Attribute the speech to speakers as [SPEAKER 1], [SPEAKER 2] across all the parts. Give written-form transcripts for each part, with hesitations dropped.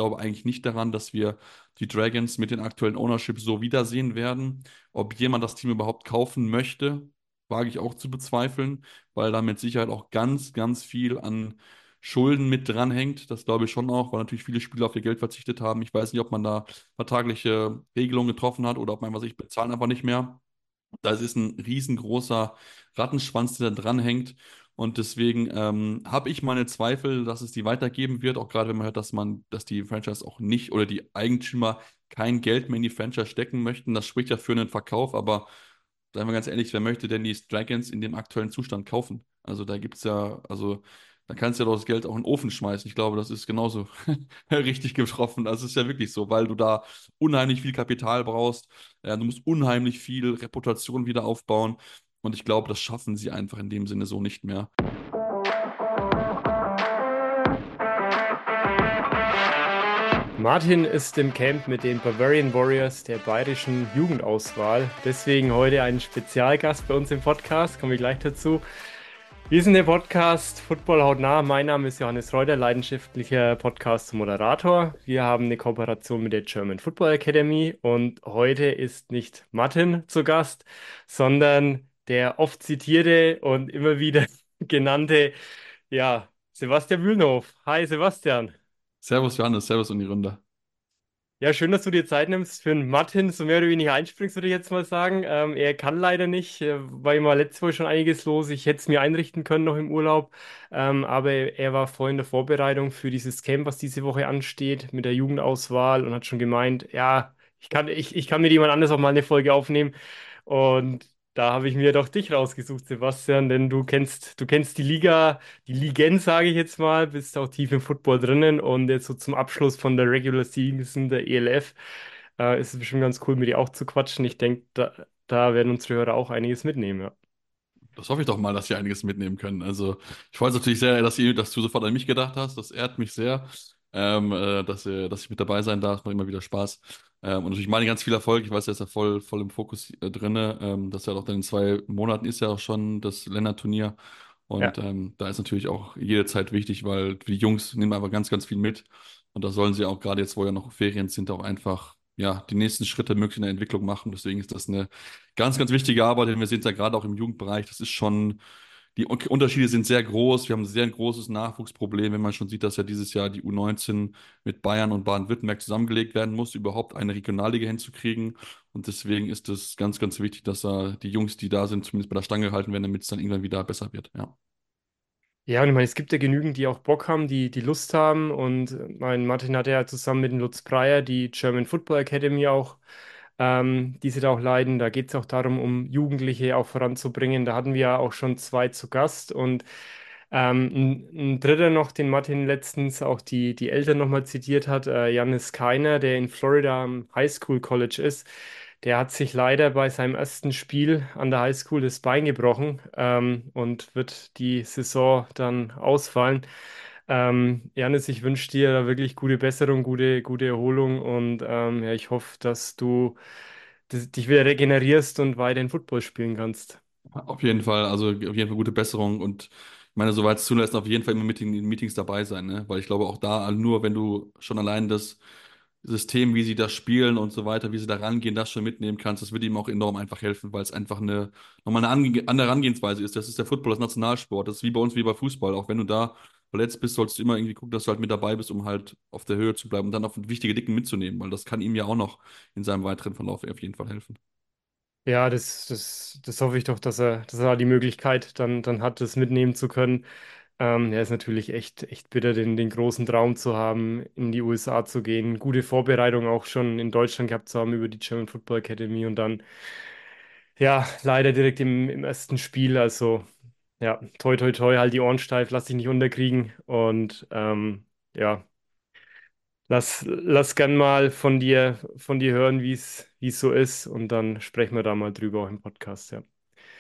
[SPEAKER 1] glaube eigentlich nicht daran, dass wir die Dragons mit den aktuellen Ownership so wiedersehen werden. Ob jemand das Team überhaupt kaufen möchte, wage ich auch zu bezweifeln, weil da mit Sicherheit auch ganz, ganz viel an Schulden mit dranhängt. Das glaube ich schon auch, weil natürlich viele Spieler auf ihr Geld verzichtet haben. Ich weiß nicht, ob man da vertragliche Regelungen getroffen hat oder ob man, was ich bezahlen einfach nicht mehr. Das ist ein riesengroßer Rattenschwanz, der da dranhängt. Und deswegen habe ich meine Zweifel, dass es die weitergeben wird, auch gerade wenn man hört, dass die Franchise auch nicht oder die Eigentümer kein Geld mehr in die Franchise stecken möchten. Das spricht ja für einen Verkauf, aber seien wir ganz ehrlich, wer möchte denn die Dragons in dem aktuellen Zustand kaufen? Also da gibt es ja, also da kannst du ja doch das Geld auch in den Ofen schmeißen. Ich glaube, das ist genauso richtig getroffen. Das ist ja wirklich so, weil du da unheimlich viel Kapital brauchst. Ja, du musst unheimlich viel Reputation wieder aufbauen. Und ich glaube, das schaffen sie einfach in dem Sinne so nicht mehr.
[SPEAKER 2] Martin ist im Camp mit den Bavarian Warriors der bayerischen Jugendauswahl. Deswegen heute ein Spezialgast bei uns im Podcast. Kommen wir gleich dazu. Wir sind der Podcast Football hautnah. Mein Name ist Johannes Reuter, leidenschaftlicher Podcast-Moderator. Wir haben eine Kooperation mit der German Football Academy und heute ist nicht Martin zu Gast, sondern der oft zitierte und immer wieder genannte, ja, Sebastian Mühlenhof. Hi Sebastian.
[SPEAKER 1] Servus Johannes, Servus in die Runde.
[SPEAKER 2] Ja, schön, dass du dir Zeit nimmst für einen Martin, so mehr oder weniger einspringst, würde ich jetzt mal sagen. Er kann leider nicht, war immer letzte Woche schon einiges los. Ich hätte es mir einrichten können noch im Urlaub, aber er war voll in der Vorbereitung für dieses Camp, was diese Woche ansteht, mit der Jugendauswahl und hat schon gemeint, ja, ich kann mit jemand anders auch mal eine Folge aufnehmen. Und da habe ich mir doch dich rausgesucht, Sebastian, denn du kennst die Liga, die Ligen, sage ich jetzt mal, bist auch tief im Football drinnen und jetzt so zum Abschluss von der Regular Season der ELF ist es bestimmt ganz cool, mit dir auch zu quatschen. Ich denke, da werden unsere Hörer auch einiges mitnehmen, ja.
[SPEAKER 1] Das hoffe ich doch mal, dass Sie einiges mitnehmen können. Also, ich freue mich natürlich sehr, dass du sofort an mich gedacht hast. Das ehrt mich sehr, dass ich mit dabei sein darf. Macht immer wieder Spaß. Und natürlich meine ganz viel Erfolg. Ich weiß, er ist ja voll im Fokus drinne. Das ja auch dann in 2 Monaten ist ja auch schon das Länderturnier. Und
[SPEAKER 2] Ja.
[SPEAKER 1] da ist natürlich auch jede Zeit wichtig, weil für die Jungs nehmen einfach ganz, ganz viel mit. Und da sollen sie auch gerade jetzt, wo ja noch Ferien sind, auch einfach ja, die nächsten Schritte möglich in der Entwicklung machen. Deswegen ist das eine ganz, ganz wichtige Arbeit, denn wir sehen es ja gerade auch im Jugendbereich. Das ist schon, die Unterschiede sind sehr groß. Wir haben ein sehr großes Nachwuchsproblem, wenn man schon sieht, dass ja dieses Jahr die U19 mit Bayern und Baden-Württemberg zusammengelegt werden muss, überhaupt eine Regionalliga hinzukriegen. Und deswegen ist es ganz, ganz wichtig, dass die Jungs, die da sind, zumindest bei der Stange gehalten werden, damit es dann irgendwann wieder besser wird. Ja.
[SPEAKER 2] Ja, und ich meine, es gibt ja genügend, die auch Bock haben, die Lust haben. Und mein Martin hat ja zusammen mit dem Lutz Breyer die German Football Academy auch, die sie da auch leiten. Da geht es auch darum, um Jugendliche auch voranzubringen. Da hatten wir ja auch schon zwei zu Gast. Und ein dritter noch, den Martin letztens auch die Eltern nochmal zitiert hat, Jannis Keiner, der in Florida am High School College ist. Der hat sich leider bei seinem ersten Spiel an der High School das Bein gebrochen und wird die Saison dann ausfallen. Janis, ich wünsche dir da wirklich gute Besserung, gute Erholung und ja, ich hoffe, dass du dich wieder regenerierst und weiterhin Football spielen kannst.
[SPEAKER 1] Auf jeden Fall, also auf jeden Fall gute Besserung und ich meine, soweit es zulässt, auf jeden Fall immer mit in den Meetings dabei sein, ne? Weil ich glaube auch da, nur wenn du schon allein das System, wie sie das spielen und so weiter, wie sie da rangehen, das schon mitnehmen kannst, das wird ihm auch enorm einfach helfen, weil es einfach nochmal eine andere Herangehensweise ist. Das ist der Football, das Nationalsport. Das ist wie bei uns, wie bei Fußball. Auch wenn du da verletzt bist, solltest du immer irgendwie gucken, dass du halt mit dabei bist, um halt auf der Höhe zu bleiben und dann auch wichtige Dicken mitzunehmen, weil das kann ihm ja auch noch in seinem weiteren Verlauf auf jeden Fall helfen.
[SPEAKER 2] Ja, das hoffe ich doch, dass er die Möglichkeit dann hat, das mitnehmen zu können. Ja, ist natürlich echt bitter, den großen Traum zu haben, in die USA zu gehen. Gute Vorbereitung auch schon in Deutschland gehabt zu haben über die German Football Academy und dann, ja, leider direkt im ersten Spiel. Also, ja, toi, toi, toi, halt die Ohren steif, lass dich nicht unterkriegen und ja. Lass gern mal von dir hören, wie es so ist, und dann sprechen wir da mal drüber auch im Podcast, ja.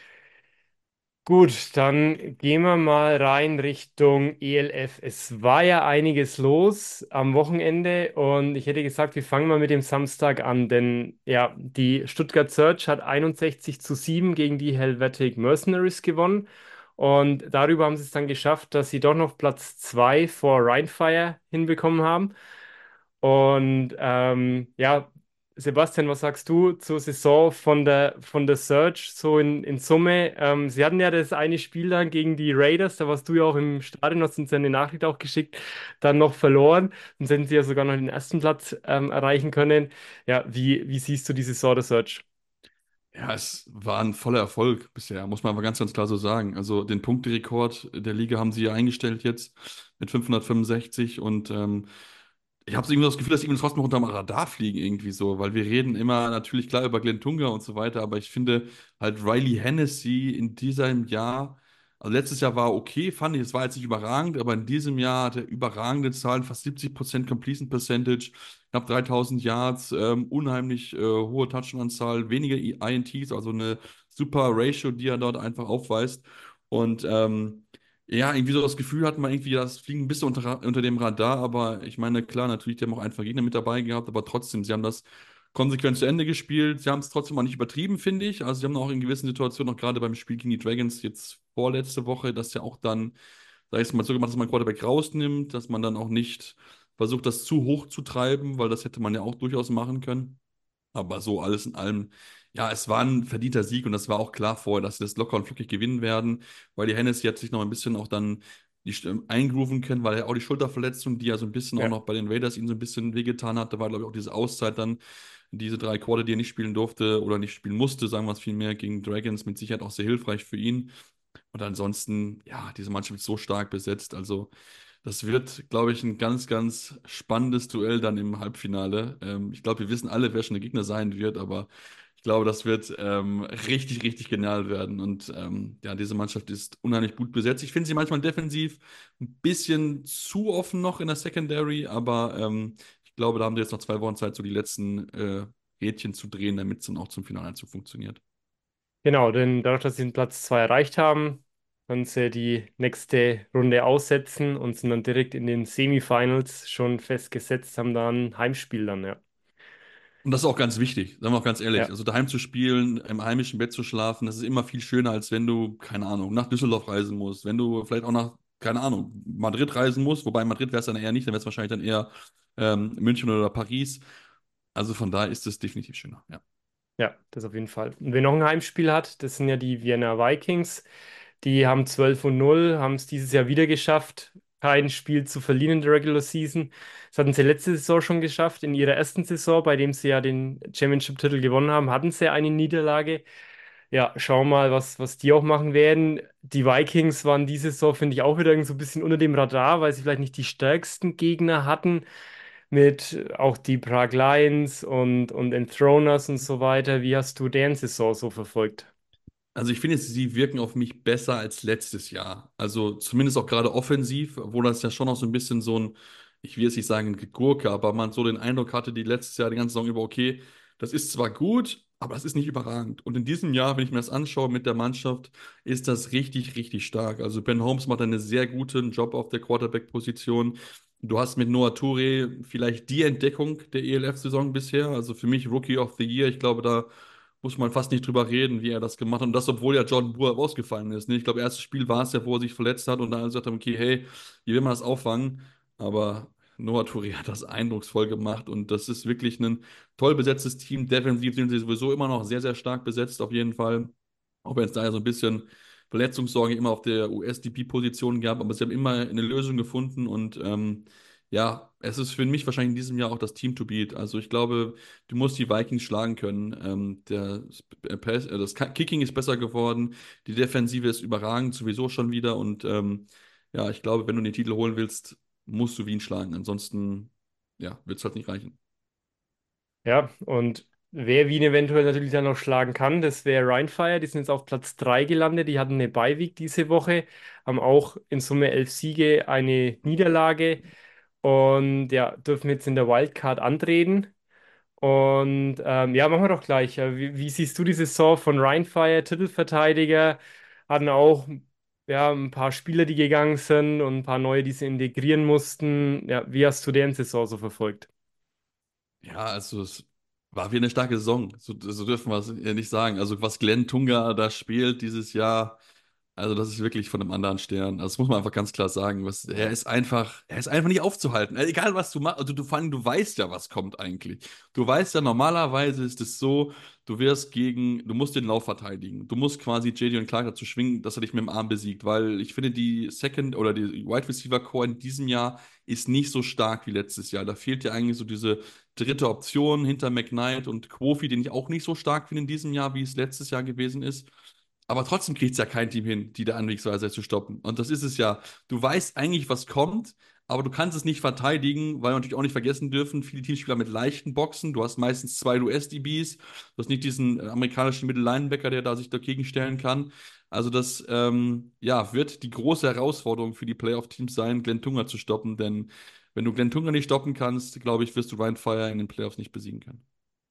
[SPEAKER 2] Gut, dann gehen wir mal rein Richtung ELF. Es war ja einiges los am Wochenende und ich hätte gesagt, wir fangen mal mit dem Samstag an, denn ja, die Stuttgart Surge hat 61:7 gegen die Helvetic Mercenaries gewonnen und darüber haben sie es dann geschafft, dass sie doch noch Platz 2 vor Rheinfire hinbekommen haben. Und ja, Sebastian, was sagst du zur Saison von der Surge so in Summe? Sie hatten ja das eine Spiel dann gegen die Raiders, da warst du ja auch im Stadion, hast uns ja eine Nachricht auch geschickt, dann noch verloren. Dann sind sie ja sogar noch den ersten Platz erreichen können. Ja, wie siehst du die Saison der Surge?
[SPEAKER 1] Ja, es war ein voller Erfolg bisher, muss man aber ganz, ganz klar so sagen. Also den Punkterekord der Liga haben sie ja eingestellt jetzt mit 565 und ich habe irgendwie das Gefühl, dass die irgendwie trotzdem noch unterm Radar fliegen irgendwie so, weil wir reden immer natürlich klar über Glenn Tunga und so weiter, aber ich finde halt Riley Hennessy in diesem Jahr, also letztes Jahr war okay, fand ich, es war jetzt nicht überragend, aber in diesem Jahr hat er überragende Zahlen, fast 70% Completion Percentage, knapp 3000 Yards, unheimlich hohe Touchdown-Anzahl, weniger INTs, also eine super Ratio, die er dort einfach aufweist und ja, irgendwie so das Gefühl hat man irgendwie, das fliegt ein bisschen unter dem Radar, aber ich meine, klar, natürlich, die haben auch einen Gegner mit dabei gehabt, aber trotzdem, sie haben das konsequent zu Ende gespielt. Sie haben es trotzdem auch nicht übertrieben, finde ich. Also, sie haben auch in gewissen Situationen, auch gerade beim Spiel gegen die Dragons jetzt vorletzte Woche, dass ja auch dann, sag ich mal, so gemacht, dass man Quarterback rausnimmt, dass man dann auch nicht versucht, das zu hoch zu treiben, weil das hätte man ja auch durchaus machen können. Aber so alles in allem, ja, es war ein verdienter Sieg und das war auch klar vorher, dass sie das locker und flockig gewinnen werden, weil die Hennessy hat sich noch ein bisschen auch dann eingrooven können, weil er auch die Schulterverletzung, die ja so ein bisschen auch
[SPEAKER 2] Ja.
[SPEAKER 1] noch bei den Raiders ihn so ein bisschen wehgetan hat, da war, glaube ich, auch diese Auszeit dann, diese 3 Quarter, die er nicht spielen durfte oder nicht spielen musste, sagen wir es vielmehr, gegen Dragons mit Sicherheit auch sehr hilfreich für ihn. Und ansonsten, ja, diese Mannschaft ist so stark besetzt. Also, das wird, glaube ich, ein ganz, ganz spannendes Duell dann im Halbfinale. Ich glaube, wir wissen alle, wer schon der Gegner sein wird, aber ich glaube, das wird richtig, richtig genial werden. Und ja, diese Mannschaft ist unheimlich gut besetzt. Ich finde sie manchmal defensiv ein bisschen zu offen noch in der Secondary, aber ich glaube, da haben sie jetzt noch 2 Wochen Zeit, so die letzten Rädchen zu drehen, damit es dann auch zum Finaleinzug funktioniert.
[SPEAKER 2] Genau, denn dadurch, dass sie den Platz 2 erreicht haben, können sie die nächste Runde aussetzen und sind dann direkt in den Semifinals schon festgesetzt, haben dann ein Heimspiel dann, ja.
[SPEAKER 1] Und das ist auch ganz wichtig, sagen wir auch ganz ehrlich.
[SPEAKER 2] Ja,
[SPEAKER 1] Also daheim zu spielen, im heimischen Bett zu schlafen, das ist immer viel schöner, als wenn du, keine Ahnung, nach Düsseldorf reisen musst. Wenn du vielleicht auch nach, keine Ahnung, Madrid reisen musst, wobei Madrid wäre es dann eher nicht, dann wäre es wahrscheinlich dann eher München oder Paris. Also von daher ist es definitiv schöner, ja.
[SPEAKER 2] ja, das auf jeden Fall. Und wer noch ein Heimspiel hat, das sind ja die Vienna Vikings. Die haben 12:0, haben es dieses Jahr wieder geschafft, kein Spiel zu verlieren in der Regular Season. Das hatten sie letzte Saison schon geschafft. In ihrer ersten Saison, bei dem sie ja den Championship-Titel gewonnen haben, hatten sie eine Niederlage. Ja, schauen wir mal, was die auch machen werden. Die Vikings waren diese Saison, finde ich, auch wieder so ein bisschen unter dem Radar, weil sie vielleicht nicht die stärksten Gegner hatten. Mit auch die Prague Lions und Enthroners und so weiter. Wie hast du deren Saison so verfolgt?
[SPEAKER 1] Also ich finde, sie wirken auf mich besser als letztes Jahr. Also zumindest auch gerade offensiv, wo das ja schon noch so ein bisschen so ein, ich will jetzt nicht sagen Gegurke, aber man so den Eindruck hatte, die letztes Jahr die ganze Saison über, okay, das ist zwar gut, aber das ist nicht überragend. Und in diesem Jahr, wenn ich mir das anschaue mit der Mannschaft, ist das richtig, richtig stark. Also Ben Holmes macht einen sehr guten Job auf der Quarterback-Position. Du hast mit Noah Touré vielleicht die Entdeckung der ELF-Saison bisher. Also für mich Rookie of the Year. Ich glaube, da muss man fast nicht drüber reden, wie er das gemacht hat. Und das, obwohl ja Jordan Brewer ausgefallen ist. Ne? Ich glaube, erstes Spiel war es ja, wo er sich verletzt hat und dann gesagt haben, okay, hey, wie will man das auffangen? Aber Noah Touré hat das eindrucksvoll gemacht und das ist wirklich ein toll besetztes Team. Defensiv sind sie sowieso immer noch sehr, sehr stark besetzt, auf jeden Fall. Auch wenn es da ja so ein bisschen Verletzungssorge immer auf der US-DP-Position gab, aber sie haben immer eine Lösung gefunden und ja, es ist für mich wahrscheinlich in diesem Jahr auch das Team to beat. Also ich glaube, du musst die Vikings schlagen können. Das Kicking ist besser geworden, die Defensive ist überragend sowieso schon wieder und ja, ich glaube, wenn du den Titel holen willst, musst du Wien schlagen. Ansonsten, ja, wird es halt nicht reichen.
[SPEAKER 2] Ja, und wer Wien eventuell natürlich dann noch schlagen kann, das wäre Rheinfire. Die sind jetzt auf Platz 3 gelandet. Die hatten eine Bye-Week diese Woche, haben auch in Summe 11 Siege, eine Niederlage und ja, dürfen jetzt in der Wildcard antreten. Und ja, machen wir doch gleich. Wie siehst du die Saison von Rheinfire, Titelverteidiger? Hatten auch ja, ein paar Spieler, die gegangen sind und ein paar neue, die sie integrieren mussten. Ja, wie hast du deren Saison so verfolgt?
[SPEAKER 1] Ja, also es war wie eine starke Saison. So dürfen wir es ja nicht sagen. Also was Glenn Tunga da spielt dieses Jahr. Also das ist wirklich von einem anderen Stern. Also das muss man einfach ganz klar sagen. Er ist einfach nicht aufzuhalten. Egal was du machst, also vor allem, du weißt ja, was kommt eigentlich. Du weißt ja, normalerweise ist es so, du musst den Lauf verteidigen. Du musst quasi JD Clark dazu schwingen, dass er dich mit dem Arm besiegt, weil ich finde, die Second oder die Wide Receiver Core in diesem Jahr ist nicht so stark wie letztes Jahr. Da fehlt ja eigentlich so diese dritte Option hinter McKnight und Kofi, den ich auch nicht so stark finde in diesem Jahr, wie es letztes Jahr gewesen ist. Aber trotzdem kriegt es ja kein Team hin, die der Anwegsweise zu stoppen. Und das ist es ja. Du weißt eigentlich, was kommt, aber du kannst es nicht verteidigen, weil wir natürlich auch nicht vergessen dürfen, viele Teams spielen mit leichten Boxen. Du hast meistens zwei US-DBs. Du hast nicht diesen amerikanischen Middle-Linebacker, der da sich dagegen stellen kann. Also das ja, wird die große Herausforderung für die Playoff-Teams sein, Glenn Tunga zu stoppen. Denn wenn du Glenn Tunga nicht stoppen kannst, glaube ich, wirst du Ryan Fire in den Playoffs nicht besiegen können.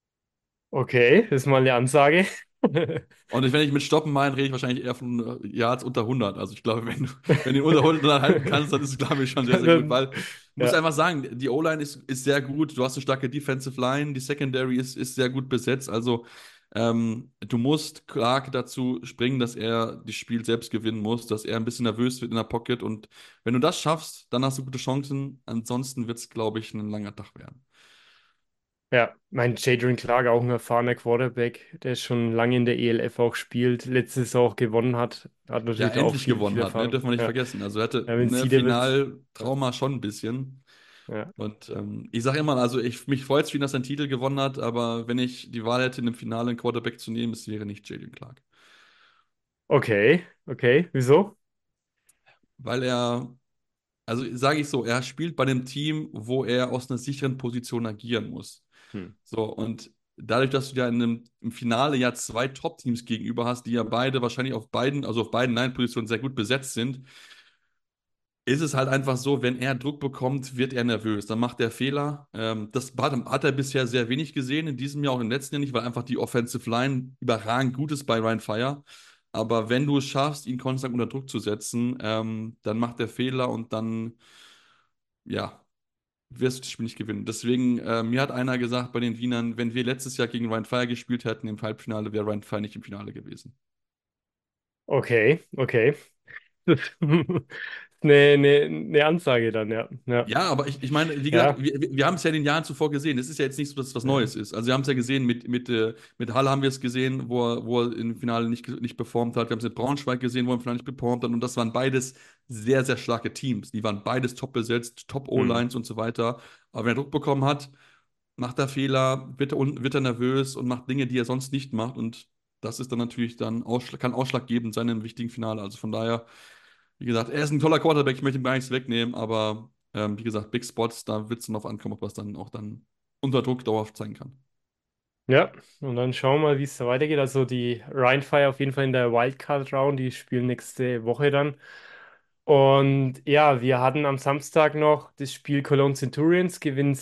[SPEAKER 2] Okay, das ist mal eine Ansage.
[SPEAKER 1] Und wenn ich mit Stoppen meine, rede ich wahrscheinlich eher von Yards unter 100. Also ich glaube, wenn du ihn unter 100 halten kannst, dann ist es, glaube ich, schon sehr, sehr gut. Weil du musst
[SPEAKER 2] Ja,
[SPEAKER 1] einfach sagen, die O-Line ist sehr gut. Du hast eine starke Defensive Line. Die Secondary ist sehr gut besetzt. Also du musst Clark dazu springen, dass er das Spiel selbst gewinnen muss, dass er ein bisschen nervös wird in der Pocket. Und wenn du das schaffst, dann hast du gute Chancen. Ansonsten wird es, glaube ich, ein langer Tag werden.
[SPEAKER 2] ja, mein Jadrian Clark, auch ein erfahrener Quarterback, der schon lange in der ELF auch spielt, letzte Saison auch gewonnen hat, hat
[SPEAKER 1] Ja,
[SPEAKER 2] natürlich auch
[SPEAKER 1] endlich
[SPEAKER 2] viel,
[SPEAKER 1] gewonnen
[SPEAKER 2] viel
[SPEAKER 1] hat, ne?
[SPEAKER 2] Erfahrung.
[SPEAKER 1] Dürfen wir nicht
[SPEAKER 2] Ja,
[SPEAKER 1] vergessen. Also er hatte
[SPEAKER 2] ja, wenn
[SPEAKER 1] eine
[SPEAKER 2] sie der wird. Ja,
[SPEAKER 1] Finaltrauma schon ein bisschen.
[SPEAKER 2] ja.
[SPEAKER 1] Und ich sage immer, also mich freut es für ihn, dass er einen Titel gewonnen hat, aber wenn ich die Wahl hätte, in einem Finale einen Quarterback zu nehmen, es wäre nicht Jalen Clark.
[SPEAKER 2] Okay, okay, wieso?
[SPEAKER 1] Weil also sage ich so, er spielt bei einem Team, wo er aus einer sicheren Position agieren muss.
[SPEAKER 2] Hm.
[SPEAKER 1] So, und dadurch, dass du ja im Finale ja zwei Top-Teams gegenüber hast, die ja beide wahrscheinlich also auf beiden Line-Positionen sehr gut besetzt sind, ist es halt einfach so, wenn er Druck bekommt, wird er nervös. Dann macht er Fehler. Das hat er bisher sehr wenig gesehen, in diesem Jahr auch im letzten Jahr nicht, weil einfach die Offensive Line überragend gut ist bei Ryan Fire. Aber wenn du es schaffst, ihn konstant unter Druck zu setzen, dann macht er Fehler und dann, ja, wirst du das Spiel nicht gewinnen. Deswegen, mir hat einer gesagt bei den Wienern, wenn wir letztes Jahr gegen Ryan Fire gespielt hätten im Halbfinale, wäre Ryan Fire nicht im Finale gewesen.
[SPEAKER 2] Okay, okay. Das ist eine Ansage dann, ja. Ja,
[SPEAKER 1] Ja, aber ich meine, wie gesagt,
[SPEAKER 2] ja,
[SPEAKER 1] wir haben es ja in den Jahren zuvor gesehen. Es ist ja jetzt nicht so, dass es was
[SPEAKER 2] ja.
[SPEAKER 1] Neues ist. Also wir haben es ja gesehen, mit Halle haben wir es gesehen, wo er im Finale nicht performt hat. Wir haben es mit Braunschweig gesehen, wo er im Finale nicht performt hat. Und das waren beides sehr, sehr starke Teams. Die waren beides top besetzt, top
[SPEAKER 2] Hm.
[SPEAKER 1] O-Lines und so weiter. Aber wenn er Druck bekommen hat, macht er Fehler, wird er nervös und macht Dinge, die er sonst nicht macht. Und das ist dann natürlich kann ausschlaggebend sein im wichtigen Finale. Also von daher, wie gesagt, er ist ein toller Quarterback, ich möchte ihm gar nichts wegnehmen, aber wie gesagt, Big Spots, da wird es dann auf ankommen, ob er es dann auch dann unter Druck dauerhaft zeigen kann.
[SPEAKER 2] Ja, und dann schauen wir mal, wie es da weitergeht. Also die Rheinfire auf jeden Fall in der Wildcard-Round, die spielen nächste Woche dann. Und ja, wir hatten am Samstag noch das Spiel Cologne Centurions, gewinnen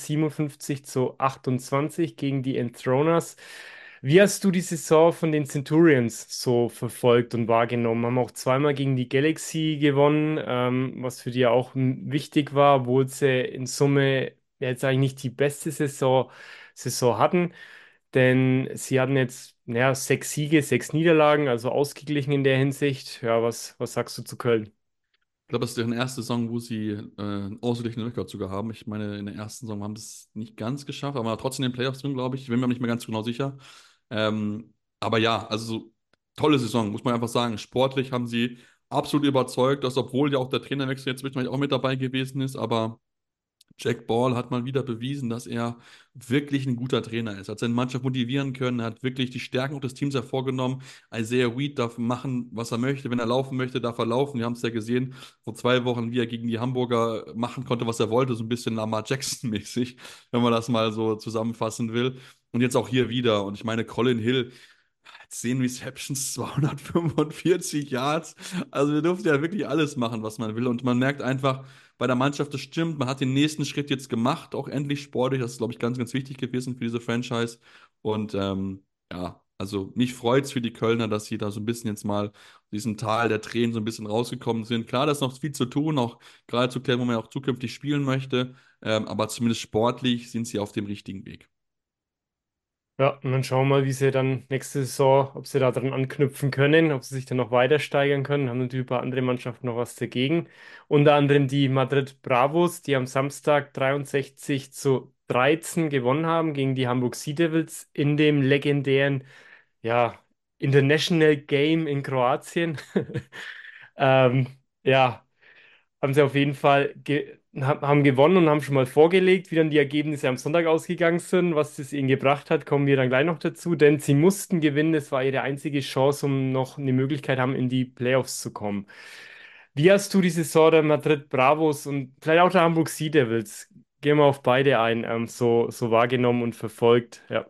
[SPEAKER 2] 57-28 gegen die Enthroners. Wie hast du die Saison von den Centurions so verfolgt und wahrgenommen? Haben auch zweimal gegen die Galaxy gewonnen, was für die ja auch wichtig war, obwohl sie in Summe jetzt eigentlich nicht die beste Saison hatten. Denn sie hatten jetzt, naja, 6 Siege, 6 Niederlagen, also ausgeglichen in der Hinsicht. Ja, was sagst du zu Köln?
[SPEAKER 1] Ich glaube, das ist deren erste Saison, wo sie einen ausgeglichenen Rekord sogar haben. Ich meine, in der ersten Saison haben sie es nicht ganz geschafft, aber trotzdem in den Playoffs drin, glaube ich. Ich bin mir nicht mehr ganz genau sicher. Aber ja, also so, tolle Saison, muss man einfach sagen. Sportlich haben sie absolut überzeugt, dass obwohl ja auch der Trainerwechsel jetzt zwischendurch auch mit dabei gewesen ist, aber Jack Ball hat mal wieder bewiesen, dass er wirklich ein guter Trainer ist. Er hat seine Mannschaft motivieren können, er hat wirklich die Stärken auch des Teams hervorgenommen. Isaiah Reed darf machen, was er möchte. Wenn er laufen möchte, darf er laufen. Wir haben es ja gesehen vor 2 Wochen, wie er gegen die Hamburger machen konnte, was er wollte. So ein bisschen Lamar Jackson-mäßig, wenn man das mal so zusammenfassen will. Und jetzt auch hier wieder. Und ich meine, Colin Hill, 10 Receptions, 245 Yards. Also wir durften ja wirklich alles machen, was man will. Und man merkt einfach bei der Mannschaft, das stimmt. Man hat den nächsten Schritt jetzt gemacht, auch endlich sportlich. Das ist, glaube ich, ganz, ganz wichtig gewesen für diese Franchise. Und ja, also mich freut es für die Kölner, dass sie da so ein bisschen jetzt mal aus diesem Tal der Tränen so ein bisschen rausgekommen sind. Klar, da ist noch viel zu tun, auch gerade zu klären, wo man auch zukünftig spielen möchte. Aber zumindest sportlich sind sie auf dem richtigen Weg.
[SPEAKER 2] Ja, und dann schauen wir mal, wie sie dann nächste Saison, ob sie da dran anknüpfen können, ob sie sich dann noch weiter steigern können. Haben natürlich ein paar andere Mannschaften noch was dagegen. Unter anderem die Madrid Bravos, die am Samstag 63-13 gewonnen haben gegen die Hamburg Sea Devils in dem legendären, ja, International Game in Kroatien. Ähm, ja, haben sie auf jeden Fall haben gewonnen und haben schon mal vorgelegt, wie dann die Ergebnisse am Sonntag ausgegangen sind. Was es ihnen gebracht hat, kommen wir dann gleich noch dazu, denn sie mussten gewinnen. Das war ihre einzige Chance, um noch eine Möglichkeit haben, in die Playoffs zu kommen. Wie hast du die Saison der Madrid Bravos und vielleicht auch der Hamburg Sea Devils, gehen wir auf beide ein, so wahrgenommen und verfolgt? Ja,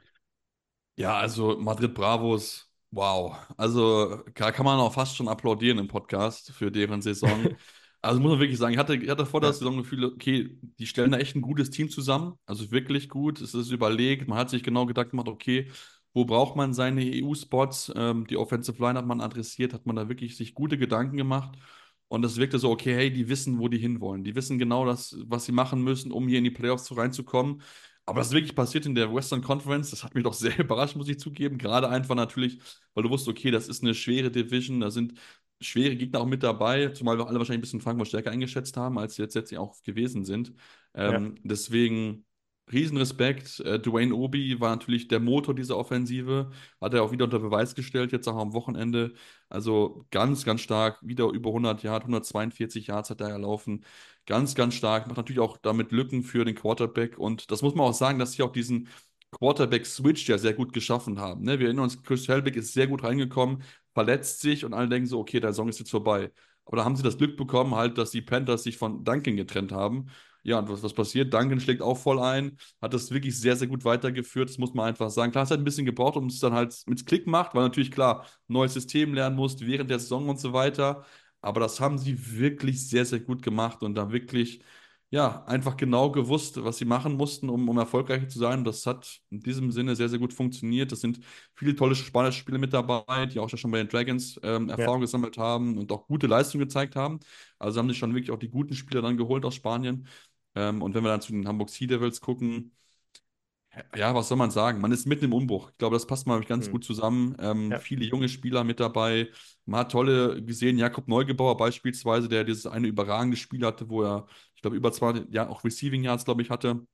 [SPEAKER 1] Ja, also Madrid Bravos, wow. Also kann man auch fast schon applaudieren im Podcast für deren Saison. Also muss man wirklich sagen, ich hatte vor der
[SPEAKER 2] ja,
[SPEAKER 1] Saison Gefühl, okay, die stellen da echt ein gutes Team zusammen. Also wirklich gut. Es ist überlegt. Man hat sich genau Gedanken gemacht, okay, wo braucht man seine EU-Spots? Die Offensive Line hat man adressiert, hat man da wirklich sich gute Gedanken gemacht. Und es wirkte so, okay, hey, die wissen, wo die hinwollen. Die wissen genau das, was sie machen müssen, um hier in die Playoffs so reinzukommen. Aber das ist wirklich passiert in der Western Conference. Das hat mich doch sehr überrascht, muss ich zugeben. Gerade einfach natürlich, weil du wusstest, okay, das ist eine schwere Division, da sind schwere Gegner auch mit dabei, zumal wir alle wahrscheinlich ein bisschen Frankfurt stärker eingeschätzt haben, als sie jetzt auch gewesen sind.
[SPEAKER 2] ja.
[SPEAKER 1] Deswegen Riesenrespekt. Dwayne Obi war natürlich der Motor dieser Offensive, hat er auch wieder unter Beweis gestellt, jetzt auch am Wochenende. Also ganz, ganz stark, wieder über 100 Yards, 142 Yards hat er erlaufen. Ganz, ganz stark. Macht natürlich auch damit Lücken für den Quarterback. Und das muss man auch sagen, dass sie auch diesen Quarterback-Switch ja sehr gut geschaffen haben. Ne? Wir erinnern uns, Chris Helbig ist sehr gut reingekommen, verletzt sich und alle denken so, okay, der Song ist jetzt vorbei. Aber da haben sie das Glück bekommen, halt, dass die Panthers sich von Duncan getrennt haben. Ja, und was passiert? Duncan schlägt auch voll ein, hat das wirklich sehr, sehr gut weitergeführt. Das muss man einfach sagen. Klar, es hat ein bisschen gebraucht, um es dann halt mit Klick macht, weil natürlich klar, neues System lernen musst während der Saison und so weiter. Aber das haben sie wirklich sehr, sehr gut gemacht und da wirklich, ja, einfach genau gewusst, was sie machen mussten, um erfolgreich zu sein. Das hat in diesem Sinne sehr, sehr gut funktioniert. Es sind viele tolle spanische Spieler mit dabei, die auch schon bei den Dragons
[SPEAKER 2] Ja.
[SPEAKER 1] Erfahrung gesammelt haben und auch gute Leistungen gezeigt haben. Also haben sich schon wirklich auch die guten Spieler dann geholt aus Spanien. Und wenn wir dann zu den Hamburg Sea Devils gucken, ja, was soll man sagen? Man ist mitten im Umbruch. Ich glaube, das passt mal ganz
[SPEAKER 2] Hm.
[SPEAKER 1] gut zusammen.
[SPEAKER 2] Ja.
[SPEAKER 1] Viele junge Spieler mit dabei. Man hat tolle gesehen, Jakob Neugebauer beispielsweise, der dieses eine überragende Spiel hatte, wo er, ich glaube, über 200, ja, auch Receiving Yards, glaube ich, hatte.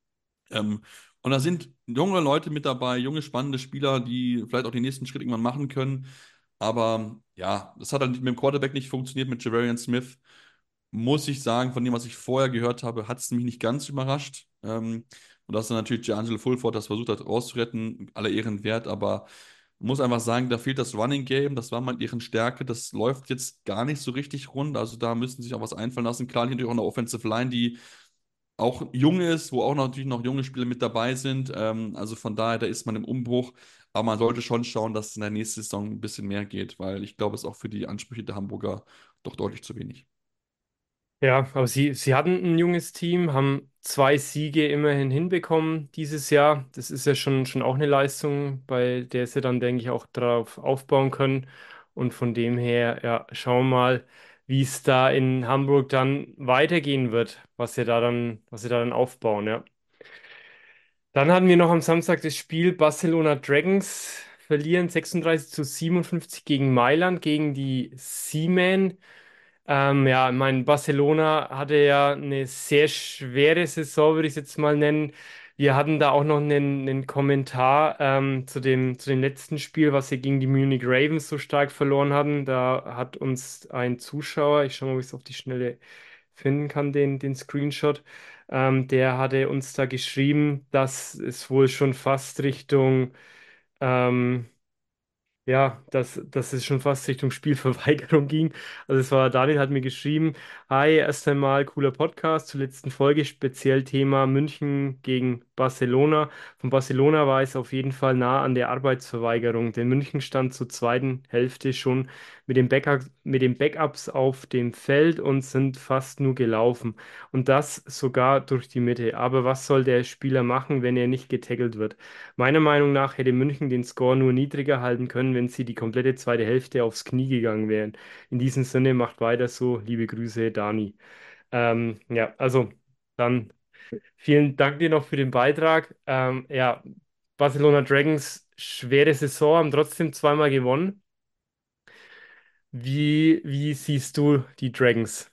[SPEAKER 1] Und da sind junge Leute mit dabei, junge, spannende Spieler, die vielleicht auch den nächsten Schritt irgendwann machen können. Aber ja, das hat halt mit dem Quarterback nicht funktioniert, mit Javarian Smith. Muss ich sagen, von dem, was ich vorher gehört habe, hat es mich nicht ganz überrascht. Und dass dann natürlich Gianngelo Fulford das versucht hat rauszuretten, aller Ehren wert, aber man muss einfach sagen, da fehlt das Running Game, das war mal deren Stärke, das läuft jetzt gar nicht so richtig rund, also da müssen sie sich auch was einfallen lassen. Klar, hier natürlich auch eine Offensive Line, die auch jung ist, wo auch natürlich noch junge Spieler mit dabei sind. Also von daher, da ist man im Umbruch. Aber man sollte schon schauen, dass es in der nächsten Saison ein bisschen mehr geht, weil ich glaube, es ist auch für die Ansprüche der Hamburger doch deutlich zu wenig.
[SPEAKER 2] Ja, aber sie hatten ein junges Team, haben 2 Siege immerhin hinbekommen dieses Jahr. Das ist ja schon auch eine Leistung, bei der sie dann, denke ich, auch darauf aufbauen können. Und von dem her, ja, schauen wir mal, wie es da in Hamburg dann weitergehen wird, was sie da dann aufbauen, ja. Dann hatten wir noch am Samstag das Spiel Barcelona Dragons verlieren 36-57 gegen Mailand, gegen die Seamen. Ja, mein Barcelona hatte ja eine sehr schwere Saison, würde ich es jetzt mal nennen. Wir hatten da auch noch einen Kommentar zu dem letzten Spiel, was wir gegen die Munich Ravens so stark verloren hatten. Da hat uns ein Zuschauer, ich schaue mal, ob ich es auf die Schnelle finden kann, den Screenshot, der hatte uns da geschrieben, dass es wohl schon fast Richtung ähm, ja, dass es schon fast Richtung Spielverweigerung ging. Also es war, Daniel hat mir geschrieben, hi, erst einmal cooler Podcast zur letzten Folge, speziell Thema München gegen Barcelona. Von Barcelona war es auf jeden Fall nah an der Arbeitsverweigerung, denn München stand zur zweiten Hälfte schon mit den Backups auf dem Feld und sind fast nur gelaufen. Und das sogar durch die Mitte. Aber was soll der Spieler machen, wenn er nicht getackelt wird? Meiner Meinung nach hätte München den Score nur niedriger halten können, wenn sie die komplette zweite Hälfte aufs Knie gegangen wären. In diesem Sinne, macht weiter so. Liebe Grüße, Dani. Ja, also dann vielen Dank dir noch für den Beitrag. Ja, Barcelona Dragons, schwere Saison, haben trotzdem zweimal gewonnen. Wie siehst du die Dragons?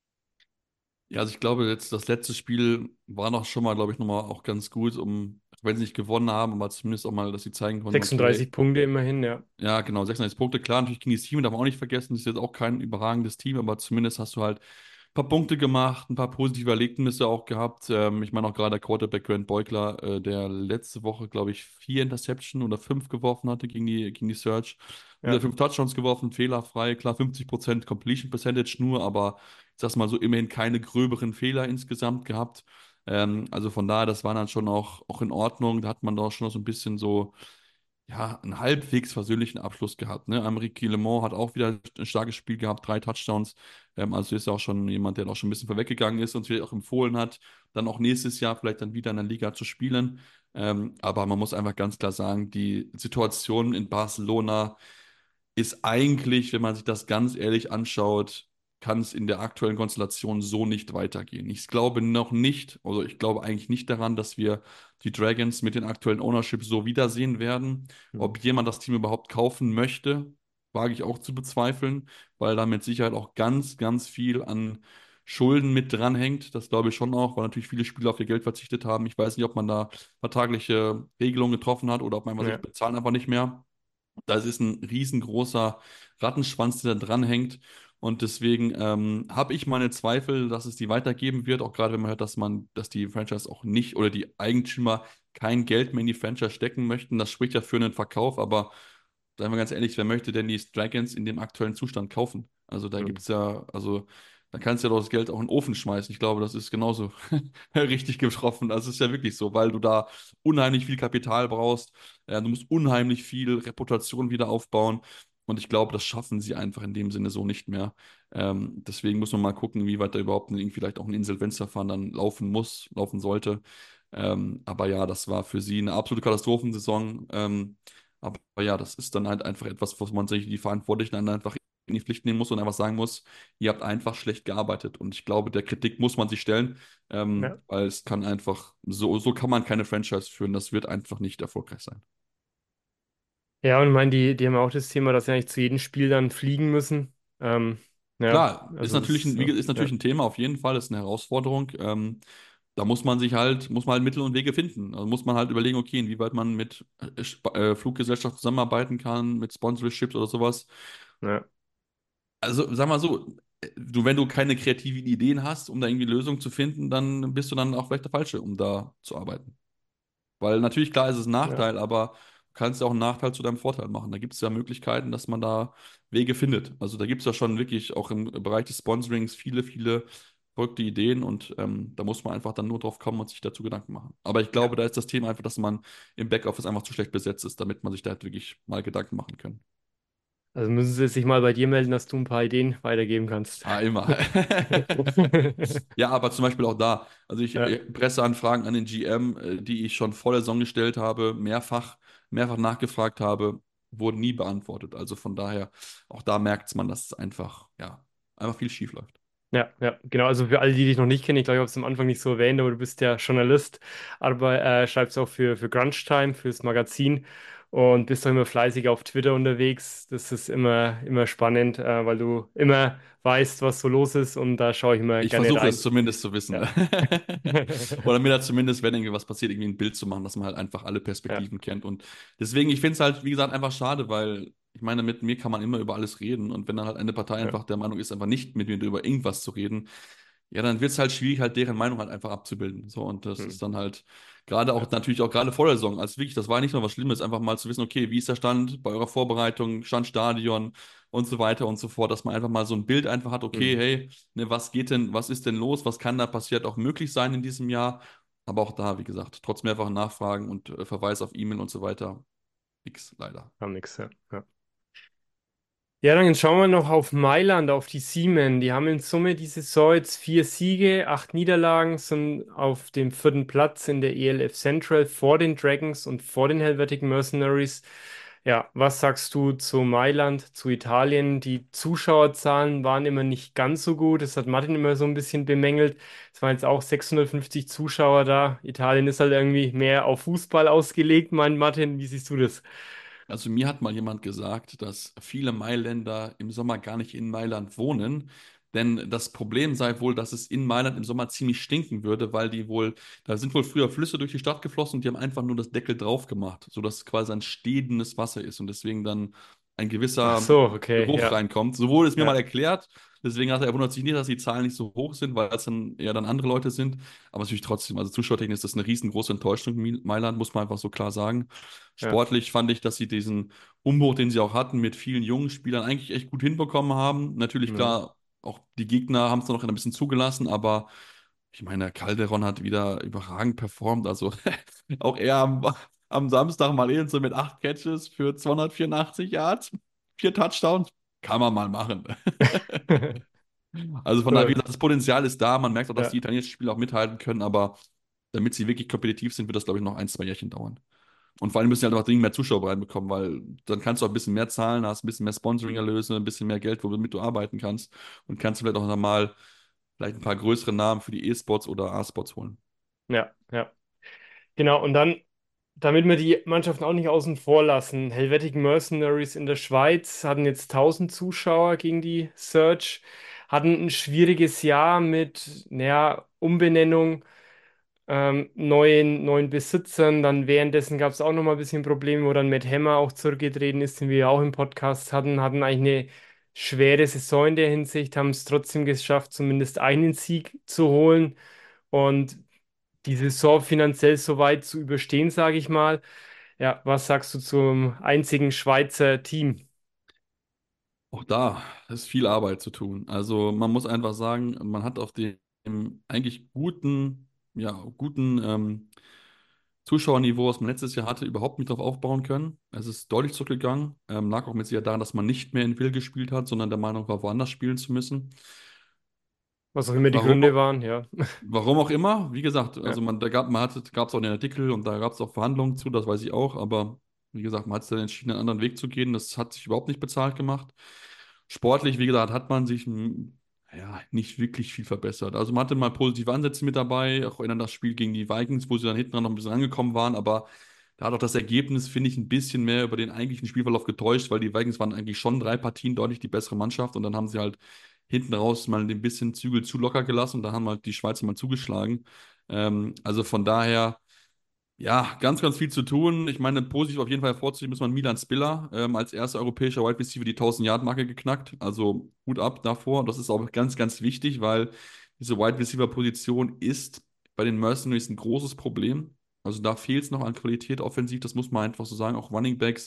[SPEAKER 1] Ja, also ich glaube, jetzt das letzte Spiel war noch schon mal, glaube ich, nochmal auch ganz gut, wenn sie nicht gewonnen haben, aber zumindest auch mal, dass sie zeigen konnten, okay, hey,
[SPEAKER 2] 36 Punkte immerhin, ja.
[SPEAKER 1] ja, genau, 36 Punkte. Klar, natürlich gegen das Team, darf man auch nicht vergessen, das ist jetzt auch kein überragendes Team, aber zumindest hast du halt ein paar Punkte gemacht, ein paar positive Erlebnisse auch gehabt. Ich meine auch gerade der Quarterback Grant Beukler, der letzte Woche, glaube ich, 4 Interception oder 5 geworfen hatte gegen die Surge. Wieder
[SPEAKER 2] Ja,
[SPEAKER 1] 5 Touchdowns geworfen, fehlerfrei. Klar, 50% Completion Percentage nur, aber ich sag's mal so, immerhin keine gröberen Fehler insgesamt gehabt. Also von daher, das war dann schon auch in Ordnung. Da hat man doch schon noch so ein bisschen so ja, einen halbwegs versöhnlichen Abschluss gehabt. Ne? Amérique Le Mans hat auch wieder ein starkes Spiel gehabt, 3 Touchdowns. Also ist ja auch schon jemand, der auch schon ein bisschen vorweggegangen ist und uns vielleicht auch empfohlen hat, dann auch nächstes Jahr vielleicht dann wieder in der Liga zu spielen. Aber man muss einfach ganz klar sagen, die Situation in Barcelona ist eigentlich, wenn man sich das ganz ehrlich anschaut, kann es in der aktuellen Konstellation so nicht weitergehen. Ich glaube noch nicht, also ich glaube eigentlich nicht daran, dass wir die Dragons mit den aktuellen Ownership so wiedersehen werden.
[SPEAKER 2] hm,
[SPEAKER 1] Ob jemand das Team überhaupt kaufen möchte, wage ich auch zu bezweifeln, weil da mit Sicherheit auch ganz, ganz viel an Schulden mit dranhängt. Das glaube ich schon auch, weil natürlich viele Spieler auf ihr Geld verzichtet haben. Ich weiß nicht, ob man da vertragliche Regelungen getroffen hat oder ob man einfach
[SPEAKER 2] ja,
[SPEAKER 1] sich bezahlen einfach nicht mehr. Das ist ein riesengroßer Rattenschwanz, der da dranhängt. Und deswegen habe ich meine Zweifel, dass es die weitergeben wird, auch gerade wenn man hört, dass die Franchise auch nicht oder die Eigentümer kein Geld mehr in die Franchise stecken möchten. Das spricht ja für einen Verkauf, aber seien wir ganz ehrlich, wer möchte denn die Dragons in dem aktuellen Zustand kaufen? Also da gibt
[SPEAKER 2] hm,
[SPEAKER 1] es ja, also da kannst du ja doch das Geld auch in den Ofen schmeißen. Ich glaube, das ist genauso richtig getroffen. Das ist ja wirklich so, weil du da unheimlich viel Kapital brauchst. Du musst unheimlich viel Reputation wieder aufbauen. Und ich glaube, das schaffen sie einfach in dem Sinne so nicht mehr. Deswegen muss man mal gucken, wie weit da überhaupt vielleicht auch ein Insolvenzverfahren dann laufen sollte. Aber ja, das war für sie eine absolute Katastrophensaison. Aber ja, das ist dann halt einfach etwas, was man sich die Verantwortlichen dann einfach in die Pflicht nehmen muss und einfach sagen muss, ihr habt einfach schlecht gearbeitet. Und ich glaube, der Kritik muss man sich stellen,
[SPEAKER 2] ja.
[SPEAKER 1] weil es kann einfach, so kann man keine Franchise führen. Das wird einfach nicht erfolgreich sein.
[SPEAKER 2] Ja, und ich meine, die haben auch das Thema, dass sie eigentlich zu jedem Spiel dann fliegen müssen. Ja,
[SPEAKER 1] Klar,
[SPEAKER 2] also das,
[SPEAKER 1] ist natürlich
[SPEAKER 2] ja,
[SPEAKER 1] ein Thema, auf jeden Fall, ist eine Herausforderung. Da muss man halt Mittel und Wege finden. Also muss man halt überlegen, okay, inwieweit man mit Fluggesellschaften zusammenarbeiten kann, mit Sponsorships oder sowas.
[SPEAKER 2] ja,
[SPEAKER 1] Also sag mal so, wenn du keine kreativen Ideen hast, um da irgendwie Lösungen zu finden, dann bist du dann auch vielleicht der Falsche, um da zu arbeiten. Weil natürlich, klar, ist es ein
[SPEAKER 2] ja,
[SPEAKER 1] Nachteil, aber du kannst ja auch einen Nachteil zu deinem Vorteil machen. Da gibt es ja Möglichkeiten, dass man da Wege findet. Also da gibt es ja schon wirklich auch im Bereich des Sponsorings viele, viele verrückte Ideen und da muss man einfach dann nur drauf kommen und sich dazu Gedanken machen. Aber ich
[SPEAKER 2] ja.
[SPEAKER 1] glaube, da ist das Thema einfach, dass man im Backoffice einfach zu schlecht besetzt ist, damit man sich da halt wirklich mal Gedanken machen kann.
[SPEAKER 2] Also müssen sie sich mal bei dir melden, dass du ein paar Ideen weitergeben kannst.
[SPEAKER 1] Ah, immer. Ja, aber zum Beispiel auch da. Also
[SPEAKER 2] Ja,
[SPEAKER 1] Presseanfragen an den GM, die ich schon vor der Saison gestellt habe, mehrfach nachgefragt habe, wurden nie beantwortet. Also von daher, auch da merkt man, dass es einfach, ja, einfach viel schief läuft.
[SPEAKER 2] ja, ja, genau. Also für alle, die dich noch nicht kennen, ich glaube, ich habe es am Anfang nicht so erwähnt, aber du bist ja Journalist, aber schreibst auch für Crunch Time, fürs Magazin und bist auch immer fleißig auf Twitter unterwegs. Das ist immer spannend, weil du immer weißt, was so los ist und da schaue ich immer
[SPEAKER 1] Ich
[SPEAKER 2] gerne
[SPEAKER 1] versuche es
[SPEAKER 2] rein.
[SPEAKER 1] zumindest zu wissen.
[SPEAKER 2] Ja.
[SPEAKER 1] Oder mir da zumindest, wenn irgendwie was passiert, irgendwie ein Bild zu machen, dass man halt einfach alle
[SPEAKER 2] Ja,
[SPEAKER 1] Perspektiven kennt. Und deswegen, ich finde es halt, wie gesagt, einfach schade, weil ich meine, mit mir kann man immer über alles reden. Und wenn dann halt eine Partei
[SPEAKER 2] ja,
[SPEAKER 1] einfach der Meinung ist, einfach nicht mit mir über irgendwas zu reden, ja, dann wird es halt schwierig, halt deren Meinung halt einfach abzubilden. So, und das
[SPEAKER 2] hm,
[SPEAKER 1] ist dann halt gerade
[SPEAKER 2] ja,
[SPEAKER 1] auch natürlich auch gerade vor der Saison, also wirklich, das war nicht nur was Schlimmes, einfach mal zu wissen, okay, wie ist der Stand bei eurer Vorbereitung, Stand Stadion und so weiter und so fort, dass man einfach mal so ein Bild einfach hat, okay,
[SPEAKER 2] hm,
[SPEAKER 1] hey, ne, was ist denn los, was kann da passiert auch möglich sein in diesem Jahr? Aber auch da, wie gesagt, trotz mehrfachen Nachfragen und Verweis auf E-Mail und so weiter, nix leider.
[SPEAKER 2] haben nix, ja. Ja. Ja, dann schauen wir noch auf Mailand, auf die Siemen. Die haben in Summe diese Saison jetzt 4 Siege, 8 Niederlagen, sind auf dem 4. Platz in der ELF Central vor den Dragons und vor den Helvetic Mercenaries. Ja, was sagst du zu Mailand, zu Italien? Die Zuschauerzahlen waren immer nicht ganz so gut. Das hat Martin immer so ein bisschen bemängelt. Es waren jetzt auch 650 Zuschauer da. Italien ist halt irgendwie mehr auf Fußball ausgelegt, meint Martin. Wie siehst du das?
[SPEAKER 1] Also mir hat mal jemand gesagt, dass viele Mailänder im Sommer gar nicht in Mailand wohnen, denn das Problem sei wohl, dass es in Mailand im Sommer ziemlich stinken würde, weil da sind wohl früher Flüsse durch die Stadt geflossen und die haben einfach nur das Deckel drauf gemacht, sodass es quasi ein stehendes Wasser ist und deswegen dann ein
[SPEAKER 2] Ach
[SPEAKER 1] gewisser
[SPEAKER 2] so, okay,
[SPEAKER 1] Geruch
[SPEAKER 2] ja,
[SPEAKER 1] reinkommt. So wurde es mir mal
[SPEAKER 2] ja.
[SPEAKER 1] erklärt. Deswegen er wundert sich nicht, dass die Zahlen nicht so hoch sind, weil es dann eher dann andere Leute sind. Aber natürlich trotzdem, also zuschauertechnisch ist das eine riesengroße Enttäuschung in Mailand, muss man einfach so klar sagen.
[SPEAKER 2] Ja.
[SPEAKER 1] Sportlich fand ich, dass sie diesen Umbruch, den sie auch hatten, mit vielen jungen Spielern eigentlich echt gut hinbekommen haben. Natürlich,
[SPEAKER 2] Ja.
[SPEAKER 1] klar, auch die Gegner haben es dann noch ein bisschen zugelassen, aber ich meine, Calderon hat wieder überragend performt. Also auch er am Samstag mal eben so mit 8 Catches für 284 Yards, 4 Touchdowns. Kann man mal machen. Also von daher, wie
[SPEAKER 2] Gut.
[SPEAKER 1] gesagt, das Potenzial ist da. Man merkt auch, dass die
[SPEAKER 2] Ja,
[SPEAKER 1] italienischen Spieler auch mithalten können, aber damit sie wirklich kompetitiv sind, wird das, glaube ich, noch 1, 2 Jährchen dauern. Und vor allem müssen sie halt auch dringend mehr Zuschauer reinbekommen, weil dann kannst du auch ein bisschen mehr zahlen, hast ein bisschen mehr Sponsoring-Erlöse, ein bisschen mehr Geld, womit du arbeiten kannst und kannst vielleicht auch nochmal vielleicht ein paar größere Namen für die E-Sports oder A-Sports holen.
[SPEAKER 2] ja, ja. Genau, und dann, damit wir die Mannschaften auch nicht außen vor lassen, Helvetic Mercenaries in der Schweiz hatten jetzt 1000 Zuschauer gegen die Surge, hatten ein schwieriges Jahr mit, naja, Umbenennung, neuen Besitzern. Dann währenddessen gab es auch noch mal ein bisschen Probleme, wo dann Matt Hammer auch zurückgetreten ist, den wir ja auch im Podcast hatten eigentlich eine schwere Saison in der Hinsicht, haben es trotzdem geschafft, zumindest einen Sieg zu holen. Und die Saison finanziell so weit zu überstehen, sage ich mal. Ja, was sagst du zum einzigen Schweizer Team?
[SPEAKER 1] Auch da ist viel Arbeit zu tun. Also man muss einfach sagen, man hat auf dem eigentlich guten Zuschauerniveau, was man letztes Jahr hatte, überhaupt nicht drauf aufbauen können. Es ist deutlich zurückgegangen. Lag auch mit Sicherheit daran, dass man nicht mehr in Will gespielt hat, sondern der Meinung war, woanders spielen zu müssen.
[SPEAKER 2] Was auch immer die
[SPEAKER 1] Warum,
[SPEAKER 2] Gründe waren, ja.
[SPEAKER 1] warum auch immer, wie gesagt,
[SPEAKER 2] Ja.
[SPEAKER 1] also gab es auch den Artikel und da gab es auch Verhandlungen zu, das weiß ich auch, aber wie gesagt, man hat sich dann entschieden, einen anderen Weg zu gehen. Das hat sich überhaupt nicht bezahlt gemacht. Sportlich, wie gesagt, hat man sich ja, nicht wirklich viel verbessert. Also man hatte mal positive Ansätze mit dabei, auch in das Spiel gegen die Vikings, wo sie dann hinten dran noch ein bisschen angekommen waren, aber da hat auch das Ergebnis, finde ich, ein bisschen mehr über den eigentlichen Spielverlauf getäuscht, weil die Vikings waren eigentlich schon 3 Partien deutlich die bessere Mannschaft und dann haben sie halt hinten raus mal ein bisschen Zügel zu locker gelassen und da haben halt die Schweizer mal zugeschlagen. Also von daher. Ja, ganz, ganz viel zu tun. Ich meine, positiv auf jeden Fall hervorzuheben muss man Milan Spiller als erster europäischer Wide Receiver die 1000-Yard-Marke geknackt. Also Hut ab davor. Das ist auch ganz, ganz wichtig, weil diese Wide Receiver-Position ist bei den Mercenaries ein großes Problem. Also da fehlt es noch an Qualität offensiv, das muss man einfach so sagen. Auch Running Backs,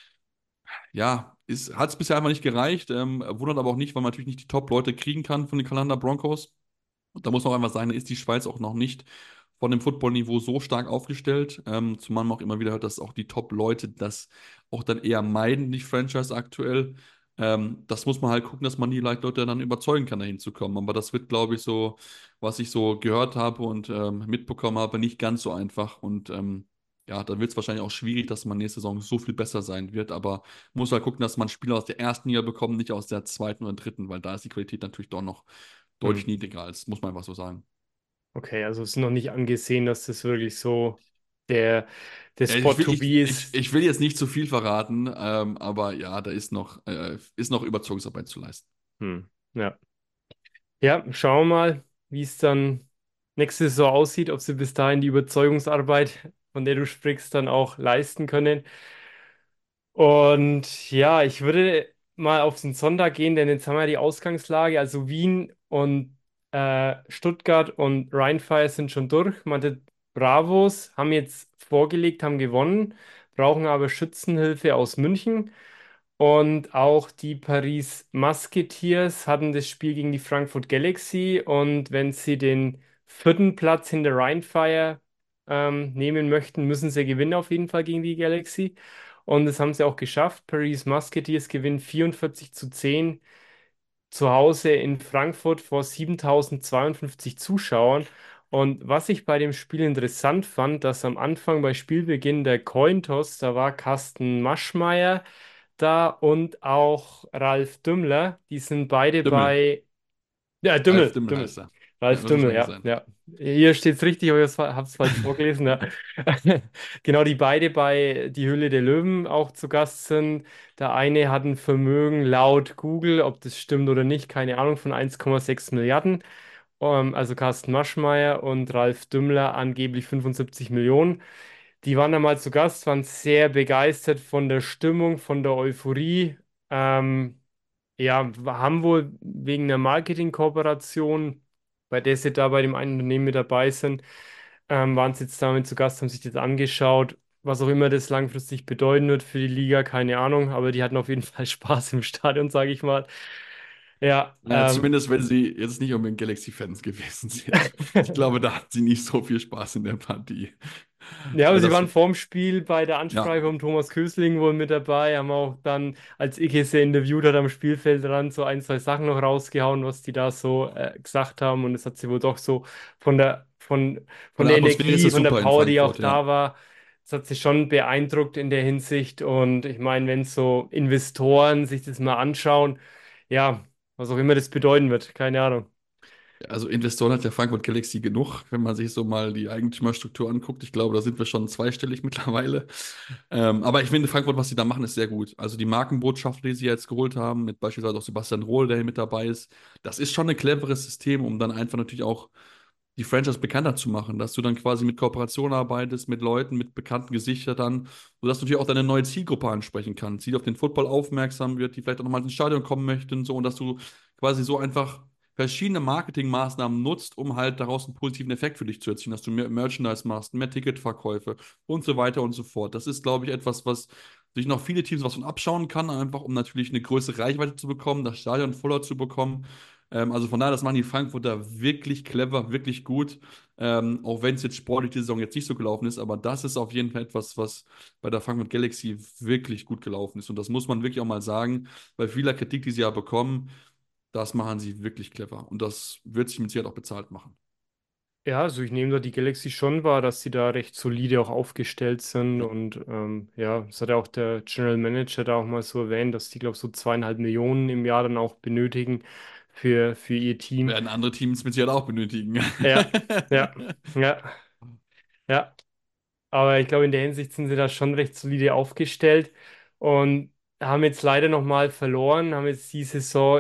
[SPEAKER 1] ja, hat es bisher einfach nicht gereicht. Wundert aber auch nicht, weil man natürlich nicht die Top-Leute kriegen kann von den Kalender Broncos. Und da muss man auch einfach sagen, da ist die Schweiz auch noch nicht von dem Football-Niveau so stark aufgestellt. Zumal man auch immer wieder hört, dass auch die Top-Leute das auch dann eher meiden, die Franchise aktuell. Das muss man halt gucken, dass man die Leute dann überzeugen kann, dahin zu kommen. Aber das wird, glaube ich, so, was ich so gehört habe und mitbekommen habe, nicht ganz so einfach. Und ja, da wird es wahrscheinlich auch schwierig, dass man nächste Saison so viel besser sein wird. Aber muss halt gucken, dass man Spieler aus der ersten Liga bekommt, nicht aus der zweiten oder dritten, weil da ist die Qualität natürlich doch noch
[SPEAKER 2] Hm.
[SPEAKER 1] deutlich niedriger als, muss man einfach so sagen.
[SPEAKER 2] Okay, also es ist noch nicht angesehen, dass das wirklich so der, der
[SPEAKER 1] Ja,
[SPEAKER 2] Spot to be ist.
[SPEAKER 1] ich will jetzt nicht zu viel verraten, aber ja, da ist noch Überzeugungsarbeit zu leisten.
[SPEAKER 2] Hm. Ja. Ja, schauen wir mal, wie es dann nächste Saison aussieht, ob sie bis dahin die Überzeugungsarbeit, von der du sprichst, dann auch leisten können. Und ja, ich würde mal auf den Sonntag gehen, denn jetzt haben wir die Ausgangslage. Also Wien und Stuttgart und Rheinfire sind schon durch. Mathe Bravos haben jetzt vorgelegt, haben gewonnen, brauchen aber Schützenhilfe aus München. Und auch die Paris Musketeers hatten das Spiel gegen die Frankfurt Galaxy. Und wenn sie den vierten Platz hinter Rheinfire nehmen möchten, müssen sie gewinnen auf jeden Fall gegen die Galaxy. Und das haben sie auch geschafft. Paris Musketeers gewinnen 44:10 zu Hause in Frankfurt vor 7052 Zuschauern. Und was ich bei dem Spiel interessant fand, dass am Anfang bei Spielbeginn der Cointoss, da war Carsten Maschmeyer da und auch Ralf Dümmler. Die sind beide
[SPEAKER 1] Dümmel.
[SPEAKER 2] bei, ja,
[SPEAKER 1] Ralf
[SPEAKER 2] Dümmel,
[SPEAKER 1] Dümmel
[SPEAKER 2] Dümmel.
[SPEAKER 1] heißt er. Ja,
[SPEAKER 2] Ralf
[SPEAKER 1] muss
[SPEAKER 2] Dümmel,
[SPEAKER 1] wahrscheinlich
[SPEAKER 2] ja,
[SPEAKER 1] sein.
[SPEAKER 2] ja. Hier steht es richtig, aber ich habe es falsch vorgelesen. Ja. Genau, die beide bei Die Höhle der Löwen auch zu Gast sind. Der eine hat ein Vermögen laut Google, ob das stimmt oder nicht, keine Ahnung, von 1,6 Milliarden. Also Carsten Maschmeyer und Ralf Dümmler angeblich 75 Millionen. Die waren da mal zu Gast, waren sehr begeistert von der Stimmung, von der Euphorie. Ja, haben wohl wegen einer Marketingkooperation, bei der sie da bei dem einen Unternehmen mit dabei sind, waren sie jetzt damit zu Gast, haben sich das angeschaut. Was auch immer das langfristig bedeuten wird für die Liga, keine Ahnung, aber die hatten auf jeden Fall Spaß im Stadion, sage ich mal. Ja,
[SPEAKER 1] Ja, zumindest wenn sie jetzt nicht unbedingt Galaxy-Fans gewesen sind. Ich glaube, da hatten sie nicht so viel Spaß in der Partie.
[SPEAKER 2] Ja, aber
[SPEAKER 1] Weil
[SPEAKER 2] sie
[SPEAKER 1] das,
[SPEAKER 2] waren vorm Spiel bei der
[SPEAKER 1] ja,
[SPEAKER 2] Ansprache von Thomas Kösling wohl mit dabei, haben auch dann, als Ike sie interviewt hat am Spielfeldrand, so ein, zwei Sachen noch rausgehauen, was die da so gesagt haben. Und es hat sie wohl doch so von
[SPEAKER 1] von
[SPEAKER 2] von
[SPEAKER 1] der
[SPEAKER 2] der
[SPEAKER 1] Atmosphäre ist
[SPEAKER 2] Energie,
[SPEAKER 1] es
[SPEAKER 2] von der
[SPEAKER 1] super in
[SPEAKER 2] Power, die auch
[SPEAKER 1] Frankfurt,
[SPEAKER 2] da
[SPEAKER 1] ja.
[SPEAKER 2] war, das hat sie schon beeindruckt in der Hinsicht. Und ich meine, wenn so Investoren sich das mal anschauen, ja, was auch immer das bedeuten wird, keine Ahnung.
[SPEAKER 1] Also Investoren hat ja Frankfurt Galaxy genug, wenn man sich so mal die Eigentümerstruktur anguckt. Ich glaube, da sind wir schon zweistellig mittlerweile. Aber ich finde, Frankfurt, was sie da machen, ist sehr gut. Also die Markenbotschaft, die sie jetzt geholt haben, mit beispielsweise auch Sebastian Rohl, der hier mit dabei ist, das ist schon ein cleveres System, um dann einfach natürlich auch die Franchise bekannter zu machen, dass du dann quasi mit Kooperation arbeitest, mit Leuten, mit bekannten Gesichtern dann, sodass du natürlich auch deine neue Zielgruppe ansprechen kannst, die auf den Football aufmerksam wird, die vielleicht auch nochmal ins Stadion kommen möchten, so, und dass du quasi so einfach verschiedene Marketingmaßnahmen nutzt, um halt daraus einen positiven Effekt für dich zu erzielen, dass du mehr Merchandise machst, mehr Ticketverkäufe und so weiter und so fort. Das ist, glaube ich, etwas, was sich noch viele Teams was von abschauen kann, einfach um natürlich eine größere Reichweite zu bekommen, das Stadion voller zu bekommen. Also von daher, das machen die Frankfurter wirklich clever, wirklich gut. Auch wenn es jetzt sportlich die Saison jetzt nicht so gelaufen ist, aber das ist auf jeden Fall etwas, was bei der Frankfurt Galaxy wirklich gut gelaufen ist. Und das muss man wirklich auch mal sagen, bei vieler Kritik, die sie ja bekommen, das machen sie wirklich clever. Und das wird sich mit Sicherheit auch bezahlt machen.
[SPEAKER 2] Ja, also ich nehme da die Galaxy schon wahr, dass sie da recht solide auch aufgestellt sind
[SPEAKER 1] Ja.
[SPEAKER 2] und ja, das hat ja auch der General Manager da auch mal so erwähnt, dass die, glaube ich, so 2,5 Millionen im Jahr dann auch benötigen für ihr Team.
[SPEAKER 1] Werden andere Teams mit Sicherheit auch benötigen.
[SPEAKER 2] Ja, ja, ja, ja. Aber ich glaube, in der Hinsicht sind sie da schon recht solide aufgestellt und haben jetzt leider nochmal verloren, haben jetzt die Saison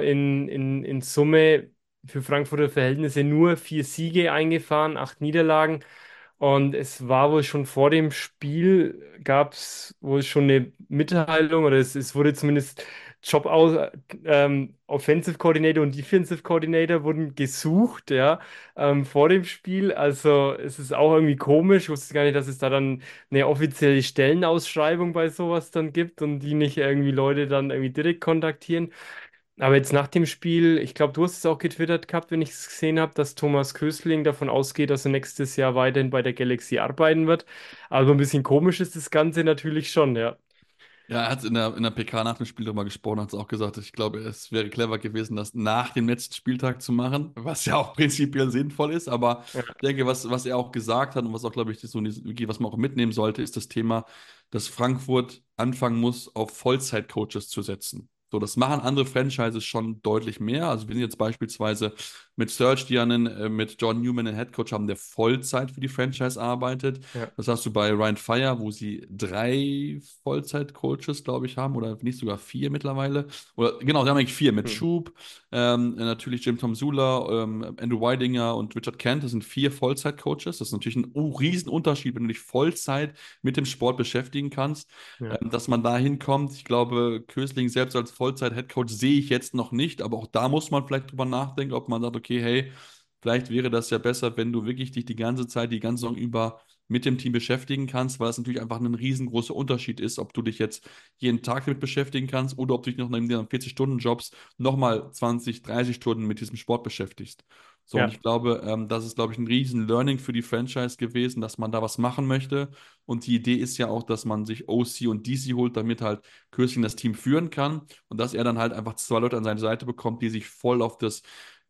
[SPEAKER 2] in Summe für Frankfurter Verhältnisse nur 4 Siege eingefahren, 8 Niederlagen. Und es war wohl schon vor dem Spiel, gab es wohl schon eine Mitteilung oder es wurde zumindest Job aus, Offensive Coordinator und Defensive Coordinator wurden gesucht, ja, vor dem Spiel. Also es ist auch irgendwie komisch. Ich wusste gar nicht, dass es da dann eine offizielle Stellenausschreibung bei sowas dann gibt und die nicht irgendwie Leute dann irgendwie direkt kontaktieren. Aber jetzt nach dem Spiel, ich glaube, du hast es auch getwittert gehabt, wenn ich es gesehen habe, dass Thomas Kösling davon ausgeht, dass er nächstes Jahr weiterhin bei der Galaxy arbeiten wird. Also ein bisschen komisch ist das Ganze natürlich schon, ja.
[SPEAKER 1] Ja, er hat in der PK nach dem Spiel darüber gesprochen, hat es auch gesagt, ich glaube, es wäre clever gewesen, das nach dem letzten Spieltag zu machen, was ja auch prinzipiell sinnvoll ist, aber
[SPEAKER 2] Ja,
[SPEAKER 1] ich denke, was er auch gesagt hat und was auch, glaube ich, so, was man auch mitnehmen sollte, ist das Thema, dass Frankfurt anfangen muss, auf Vollzeit-Coaches zu setzen. So, das machen andere Franchises schon deutlich mehr. Also wir sind jetzt beispielsweise mit Serge, die mit John Newman einen Headcoach haben, der Vollzeit für die Franchise arbeitet.
[SPEAKER 2] ja.
[SPEAKER 1] Das hast du bei Ryan Fire, wo sie 3 Vollzeit-Coaches, glaube ich, haben, oder nicht sogar 4 mittlerweile. Oder genau, sie haben eigentlich 4 mit
[SPEAKER 2] Hm.
[SPEAKER 1] Schub, natürlich Jim Tom Sula, Andrew Weidinger und Richard Kent. Das sind 4 Vollzeit-Coaches. Das ist natürlich ein Riesenunterschied, wenn du dich Vollzeit mit dem Sport beschäftigen kannst,
[SPEAKER 2] Ja,
[SPEAKER 1] dass man da hinkommt. Ich glaube, Kösling selbst als Vollzeit-Headcoach sehe ich jetzt noch nicht, aber auch da muss man vielleicht drüber nachdenken, ob man sagt, okay, hey, vielleicht wäre das ja besser, wenn du wirklich dich die ganze Zeit, die ganze Saison über mit dem Team beschäftigen kannst, weil es natürlich einfach ein riesengroßer Unterschied ist, ob du dich jetzt jeden Tag damit beschäftigen kannst oder ob du dich noch in deinen 40-Stunden-Jobs nochmal 20, 30 Stunden mit diesem Sport beschäftigst. So, und
[SPEAKER 2] ja,
[SPEAKER 1] ich glaube, das ist, glaube ich, ein riesen Learning für die Franchise gewesen, dass man da was machen möchte. Und die Idee ist ja auch, dass man sich OC und DC holt, damit halt Kirsten das Team führen kann und dass er dann halt einfach 2 Leute an seine Seite bekommt, die sich voll auf das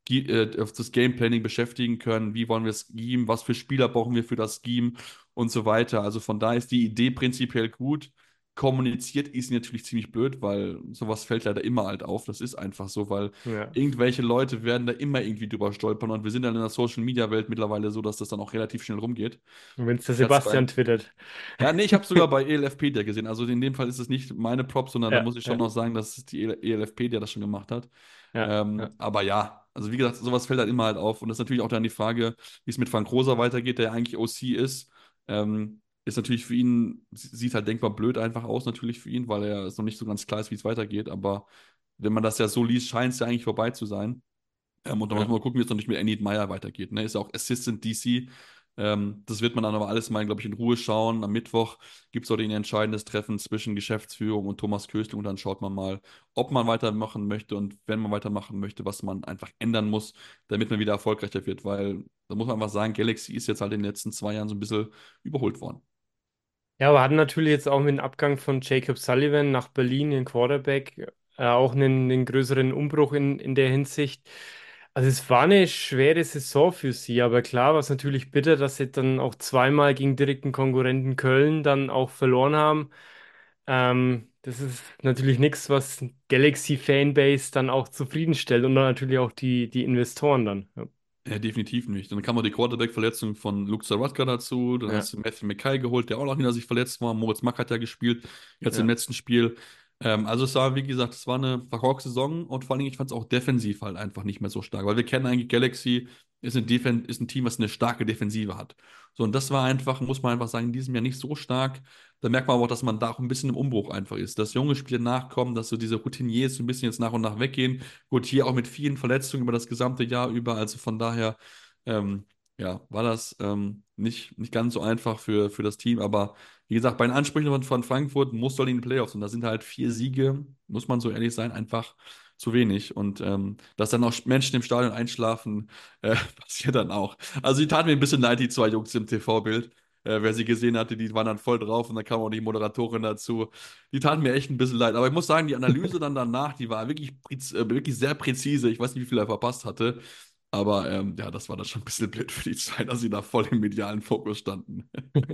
[SPEAKER 1] auf das Gameplanning beschäftigen können. Wie wollen wir das Scheme? Was für Spieler brauchen wir für das Scheme? Und so weiter. Also von daher ist die Idee prinzipiell gut. Kommuniziert ist sie natürlich ziemlich blöd, weil sowas fällt leider immer halt auf. Das ist einfach so, weil
[SPEAKER 2] Ja.
[SPEAKER 1] irgendwelche Leute werden da immer irgendwie drüber stolpern und wir sind dann in der Social-Media-Welt mittlerweile so, dass das dann auch relativ schnell rumgeht.
[SPEAKER 2] Und wenn es der
[SPEAKER 1] Ich hatte es
[SPEAKER 2] Sebastian
[SPEAKER 1] bei,
[SPEAKER 2] twittert.
[SPEAKER 1] ja, nee, ich habe sogar bei ELFpedia gesehen. Also in dem Fall ist es nicht meine Props, sondern da
[SPEAKER 2] Ja,
[SPEAKER 1] muss ich schon
[SPEAKER 2] ja,
[SPEAKER 1] noch sagen, dass es die ELFpedia das schon gemacht hat.
[SPEAKER 2] ja, ja.
[SPEAKER 1] Aber ja, also wie gesagt, sowas fällt halt immer halt auf. Und das ist natürlich auch dann die Frage, wie es mit Frank Rosa weitergeht, der ja eigentlich OC ist. Ist natürlich für ihn, sieht halt denkbar blöd einfach aus, natürlich für ihn, weil er es noch nicht so ganz klar ist, wie es weitergeht. Aber wenn man das ja so liest, scheint es ja eigentlich vorbei zu sein. Und da muss
[SPEAKER 2] Ja.
[SPEAKER 1] man mal gucken, wie es noch nicht mit Enid Meyer weitergeht. Ne? Ist ja auch Assistant DC. Das wird man dann aber alles mal, glaube ich, in Ruhe schauen. Am Mittwoch gibt es auch ein entscheidendes Treffen zwischen Geschäftsführung und Thomas Köstl und dann schaut man mal, ob man weitermachen möchte und wenn man weitermachen möchte, was man einfach ändern muss, damit man wieder erfolgreicher wird. Weil, da muss man einfach sagen, Galaxy ist jetzt halt in den letzten 2 Jahren so ein bisschen überholt worden.
[SPEAKER 2] Ja, aber hatten natürlich jetzt auch mit dem Abgang von Jacob Sullivan nach Berlin, den Quarterback, auch einen größeren Umbruch in der Hinsicht. Also es war eine schwere Saison für sie, aber klar war es natürlich bitter, dass sie dann auch zweimal gegen direkten Konkurrenten Köln dann auch verloren haben. Das ist natürlich nichts, was Galaxy Fanbase dann auch zufriedenstellt und dann natürlich auch die Investoren dann. Ja,
[SPEAKER 1] Ja, definitiv nicht. Dann kam noch die Quarterback-Verletzung von Luke Saratka dazu. Dann
[SPEAKER 2] ja,
[SPEAKER 1] hast du Matthew McKay geholt, der auch noch hinter sich verletzt war. Moritz Mack hat ja gespielt, jetzt im
[SPEAKER 2] ja.
[SPEAKER 1] letzten Spiel. Also es war, wie gesagt, es war eine verkorkste Saison und vor allen Dingen, ich fand es auch defensiv halt einfach nicht mehr so stark, weil wir kennen eigentlich Galaxy, ist ein Team, was eine starke Defensive hat. So, und das war einfach, muss man einfach sagen, in diesem Jahr nicht so stark. Da merkt man aber auch, dass man da auch ein bisschen im Umbruch einfach ist. Dass junge Spieler nachkommen, dass so diese Routiniers so ein bisschen jetzt nach und nach weggehen. Gut, hier auch mit vielen Verletzungen über das gesamte Jahr über. Also von daher, ähm, ja, war das nicht ganz so einfach für das Team. Aber wie gesagt, bei den Ansprüchen von Frankfurt musst du halt in die Playoffs. Und da sind halt 4 Siege, muss man so ehrlich sein, einfach zu wenig. Und dass dann auch Menschen im Stadion einschlafen, passiert dann auch. Also die taten mir ein bisschen leid, die 2 Jungs im TV-Bild. Wer sie gesehen hatte, die waren dann voll drauf und dann kam auch die Moderatorin dazu. Die taten mir echt ein bisschen leid. Aber ich muss sagen, die Analyse dann danach, die war wirklich sehr präzise. Ich weiß nicht, wie viel er verpasst hatte. Aber ja, das war dann schon ein bisschen blöd für die zwei, dass sie da voll im medialen Fokus standen.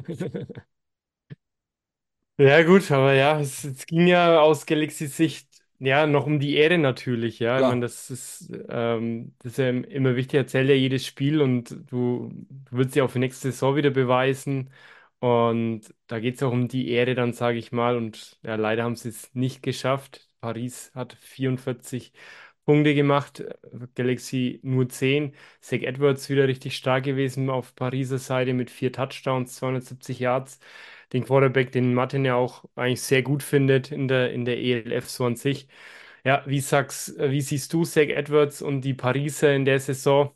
[SPEAKER 2] Ja, gut, aber ja, es ging ja aus Galaxys Sicht ja noch um die Ehre natürlich, ja. Ich meine,
[SPEAKER 1] Klar,
[SPEAKER 2] das ist ja immer wichtig, erzählt ja jedes Spiel und du willst ja auch für nächste Saison wieder beweisen. Und da geht es auch um die Ehre, dann sage ich mal. Und ja, leider haben sie es nicht geschafft. Paris hat 44 Punkte gemacht, Galaxy nur 10. Zach Edwards wieder richtig stark gewesen auf Pariser Seite mit 4 Touchdowns, 270 Yards. Den Quarterback, den Martin ja auch eigentlich sehr gut findet in der ELF so an sich. Ja, wie siehst du Zach Edwards und die Pariser in der Saison?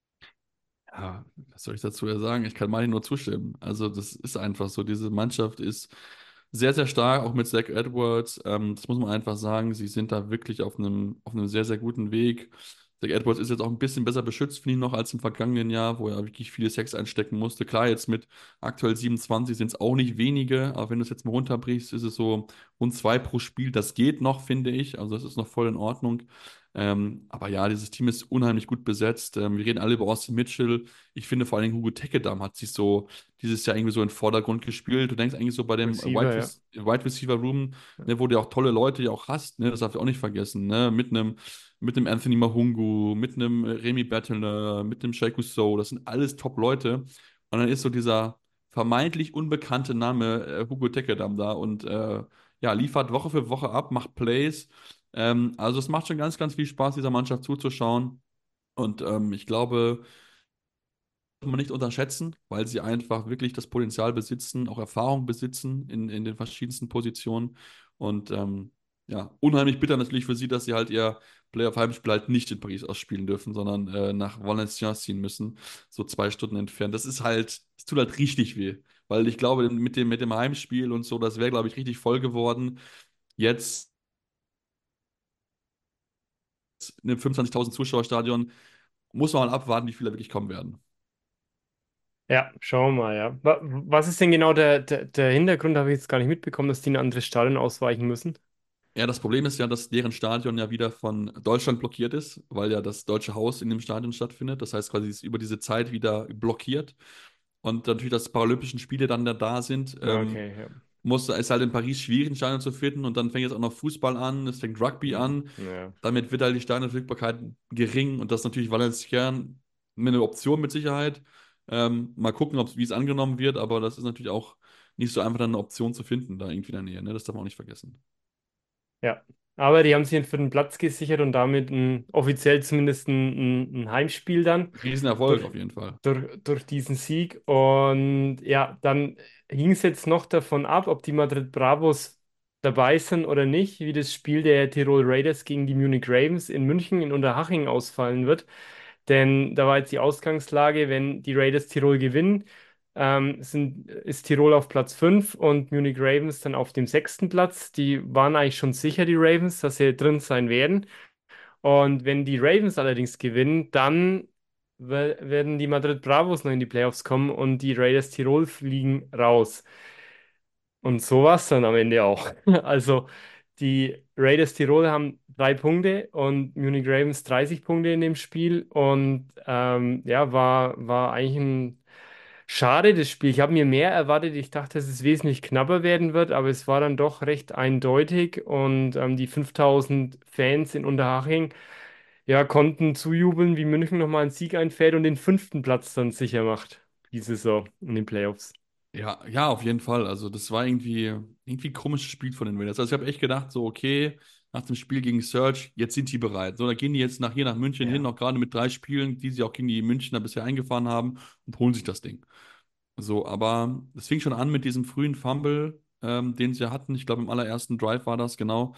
[SPEAKER 1] ja, was soll ich dazu ja sagen? Ich kann Martin nur zustimmen. Also, das ist einfach so. Diese Mannschaft ist sehr, sehr stark, auch mit Zach Edwards. Das muss man einfach sagen. Sie sind da wirklich auf einem sehr, sehr guten Weg. Zach Edwards ist jetzt auch ein bisschen besser beschützt, finde ich, noch als im vergangenen Jahr, wo er wirklich viele Sacks einstecken musste. Klar, jetzt mit aktuell 27 sind es auch nicht wenige, aber wenn du es jetzt mal runterbrichst, ist es so rund 2 pro Spiel. Das geht noch, finde ich. Also, das ist noch voll in Ordnung. Aber ja, dieses Team ist unheimlich gut besetzt. Wir reden alle über Austin Mitchell. Ich finde vor allen Dingen Hugo Tekedam hat sich so dieses Jahr irgendwie so in den Vordergrund gespielt. Du denkst eigentlich so bei dem
[SPEAKER 2] Receiver, ja.
[SPEAKER 1] Wide Receiver Room, ne, wo du ja auch tolle Leute ja auch hast, ne, das darf ich auch nicht vergessen, ne, mit einem Anthony Mahungu, mit einem Remy Battler, mit einem Sheikh So, das sind alles Top-Leute. Und dann ist so dieser vermeintlich unbekannte Name Hugo Tekedam da und ja, liefert Woche für Woche ab, macht Plays. Also es macht schon ganz, ganz viel Spaß, dieser Mannschaft zuzuschauen. Und ich glaube, man nicht unterschätzen, weil sie einfach wirklich das Potenzial besitzen, auch Erfahrung besitzen in den verschiedensten Positionen. Und ja, unheimlich bitter natürlich für sie, dass sie halt ihr Playoff-Heimspiel halt nicht in Paris ausspielen dürfen, sondern nach Valenciennes ziehen müssen, so 2 Stunden entfernt. Das ist halt, es tut halt richtig weh, weil ich glaube, mit dem Heimspiel und so, das wäre, glaube ich, richtig voll geworden. Jetzt in einem 25.000 Zuschauerstadion muss man mal abwarten, wie viele wirklich kommen werden.
[SPEAKER 2] Ja, schauen wir mal, ja. Was ist denn genau der Hintergrund? Habe ich jetzt gar nicht mitbekommen, dass die in ein anderes Stadion ausweichen müssen.
[SPEAKER 1] Ja, das Problem ist ja, dass deren Stadion ja wieder von Deutschland blockiert ist, weil ja das Deutsche Haus in dem Stadion stattfindet. Das heißt quasi, es ist über diese Zeit wieder blockiert. Und natürlich, dass Paralympischen Spiele dann da sind,
[SPEAKER 2] Okay, ja.
[SPEAKER 1] ist halt in Paris schwierig, ein Stadion zu finden. Und dann fängt jetzt auch noch Fußball an, es fängt Rugby
[SPEAKER 2] Hm,
[SPEAKER 1] an.
[SPEAKER 2] ja.
[SPEAKER 1] Damit wird halt die Stadionverfügbarkeit gering. Und das ist natürlich Valenciennes eine Option mit Sicherheit. Mal gucken, wie es angenommen wird. Aber das ist natürlich auch nicht so einfach, dann eine Option zu finden, da irgendwie in der Nähe. Ne? Das darf man auch nicht vergessen.
[SPEAKER 2] Ja. Aber die haben sich für den Platz gesichert und damit offiziell zumindest ein Heimspiel dann
[SPEAKER 1] Riesenerfolg
[SPEAKER 2] durch,
[SPEAKER 1] auf jeden Fall.
[SPEAKER 2] durch diesen Sieg. Und ja, dann hing es jetzt noch davon ab, ob die Madrid Bravos dabei sind oder nicht, wie das Spiel der Tirol Raiders gegen die Munich Ravens in München in Unterhaching ausfallen wird. Denn da war jetzt die Ausgangslage, wenn die Raiders Tirol gewinnen, ist Tirol auf Platz 5 und Munich Ravens dann auf dem sechsten Platz. Die waren eigentlich schon sicher, die Ravens, dass sie drin sein werden. Und wenn die Ravens allerdings gewinnen, dann werden die Madrid Bravos noch in die Playoffs kommen und die Raiders Tirol fliegen raus. Und so war es dann am Ende auch. Also die Raiders Tirol haben 3 Punkte und Munich Ravens 30 Punkte in dem Spiel. Und ja, war eigentlich ein schade, das Spiel. Ich habe mir mehr erwartet. Ich dachte, dass es wesentlich knapper werden wird, aber es war dann doch recht eindeutig. Und die 5000 Fans in Unterhaching ja, konnten zujubeln, wie München nochmal einen Sieg einfährt und den fünften Platz dann sicher macht, die Saison in den Playoffs.
[SPEAKER 1] Ja, ja, auf jeden Fall. Also, das war irgendwie ein komisches Spiel von den Raiders. Also, ich habe echt gedacht, so, okay, nach dem Spiel gegen Surge, jetzt sind die bereit. So, da gehen die jetzt hier nach München hin,
[SPEAKER 2] Ja.
[SPEAKER 1] auch gerade mit 3 Spielen, die sie auch gegen die Münchner bisher eingefahren haben und holen sich das Ding. So, aber es fing schon an mit diesem frühen Fumble, den sie hatten. Ich glaube, im allerersten Drive war das genau,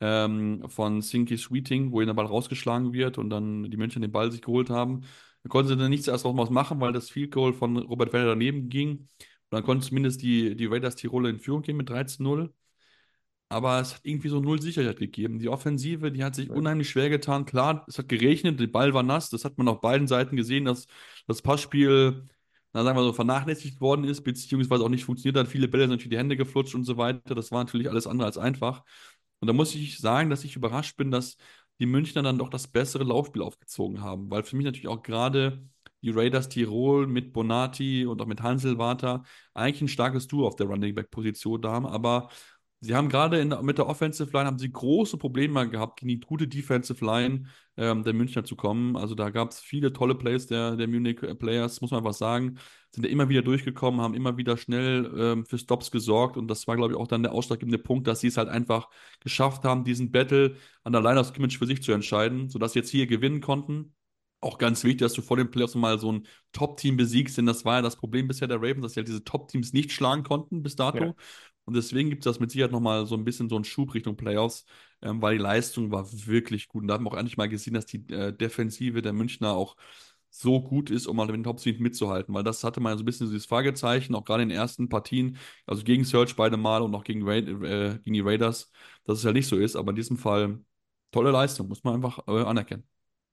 [SPEAKER 1] von Sinky Sweeting, wo ihnen der Ball rausgeschlagen wird und dann die Münchner den Ball sich geholt haben. Da konnten sie dann nichts erst draus machen, weil das Field Goal von Robert Welle daneben ging. Und dann konnten zumindest die Raiders Tiroler in Führung gehen mit 13-0. Aber es hat irgendwie so null Sicherheit gegeben. Die Offensive, die hat sich unheimlich schwer getan. Klar, es hat geregnet, der Ball war nass. Das hat man auf beiden Seiten gesehen, dass das Passspiel, na sagen wir so, vernachlässigt worden ist, beziehungsweise auch nicht funktioniert hat. Viele Bälle sind natürlich die Hände geflutscht und so weiter. Das war natürlich alles andere als einfach. Und da muss ich sagen, dass ich überrascht bin, dass die Münchner dann doch das bessere Laufspiel aufgezogen haben. Weil für mich natürlich auch gerade die Raiders Tirol mit Bonati und auch mit Hanselwater eigentlich ein starkes Duo auf der Running Back Position da haben, aber sie haben gerade mit der Offensive Line haben sie große Probleme gehabt, gegen die gute Defensive Line der Münchner zu kommen. Also da gab es viele tolle Plays der Munich Players, muss man einfach sagen. Sind ja immer wieder durchgekommen, haben immer wieder schnell für Stops gesorgt. Und das war, glaube ich, auch dann der ausschlaggebende Punkt, dass sie es halt einfach geschafft haben, diesen Battle an der Line of Scrimmage für sich zu entscheiden, sodass sie jetzt hier gewinnen konnten. Auch ganz wichtig, dass du vor den Playoffs mal so ein Top-Team besiegst, denn das war ja das Problem bisher der Ravens, dass sie halt diese Top-Teams nicht schlagen konnten bis
[SPEAKER 2] Ja.
[SPEAKER 1] dato. Und deswegen gibt es das mit Sicherheit nochmal so ein bisschen so einen Schub Richtung Playoffs, weil die Leistung war wirklich gut. Und da haben wir auch endlich mal gesehen, dass die Defensive der Münchner auch so gut ist, um mal mit den Top-Teams mitzuhalten. Weil das hatte man ja so ein bisschen dieses Fragezeichen, auch gerade in den ersten Partien, also gegen Surge beide Mal und auch gegen die Raiders, dass es ja nicht so ist. Aber in diesem Fall tolle Leistung, muss man einfach anerkennen.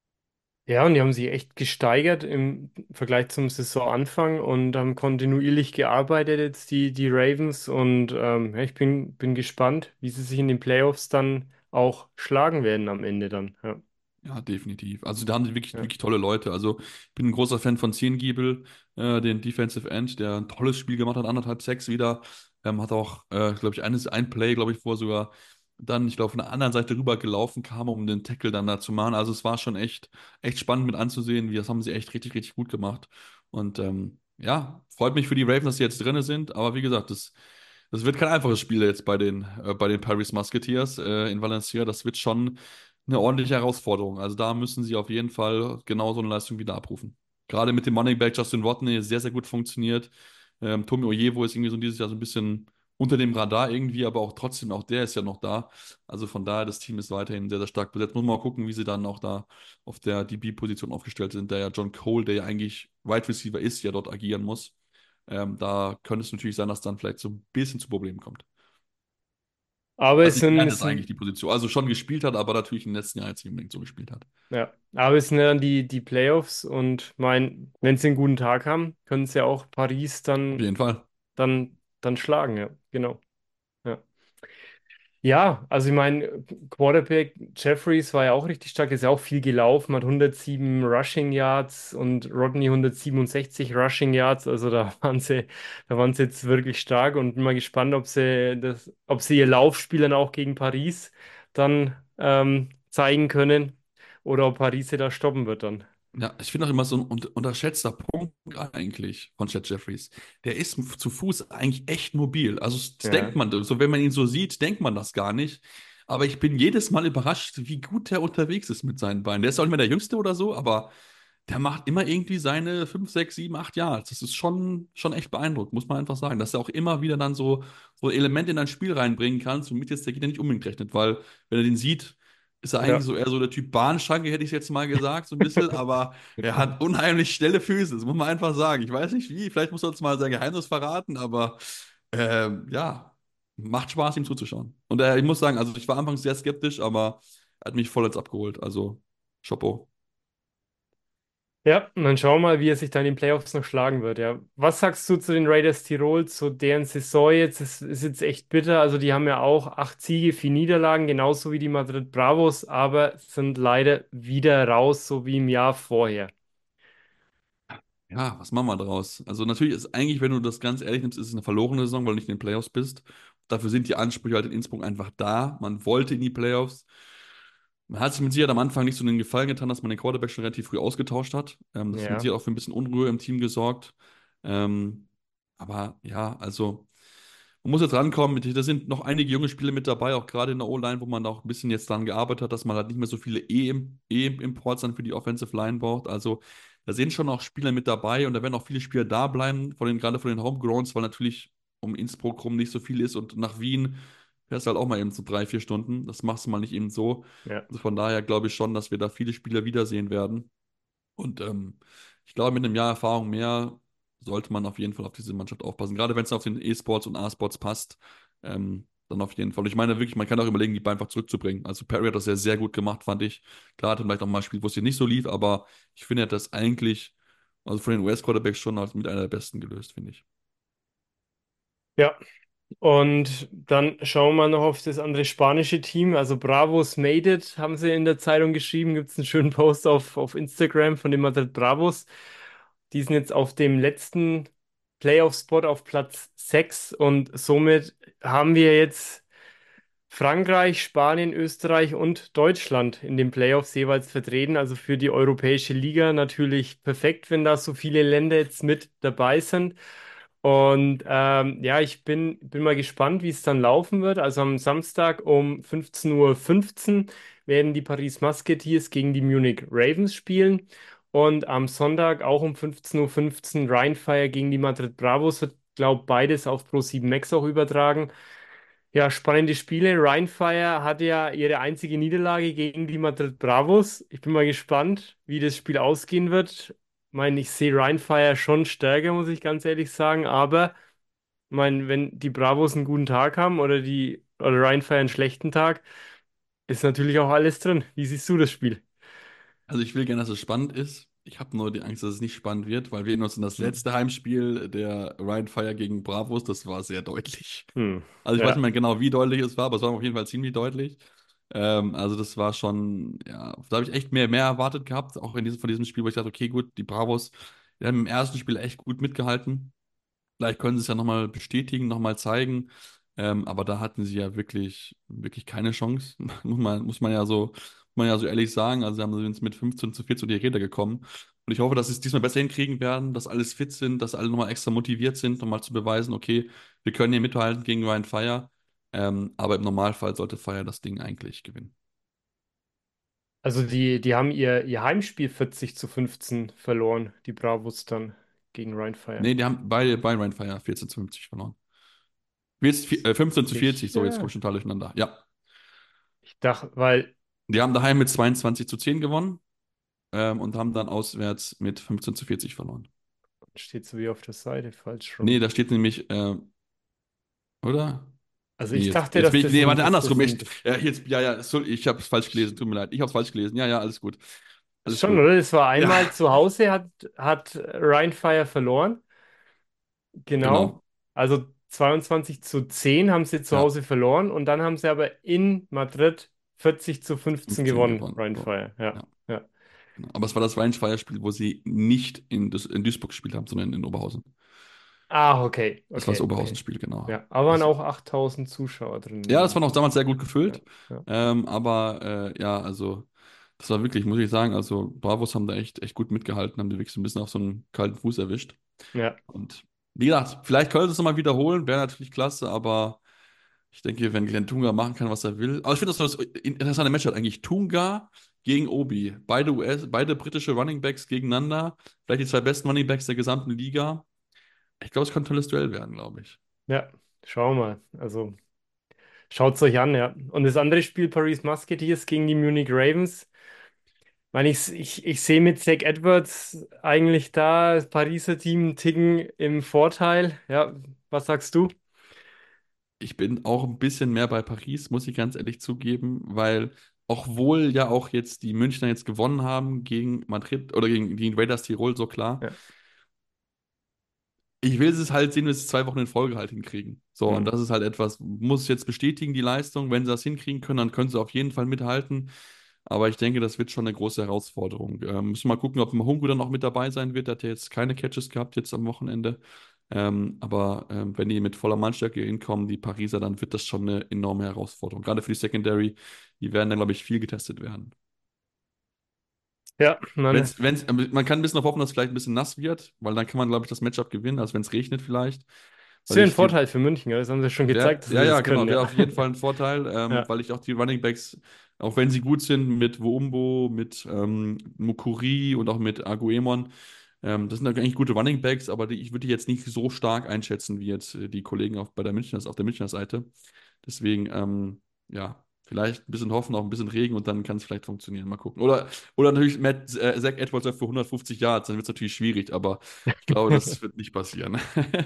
[SPEAKER 2] Ja, und die haben sich echt gesteigert im Vergleich zum Saisonanfang und haben kontinuierlich gearbeitet, jetzt die Ravens. Und ja, ich bin gespannt, wie sie sich in den Playoffs dann auch schlagen werden am Ende dann. Ja,
[SPEAKER 1] Ja, definitiv. Also da haben sie wirklich,
[SPEAKER 2] ja.
[SPEAKER 1] wirklich tolle Leute. Also ich bin ein großer Fan von Ziengiebel, den Defensive End, der ein tolles Spiel gemacht hat, 1,5 Sacks wieder. Hat auch, glaube ich, ein Play, glaube ich, wo er sogar dann, ich glaube, von der anderen Seite rüber gelaufen kam, um den Tackle dann da zu machen. Also es war schon echt spannend mit anzusehen. Das haben sie echt richtig, richtig gut gemacht. Und ja, freut mich für die Ravens, dass sie jetzt drin sind. Aber wie gesagt, das wird kein einfaches Spiel jetzt bei den Paris Musketeers in Valencia. Das wird schon eine ordentliche Herausforderung. Also da müssen sie auf jeden Fall genau so eine Leistung wieder abrufen. Gerade mit dem Running Back Justin Watney sehr, sehr gut funktioniert. Tommy Ojewo ist irgendwie so dieses Jahr so ein bisschen unter dem Radar irgendwie, aber auch trotzdem, auch der ist ja noch da. Also von daher, das Team ist weiterhin sehr, sehr stark besetzt. Muss man mal gucken, wie sie dann auch da auf der DB-Position aufgestellt sind, der ja John Cole, der ja eigentlich Wide Receiver ist, ja dort agieren muss. Da könnte es natürlich sein, dass dann vielleicht so ein bisschen zu Problemen kommt.
[SPEAKER 2] Aber
[SPEAKER 1] Also
[SPEAKER 2] es
[SPEAKER 1] nicht lernt
[SPEAKER 2] sind,
[SPEAKER 1] jetzt
[SPEAKER 2] es
[SPEAKER 1] eigentlich
[SPEAKER 2] sind,
[SPEAKER 1] die Position. Also schon gespielt hat, aber natürlich im letzten Jahr jetzt nicht unbedingt so gespielt hat.
[SPEAKER 2] ja, aber es sind ja dann die Playoffs und wenn sie einen guten Tag haben, können sie ja auch Paris
[SPEAKER 1] Auf jeden Fall.
[SPEAKER 2] dann schlagen, ja, genau. Ja. Ja, also ich meine, Quarterback Jeffries war ja auch richtig stark, ist ja auch viel gelaufen, hat 107 Rushing Yards und Rodney 167 Rushing Yards, also da waren sie jetzt wirklich stark und bin mal gespannt, ob sie ihr Laufspiel dann auch gegen Paris dann zeigen können oder ob Paris sie da stoppen wird dann.
[SPEAKER 1] Ja, ich finde auch immer so ein unterschätzter Punkt eigentlich von Chad Jeffries. Der ist zu Fuß eigentlich echt mobil. Also das denkt
[SPEAKER 2] Ja,
[SPEAKER 1] man, so wenn man ihn so sieht, denkt man das gar nicht. Aber ich bin jedes Mal überrascht, wie gut der unterwegs ist mit seinen Beinen. Der ist auch nicht mehr der Jüngste oder so, aber der macht immer irgendwie seine 5, 6, 7, 8 Yards. Das ist schon echt beeindruckend, muss man einfach sagen. Dass er auch immer wieder dann so Elemente in ein Spiel reinbringen kann, womit jetzt der Gegner nicht unbedingt rechnet. Weil, wenn er den sieht, ist er eigentlich
[SPEAKER 2] ja.
[SPEAKER 1] so eher so der Typ Bahnschranke, hätte ich jetzt mal gesagt, so ein bisschen. Aber er hat unheimlich schnelle Füße, das muss man einfach sagen. Ich weiß nicht wie, vielleicht muss er uns mal sein Geheimnis verraten, aber ja, macht Spaß, ihm zuzuschauen. Und ich muss sagen, also ich war anfangs sehr skeptisch, aber er hat mich voll jetzt abgeholt. Also, Chapeau.
[SPEAKER 2] Ja, und dann schauen wir mal, wie er sich dann in den Playoffs noch schlagen wird. Ja. Was sagst du zu den Raiders Tirol, zu deren Saison jetzt? Es ist jetzt echt bitter. Also, die haben ja auch 8 Siege, 4 Niederlagen, genauso wie die Madrid Bravos, aber sind leider wieder raus, so wie im Jahr vorher.
[SPEAKER 1] Ja, was machen wir daraus? Also natürlich ist eigentlich, wenn du das ganz ehrlich nimmst, ist es eine verlorene Saison, weil du nicht in den Playoffs bist. Dafür sind die Ansprüche halt in Innsbruck einfach da. Man wollte in die Playoffs. Man hat sich mit Sicherheit am Anfang nicht so den Gefallen getan, dass man den Quarterback schon relativ früh ausgetauscht hat. Das hat mit
[SPEAKER 2] Ja,
[SPEAKER 1] Sicherheit auch für ein bisschen Unruhe im Team gesorgt. Ähm, aber ja, also man muss jetzt rankommen. Da sind noch einige junge Spieler mit dabei, auch gerade in der O-Line, wo man auch ein bisschen jetzt daran gearbeitet hat, dass man halt nicht mehr so viele E-Imports dann für die Offensive Line braucht. Also da sind schon auch Spieler mit dabei und da werden auch viele Spieler da bleiben, gerade von den Homegrowns, weil natürlich um Innsbruck rum nicht so viel ist und nach Wien fährst du halt auch mal eben so 3, 4 Stunden. Das machst du mal nicht eben so.
[SPEAKER 2] ja.
[SPEAKER 1] Also von daher glaube ich schon, dass wir da viele Spieler wiedersehen werden. Und ich glaube, mit einem Jahr Erfahrung mehr sollte man auf jeden Fall auf diese Mannschaft aufpassen. Gerade wenn es auf den E-Sports und A-Sports passt, dann auf jeden Fall. Und ich meine wirklich, man kann auch überlegen, die beiden einfach zurückzubringen. Also Perry hat das ja sehr gut gemacht, fand ich. Klar, hatte vielleicht auch mal ein Spiel, wo es hier nicht so lief, aber ich finde, er hat das eigentlich, also von den US-Quarterbacks schon als mit einer der besten gelöst, finde ich.
[SPEAKER 2] Ja, und dann schauen wir noch auf das andere spanische Team. Also Bravos made it, haben sie in der Zeitung geschrieben. Gibt es einen schönen Post auf Instagram von den Madrid Bravos. Die sind jetzt auf dem letzten Playoff-Spot auf Platz 6 und somit haben wir jetzt Frankreich, Spanien, Österreich und Deutschland in den Playoffs jeweils vertreten. Also für die Europäische Liga natürlich perfekt, wenn da so viele Länder jetzt mit dabei sind. Und ja, bin mal gespannt, wie es dann laufen wird. Also am Samstag um 15:15 Uhr werden die Paris Musketeers gegen die Munich Ravens spielen. Und am Sonntag auch um 15:15 Uhr Rheinfire gegen die Madrid Bravos wird, glaube beides auf Pro7 Max auch übertragen. Ja, spannende Spiele. Rheinfire hatte ja ihre einzige Niederlage gegen die Madrid Bravos. Ich bin mal gespannt, wie das Spiel ausgehen wird. Ich meine, ich sehe Rheinfire schon stärker, muss ich ganz ehrlich sagen. Aber ich meine, wenn die Bravos einen guten Tag haben oder Rheinfire einen schlechten Tag, ist natürlich auch alles drin. Wie siehst du das Spiel?
[SPEAKER 1] Also ich will gerne, dass es spannend ist. Ich habe nur die Angst, dass es nicht spannend wird, weil wir erinnern uns an das letzte Heimspiel der Ryan Fire gegen Bravos, das war sehr deutlich.
[SPEAKER 2] Hm.
[SPEAKER 1] Also ich weiß nicht
[SPEAKER 2] Ja.
[SPEAKER 1] mehr genau, wie deutlich es war, aber es war auf jeden Fall ziemlich deutlich. Also das war schon, ja, da habe ich echt mehr erwartet gehabt, auch von diesem Spiel, wo ich dachte, okay, gut, die Bravos, die haben im ersten Spiel echt gut mitgehalten. Vielleicht können sie es ja nochmal bestätigen, nochmal zeigen. Aber da hatten sie ja wirklich keine Chance. Muss man ja so ehrlich sagen. Also, sie haben sind mit 15:14 die Räder gekommen. Und ich hoffe, dass sie es diesmal besser hinkriegen werden, dass alles fit sind, dass alle nochmal extra motiviert sind, nochmal zu beweisen, okay, wir können hier mithalten gegen Ryan Fire. Aber im Normalfall sollte Fire das Ding eigentlich gewinnen.
[SPEAKER 2] Also die haben ihr Heimspiel 40:15 verloren, die Bravos dann gegen Rheinfire.
[SPEAKER 1] Nee, die haben beide bei Ryan Fire 14:50 verloren. Jetzt 15:40, so jetzt komme
[SPEAKER 2] Sicher?
[SPEAKER 1] ich schon total durcheinander. Ja.
[SPEAKER 2] Ich dachte, weil
[SPEAKER 1] Die haben daheim mit 22:10 gewonnen. Und haben dann auswärts mit 15:40 verloren.
[SPEAKER 2] steht so wie auf der Seite falsch
[SPEAKER 1] Nee,
[SPEAKER 2] rum.
[SPEAKER 1] da steht nämlich, oder?
[SPEAKER 2] Also
[SPEAKER 1] Nee,
[SPEAKER 2] ich
[SPEAKER 1] jetzt,
[SPEAKER 2] dachte,
[SPEAKER 1] jetzt bin ich, nee, warte,
[SPEAKER 2] dass das
[SPEAKER 1] andersrum.
[SPEAKER 2] ein
[SPEAKER 1] Ich habe es falsch gelesen, tut mir leid. Ich habe es falsch gelesen. Ja, ja, alles gut. Alles
[SPEAKER 2] schon,
[SPEAKER 1] gut.
[SPEAKER 2] oder? Das war
[SPEAKER 1] Ja,
[SPEAKER 2] einmal zu Hause, hat Rheinfire verloren. Genau.
[SPEAKER 1] genau.
[SPEAKER 2] Also 22:10 haben sie zu
[SPEAKER 1] Ja,
[SPEAKER 2] Hause verloren und dann haben sie aber in Madrid 40:15
[SPEAKER 1] 15
[SPEAKER 2] gewonnen,
[SPEAKER 1] gewonnen.
[SPEAKER 2] Rhein
[SPEAKER 1] So.
[SPEAKER 2] Fire. Ja,
[SPEAKER 1] Ja,
[SPEAKER 2] ja.
[SPEAKER 1] genau. Aber es war das Rhein-Speyer-Spiel, wo sie nicht in Duisburg gespielt haben, sondern in Oberhausen.
[SPEAKER 2] Ah, okay,
[SPEAKER 1] Das war das
[SPEAKER 2] okay, okay.
[SPEAKER 1] Oberhausen-Spiel, genau.
[SPEAKER 2] Ja, aber waren
[SPEAKER 1] Das,
[SPEAKER 2] auch 8.000 Zuschauer drin
[SPEAKER 1] ja, das war
[SPEAKER 2] gewesen.
[SPEAKER 1] noch damals sehr gut
[SPEAKER 2] Ja,
[SPEAKER 1] gefüllt.
[SPEAKER 2] ja,
[SPEAKER 1] Aber ja, also, das war wirklich, muss ich sagen, also Bravos haben da echt gut mitgehalten, haben die wirklich so ein bisschen auf so einen kalten Fuß erwischt.
[SPEAKER 2] ja.
[SPEAKER 1] Und wie gesagt, vielleicht könnte es nochmal wiederholen, wäre natürlich klasse, aber ich denke, wenn Glenn Tunga machen kann, was er will. Aber ich finde das so das interessante Match hat eigentlich Tunga gegen Obi. Beide britische Running Backs gegeneinander. Vielleicht die zwei besten Running Backs der gesamten Liga. Ich glaube, es kann ein tolles Duell werden, glaube ich.
[SPEAKER 2] Ja, schauen wir mal. Also schaut es euch an, ja. Und das andere Spiel, Paris Musketeers gegen die Munich Ravens. Meine, ich sehe mit Zach Edwards eigentlich da das Pariser Team einen Ticken im Vorteil. Ja, was sagst du?
[SPEAKER 1] Ich bin auch ein bisschen mehr bei Paris, muss ich ganz ehrlich zugeben, weil auch wohl ja auch jetzt die Münchner jetzt gewonnen haben gegen Madrid oder gegen die Raiders Tirol, so klar.
[SPEAKER 2] Ja.
[SPEAKER 1] Ich will es halt sehen, wenn sie es 2 Wochen in Folge halt hinkriegen. So, und
[SPEAKER 2] Hm.
[SPEAKER 1] das ist halt etwas, muss ich jetzt bestätigen, die Leistung. Wenn sie das hinkriegen können, dann können sie auf jeden Fall mithalten. Aber ich denke, das wird schon eine große Herausforderung. Müssen wir mal gucken, ob Mahungu dann auch mit dabei sein wird. Der hat ja jetzt keine Catches gehabt, jetzt am Wochenende. Aber wenn die mit voller Mannstärke hinkommen, die Pariser, dann wird das schon eine enorme Herausforderung. Gerade für die Secondary, die werden dann, glaube ich, viel getestet werden.
[SPEAKER 2] Ja,
[SPEAKER 1] Man kann ein bisschen darauf hoffen, dass es vielleicht ein bisschen nass wird, weil dann kann man, glaube ich, das Matchup gewinnen, als wenn es regnet vielleicht.
[SPEAKER 2] ist
[SPEAKER 1] Weil
[SPEAKER 2] ja ein
[SPEAKER 1] ich die,
[SPEAKER 2] Vorteil für München, ja. Das haben sie schon gezeigt, dass
[SPEAKER 1] Ja,
[SPEAKER 2] sie
[SPEAKER 1] ja,
[SPEAKER 2] das
[SPEAKER 1] genau,
[SPEAKER 2] können, ja.
[SPEAKER 1] wäre auf jeden Fall ein Vorteil,
[SPEAKER 2] Ja,
[SPEAKER 1] weil ich auch die Running Backs, auch wenn sie gut sind, mit Woumbo, mit Mukuri und auch mit Aguemon, das sind eigentlich gute Running Backs, aber ich würde die jetzt nicht so stark einschätzen wie jetzt die Kollegen auf der Münchner Seite. Deswegen, ja, vielleicht ein bisschen hoffen, auch ein bisschen Regen und dann kann es vielleicht funktionieren. Mal gucken. Oder natürlich Zach Edwards läuft für 150 Yards, dann wird es natürlich schwierig, aber ich glaube, das wird nicht passieren.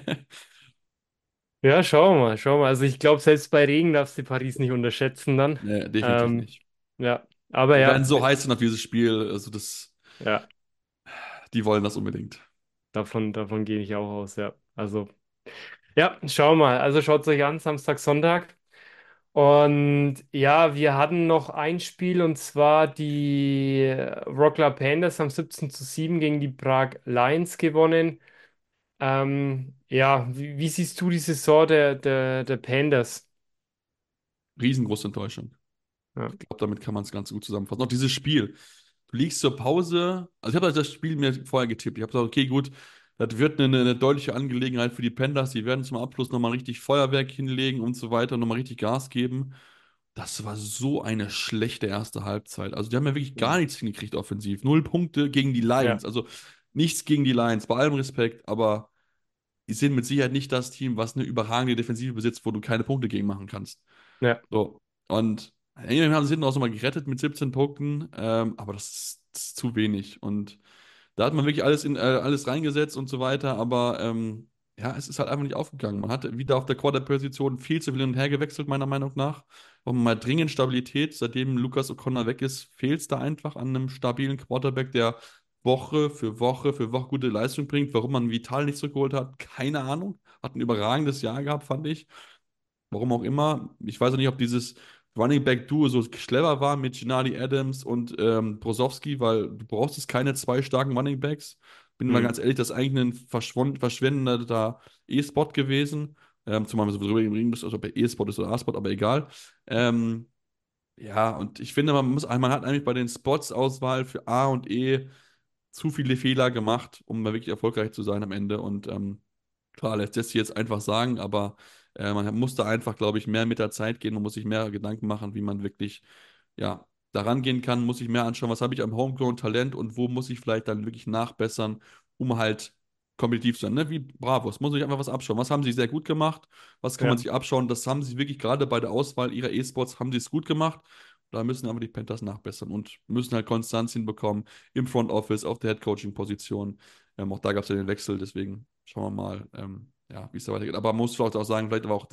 [SPEAKER 2] ja, schauen wir mal, schauen wir mal. Also ich glaube, selbst bei Regen darfst du Paris nicht unterschätzen dann.
[SPEAKER 1] Nee, definitiv
[SPEAKER 2] Ähm,
[SPEAKER 1] nicht.
[SPEAKER 2] ja, aber
[SPEAKER 1] Die
[SPEAKER 2] ja,
[SPEAKER 1] werden so heiß sein auf dieses Spiel,
[SPEAKER 2] ja,
[SPEAKER 1] die wollen das unbedingt.
[SPEAKER 2] davon gehe ich auch aus, ja. Also, ja, schauen wir mal. Also schaut es euch an, Samstag, Sonntag. Und ja, wir hatten noch ein Spiel und zwar die Wroclaw Panthers haben 17:7 gegen die Prag Lions gewonnen. Ja, wie siehst du die Saison der Panthers?
[SPEAKER 1] Riesengroße Enttäuschung.
[SPEAKER 2] Ja,
[SPEAKER 1] Ich glaube, damit kann man es ganz gut zusammenfassen. Auch dieses Spiel. Du liegst zur Pause. Also ich habe das Spiel mir vorher getippt. Ich habe gesagt, okay, gut, das wird eine deutliche Angelegenheit für die Panthers. Die werden zum Abschluss nochmal richtig Feuerwerk hinlegen und so weiter, nochmal richtig Gas geben. Das war so eine schlechte erste Halbzeit. Also die haben ja wirklich gar nichts hingekriegt offensiv. 0 Punkte gegen die
[SPEAKER 2] ja,
[SPEAKER 1] Lions. Also nichts gegen die Lions, bei allem Respekt, aber die sind mit Sicherheit nicht das Team, was eine überragende Defensive besitzt, wo du keine Punkte gegen machen kannst.
[SPEAKER 2] ja.
[SPEAKER 1] So. Und irgendwie haben sie hinten raus nochmal gerettet mit 17 Punkten, aber das ist zu wenig. Und da hat man wirklich alles reingesetzt und so weiter, aber ja, es ist halt einfach nicht aufgegangen. Man hat wieder auf der Quarterback-Position viel zu viel hin und her gewechselt, meiner Meinung nach. Und mal dringend Stabilität, seitdem Lucas O'Connor weg ist, fehlt es da einfach an einem stabilen Quarterback, der Woche für Woche für Woche gute Leistung bringt. Warum man Vital nicht zurückgeholt hat, keine Ahnung. Hat ein überragendes Jahr gehabt, fand ich. Warum auch immer. Ich weiß auch nicht, ob dieses Running Back Duo so clever war mit Gennady Adams und Brossowski, weil du brauchst es keine zwei starken Running Backs. Bin mal
[SPEAKER 2] Hm.
[SPEAKER 1] ganz ehrlich, das ist eigentlich ein verschwendeter E-Spot gewesen. Zumal wir sowieso reden müssen, also ob er E-Spot ist oder A-Spot, aber egal. Ähm, ja, und ich finde, man hat eigentlich bei den Spots-Auswahl für A und E zu viele Fehler gemacht, um mal wirklich erfolgreich zu sein am Ende. Und klar, lässt sich jetzt einfach sagen, aber man muss da einfach, glaube ich, mehr mit der Zeit gehen und muss sich mehr Gedanken machen, wie man wirklich, ja, daran gehen kann, muss sich mehr anschauen, was habe ich am Homegrown-Talent und wo muss ich vielleicht dann wirklich nachbessern, um halt kompetitiv zu sein. Ne? Wie Bravos, muss man sich einfach was abschauen. Was haben sie sehr gut gemacht? Was kann man
[SPEAKER 2] Ja.
[SPEAKER 1] sich abschauen? Das haben sie wirklich gerade bei der Auswahl ihrer E-Sports, haben sie es gut gemacht. Da müssen aber die Panthers nachbessern und müssen halt Konstanz hinbekommen im Front Office, auf der Head-Coaching-Position. Auch da gab es ja den Wechsel, deswegen schauen wir mal, ja, wie es da weitergeht. Aber man muss vielleicht auch sagen, vielleicht war auch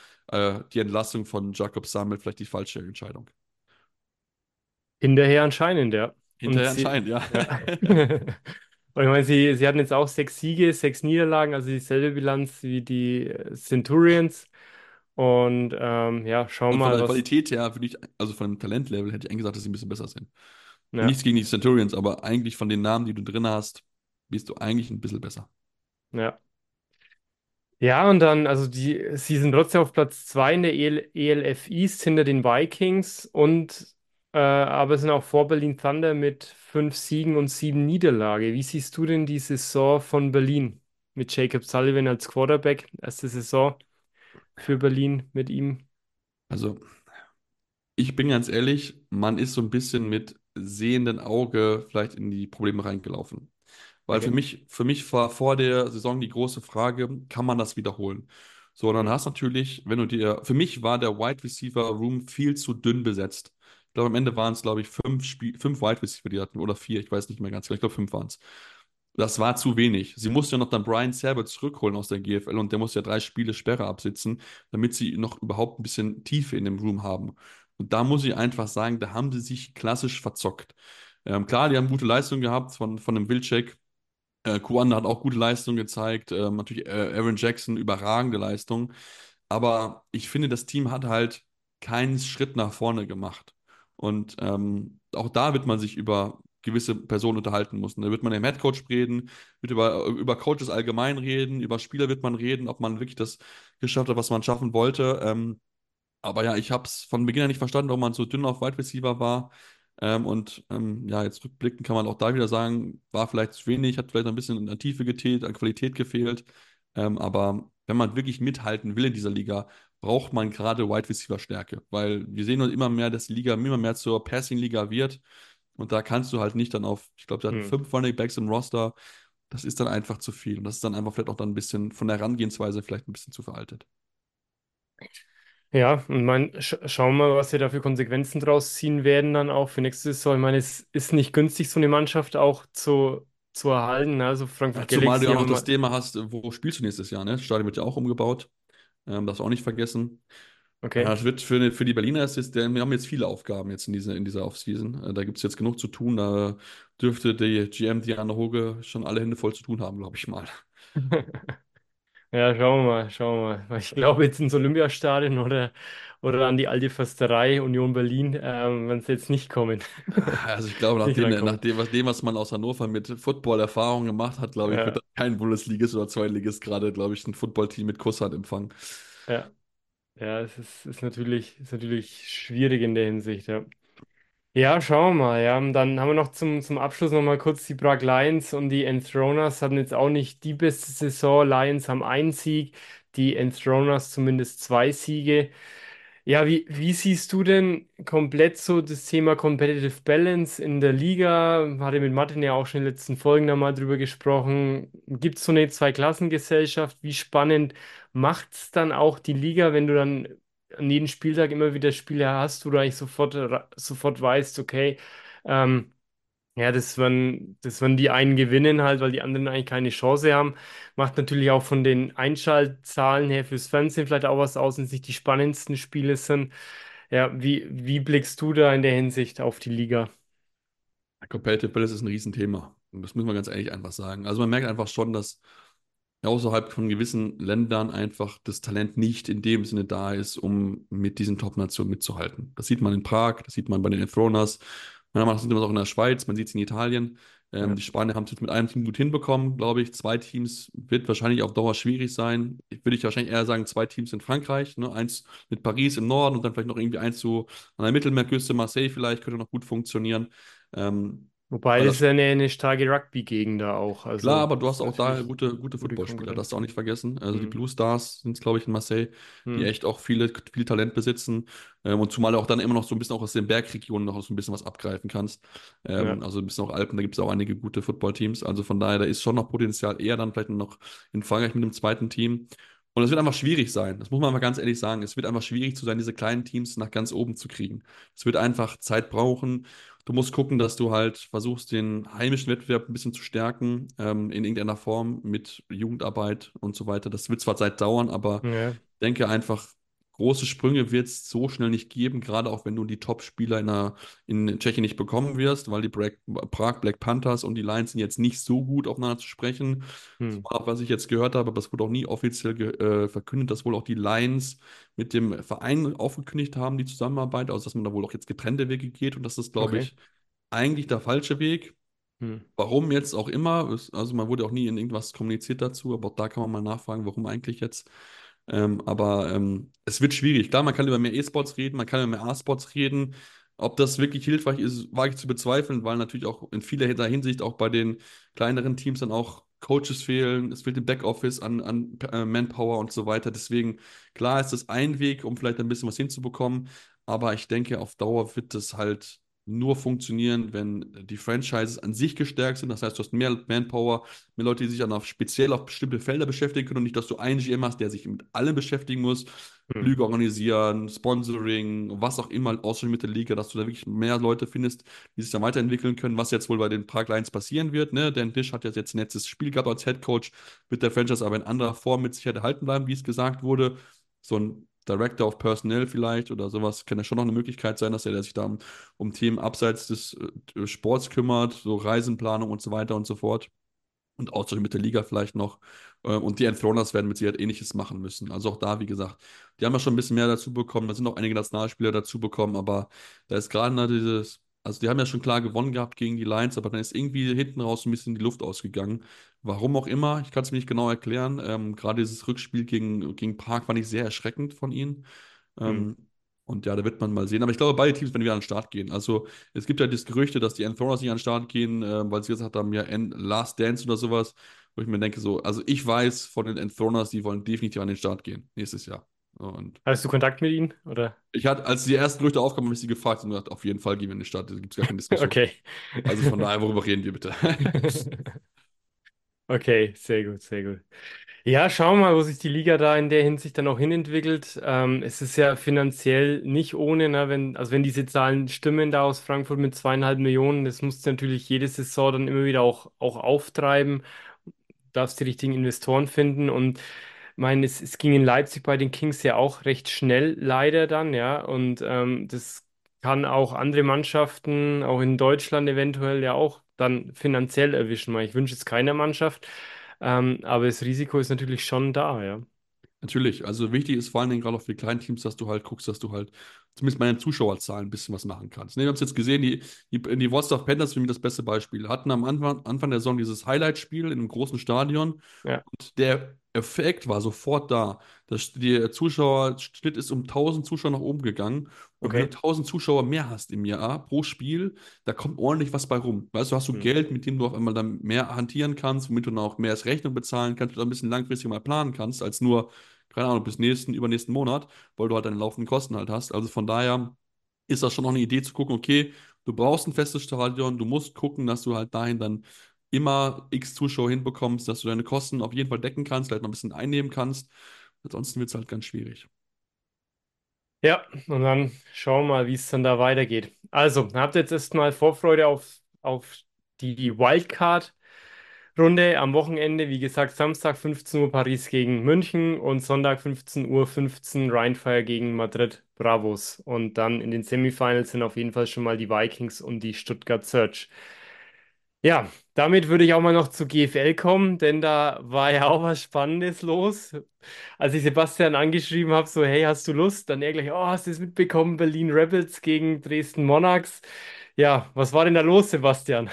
[SPEAKER 1] die Entlassung von Jakob Samel vielleicht die falsche Entscheidung.
[SPEAKER 2] Hinterher anscheinend, ja. Und
[SPEAKER 1] Hinterher
[SPEAKER 2] sie,
[SPEAKER 1] anscheinend, ja.
[SPEAKER 2] ja. Und ich meine, sie hatten jetzt auch 6 Siege, 6 Niederlagen, also dieselbe Bilanz wie die Centurions. Und ja, schauen
[SPEAKER 1] Und
[SPEAKER 2] wir
[SPEAKER 1] von
[SPEAKER 2] mal,
[SPEAKER 1] der
[SPEAKER 2] was.
[SPEAKER 1] Qualität her, würde ich, also von dem Talentlevel, hätte ich eigentlich gesagt, dass sie ein bisschen besser sind.
[SPEAKER 2] Ja,
[SPEAKER 1] Nichts gegen die Centurions, aber eigentlich von den Namen, die du drin hast, bist du eigentlich ein bisschen besser.
[SPEAKER 2] ja. Ja, und dann, also sie sind trotzdem auf Platz 2 in der ELF East hinter den Vikings und aber sind auch vor Berlin Thunder mit 5 Siegen und 7 Niederlage. Wie siehst du denn die Saison von Berlin mit Jacob Sullivan als Quarterback? Erste Saison für Berlin mit ihm.
[SPEAKER 1] Also, ich bin ganz ehrlich, man ist so ein bisschen mit sehenden Auge vielleicht in die Probleme reingelaufen. Weil
[SPEAKER 2] Okay.
[SPEAKER 1] für mich war vor der Saison die große Frage, kann man das wiederholen? So, und dann
[SPEAKER 2] Hm.
[SPEAKER 1] hast du natürlich, wenn du dir, für mich war der Wide Receiver Room viel zu dünn besetzt. Ich glaube, am Ende waren es, glaube ich, fünf Wide Receiver, die hatten, oder vier, ich weiß nicht mehr ganz genau, ich glaube, fünf waren es. Das war zu wenig. Sie musste ja noch dann Brian Sabat zurückholen aus der GFL und der muss ja 3 Spiele Sperre absitzen, damit sie noch überhaupt ein bisschen Tiefe in dem Room haben. Und da muss ich einfach sagen, da haben sie sich klassisch verzockt. Klar, die haben gute Leistungen gehabt von dem Wilczek. Kuanda hat auch gute Leistungen gezeigt. Natürlich Aaron Jackson, überragende Leistung. Aber ich finde, das Team hat halt keinen Schritt nach vorne gemacht. Und auch da wird man sich über gewisse Personen unterhalten müssen. Da wird man im Headcoach reden, wird über Coaches allgemein reden, über Spieler wird man reden, ob man wirklich das geschafft hat, was man schaffen wollte. Aber ja, ich habe es von Beginn an nicht verstanden, warum man so dünn auf Wide Receiver war. Ja, jetzt rückblickend kann man auch da wieder sagen, war vielleicht zu wenig, hat vielleicht ein bisschen an Tiefe gefehlt, an Qualität gefehlt. Aber wenn man wirklich mithalten will in dieser Liga, braucht man gerade Wide Receiver Stärke, weil wir sehen uns immer mehr, dass die Liga immer mehr zur Passing-Liga wird. Und da kannst du halt nicht dann auf, ich glaube, sie hatten
[SPEAKER 2] Hm.
[SPEAKER 1] 5 Running Backs im Roster. Das ist dann einfach zu viel. Und das ist dann einfach vielleicht auch dann ein bisschen von der Herangehensweise vielleicht ein bisschen zu veraltet.
[SPEAKER 2] Ja, und schauen wir mal, was wir da für Konsequenzen draus ziehen werden dann auch für nächste Saison. Ich meine, es ist nicht günstig, so eine Mannschaft auch zu erhalten. Ne? Also
[SPEAKER 1] Ja,
[SPEAKER 2] Frankfurt
[SPEAKER 1] zumal du
[SPEAKER 2] Galaxy
[SPEAKER 1] ja auch
[SPEAKER 2] haben wir
[SPEAKER 1] noch das
[SPEAKER 2] mal.
[SPEAKER 1] Thema hast, wo spielst du nächstes Jahr, ne? Das Stadion wird ja auch umgebaut. Darfst du auch nicht vergessen.
[SPEAKER 2] Okay.
[SPEAKER 1] Das wird für die Berliner ist jetzt, wir haben jetzt viele Aufgaben jetzt in dieser Offseason. Da gibt es jetzt genug zu tun. Da dürfte die GM Diana Hoge schon alle Hände voll zu tun haben, glaube ich mal.
[SPEAKER 2] Ja, schauen wir mal. Weil ich glaube jetzt ins Olympiastadion oder an die alte Försterei Union Berlin, wenn sie jetzt nicht kommen.
[SPEAKER 1] Also ich glaube,
[SPEAKER 2] Nicht rankommen.
[SPEAKER 1] was man aus Hannover mit Football-Erfahrung gemacht hat, glaube ich, wird
[SPEAKER 2] Ja,
[SPEAKER 1] da kein Bundesligist oder Zweitligist gerade, glaube ich, ein Footballteam mit Kusshand empfangen.
[SPEAKER 2] ja, ja, ist natürlich schwierig in der Hinsicht, ja. Ja, schauen wir mal, ja. Und dann haben wir noch zum Abschluss noch mal kurz die Prag Lions und die Enthroners hatten jetzt auch nicht die beste Saison. Lions haben einen Sieg, die Enthroners zumindest 2 Siege. Ja, wie siehst du denn komplett so das Thema Competitive Balance in der Liga? Hatte mit Martin ja auch schon in den letzten Folgen da mal drüber gesprochen. Gibt es so eine Zweiklassengesellschaft? Wie spannend macht es dann auch die Liga, wenn du dann an jedem Spieltag immer wieder Spiele hast, wo du eigentlich sofort weißt, okay, ähm, ja, das werden die einen gewinnen halt, weil die anderen eigentlich keine Chance haben. Macht natürlich auch von den Einschaltzahlen her fürs Fernsehen vielleicht auch was aus, wenn es nicht die spannendsten Spiele sind. Ja, wie blickst du da in der Hinsicht auf die Liga?
[SPEAKER 1] Competitive Balance ist ein Riesenthema. Und das müssen wir ganz ehrlich einfach sagen. Also man merkt einfach schon, dass außerhalb von gewissen Ländern einfach das Talent nicht in dem Sinne da ist, um mit diesen Top-Nationen mitzuhalten. Das sieht man in Prag, das sieht man bei den Enthroners, man sieht das auch in der Schweiz, man sieht es in Italien.
[SPEAKER 2] Ja.
[SPEAKER 1] Die Spanier haben es jetzt mit einem Team gut hinbekommen, glaube ich. 2 Teams wird wahrscheinlich auf Dauer schwierig sein. Würde ich wahrscheinlich eher sagen, 2 Teams in Frankreich. Ne? Eins mit Paris im Norden und dann vielleicht noch irgendwie eins so an der Mittelmeerküste, Marseille vielleicht, könnte noch gut funktionieren. Ähm,
[SPEAKER 2] Wobei
[SPEAKER 1] weil
[SPEAKER 2] das ist
[SPEAKER 1] das
[SPEAKER 2] ja eine starke Rugby-Gegend da auch.
[SPEAKER 1] Klar,
[SPEAKER 2] Also
[SPEAKER 1] aber du
[SPEAKER 2] das
[SPEAKER 1] hast
[SPEAKER 2] ist
[SPEAKER 1] auch da
[SPEAKER 2] natürlich
[SPEAKER 1] gute
[SPEAKER 2] gute
[SPEAKER 1] Footballspieler, das
[SPEAKER 2] Konkurrenz.
[SPEAKER 1] darfst du auch nicht vergessen. Also die
[SPEAKER 2] Hm.
[SPEAKER 1] Blue Stars sind es, glaube ich, in Marseille, die
[SPEAKER 2] Hm.
[SPEAKER 1] echt auch viel Talent besitzen. Und zumal auch dann immer noch so ein bisschen auch aus den Bergregionen noch so ein bisschen was abgreifen kannst.
[SPEAKER 2] Ja.
[SPEAKER 1] Also ein bisschen auch Alpen, da gibt es auch einige gute Footballteams. Also von daher, da ist schon noch Potenzial, eher dann vielleicht noch in Frankreich mit dem zweiten Team. Und es wird einfach schwierig sein, das muss man einfach ganz ehrlich sagen. Es wird einfach schwierig zu sein, diese kleinen Teams nach ganz oben zu kriegen. Es wird einfach Zeit brauchen. Du musst gucken, dass du halt versuchst, den heimischen Wettbewerb ein bisschen zu stärken, in irgendeiner Form mit Jugendarbeit und so weiter. Das wird zwar Zeit dauern, aber
[SPEAKER 2] Ja.
[SPEAKER 1] denke einfach, große Sprünge wird es so schnell nicht geben, gerade auch wenn du die Top-Spieler in Tschechien nicht bekommen wirst, weil die Prag Black Panthers und die Lions sind jetzt nicht so gut aufeinander zu sprechen.
[SPEAKER 2] Hm.
[SPEAKER 1] So, was ich jetzt gehört habe, aber es wurde auch nie offiziell verkündet, dass wohl auch die Lions mit dem Verein aufgekündigt haben, die Zusammenarbeit, also dass man da wohl auch jetzt getrennte Wege geht und das ist, glaube
[SPEAKER 2] Okay.
[SPEAKER 1] ich, eigentlich der falsche Weg.
[SPEAKER 2] Hm.
[SPEAKER 1] Warum jetzt auch immer, also man wurde auch nie in irgendwas kommuniziert dazu, aber auch da kann man mal nachfragen, warum eigentlich jetzt. Aber es wird schwierig. Klar, man kann über mehr E-Sports reden, man kann über mehr A-Sports reden. Ob das wirklich hilfreich ist, wage ich zu bezweifeln, weil natürlich auch in vieler Hinsicht auch bei den kleineren Teams dann auch Coaches fehlen. Es fehlt im Backoffice an Manpower und so weiter. Deswegen, klar ist das ein Weg, um vielleicht ein bisschen was hinzubekommen. Aber ich denke, auf Dauer wird das halt nur funktionieren, wenn die Franchises an sich gestärkt sind. Das heißt, du hast mehr Manpower, mehr Leute, die sich dann speziell auf bestimmte Felder beschäftigen können und nicht, dass du einen GM hast, der sich mit allem beschäftigen muss.
[SPEAKER 2] Hm.
[SPEAKER 1] Flüge organisieren, Sponsoring, was auch immer, außer mit der Liga, dass du da wirklich mehr Leute findest, die sich dann weiterentwickeln können, was jetzt wohl bei den Prag Lions passieren wird. Ne? Dan Dish hat jetzt ein letztes Spiel gehabt als Head Coach, wird der Franchise aber in anderer Form mit Sicherheit erhalten bleiben, wie es gesagt wurde. So ein Director of Personnel vielleicht oder sowas kann ja schon noch eine Möglichkeit sein, dass er der sich da um Themen abseits des Sports kümmert, so Reisenplanung und so weiter und so fort. Und Austausch mit der Liga vielleicht noch. Und die Enthroners werden mit Sicherheit Ähnliches machen müssen. Also auch da, wie gesagt, die haben ja schon ein bisschen mehr dazu bekommen. Da sind auch einige Nationalspieler dazu bekommen, aber da ist gerade noch also die haben ja schon klar gewonnen gehabt gegen die Lions, aber dann ist irgendwie hinten raus ein bisschen die Luft ausgegangen. Warum auch immer, ich kann es mir nicht genau erklären. Gerade dieses Rückspiel gegen Prag fand ich sehr erschreckend von ihnen.
[SPEAKER 2] Hm.
[SPEAKER 1] Ähm, und ja, da wird man mal sehen. Aber ich glaube, beide Teams werden wieder an den Start gehen. Also es gibt ja das Gerüchte, dass die Enthroners nicht an den Start gehen, weil sie gesagt haben, ja, Last Dance oder sowas. Wo ich mir denke, so, also ich weiß von den Enthroners, die wollen definitiv an den Start gehen, nächstes Jahr. Und
[SPEAKER 2] Hast du Kontakt mit ihnen? Oder?
[SPEAKER 1] ich hatte, als die ersten Gerüchte aufkamen, habe ich sie gefragt und gesagt, auf jeden Fall gehen wir an den Start, da gibt es gar keine Diskussion.
[SPEAKER 2] Okay.
[SPEAKER 1] Also von daher, worüber reden wir bitte?
[SPEAKER 2] Okay, sehr gut, sehr gut. Ja, schauen wir mal, wo sich die Liga da in der Hinsicht dann auch hinentwickelt. Es ist ja finanziell nicht ohne, ne, also wenn diese Zahlen stimmen da aus Frankfurt mit 2,5 Millionen, das musst du natürlich jede Saison dann immer wieder auch auftreiben, darfst die richtigen Investoren finden und meine, es ging in Leipzig bei den Kings ja auch recht schnell leider dann, ja, und das kann auch andere Mannschaften, auch in Deutschland eventuell ja auch dann finanziell erwischen. Ich wünsche es keiner Mannschaft. Aber das Risiko ist natürlich schon da, ja.
[SPEAKER 1] Natürlich, also wichtig ist vor allen Dingen gerade auch für die kleinen Teams, dass du halt guckst, dass du halt zumindest bei den Zuschauerzahlen ein bisschen was machen kannst. Ne, wir haben es jetzt gesehen, die Wolfsburg Panthers für mich das beste Beispiel. Hatten am Anfang der Saison dieses Highlight-Spiel in einem großen Stadion
[SPEAKER 2] Ja,
[SPEAKER 1] und der Effekt war sofort da. Der Zuschauerschnitt ist um 1000 Zuschauer nach oben gegangen. Und wenn du
[SPEAKER 2] okay.
[SPEAKER 1] 1000 Zuschauer mehr hast im Jahr pro Spiel, da kommt ordentlich was bei rum. Weißt du, hast du
[SPEAKER 2] Hm.
[SPEAKER 1] Geld, mit dem du auf einmal dann mehr hantieren kannst, womit du dann auch mehr als Rechnung bezahlen kannst, du ein bisschen langfristig mal planen kannst, als nur keine Ahnung, bis übernächsten Monat, weil du halt deine laufenden Kosten halt hast. Also von daher ist das schon noch eine Idee zu gucken, okay, du brauchst ein festes Stadion, du musst gucken, dass du halt dahin dann immer X Zuschauer hinbekommst, dass du deine Kosten auf jeden Fall decken kannst, vielleicht noch ein bisschen einnehmen kannst. Ansonsten wird es halt ganz schwierig.
[SPEAKER 2] Ja, und dann schauen wir mal, wie es dann da weitergeht. Also, habt jetzt erstmal Vorfreude auf die Wildcard-Runde am Wochenende. Wie gesagt, Samstag 15 Uhr Paris gegen München und Sonntag 15:15 Uhr Rhein-Fire gegen Madrid Bravos. Und dann in den Semifinals sind auf jeden Fall schon mal die Vikings und die Stuttgart Surge. Ja, damit würde ich auch mal noch zu GFL kommen, denn da war ja auch was Spannendes los. Als ich Sebastian angeschrieben habe, so, hey, hast du Lust? Dann er gleich, oh, hast du es mitbekommen? Berlin Rebels gegen Dresden Monarchs. Ja, was war denn da los, Sebastian?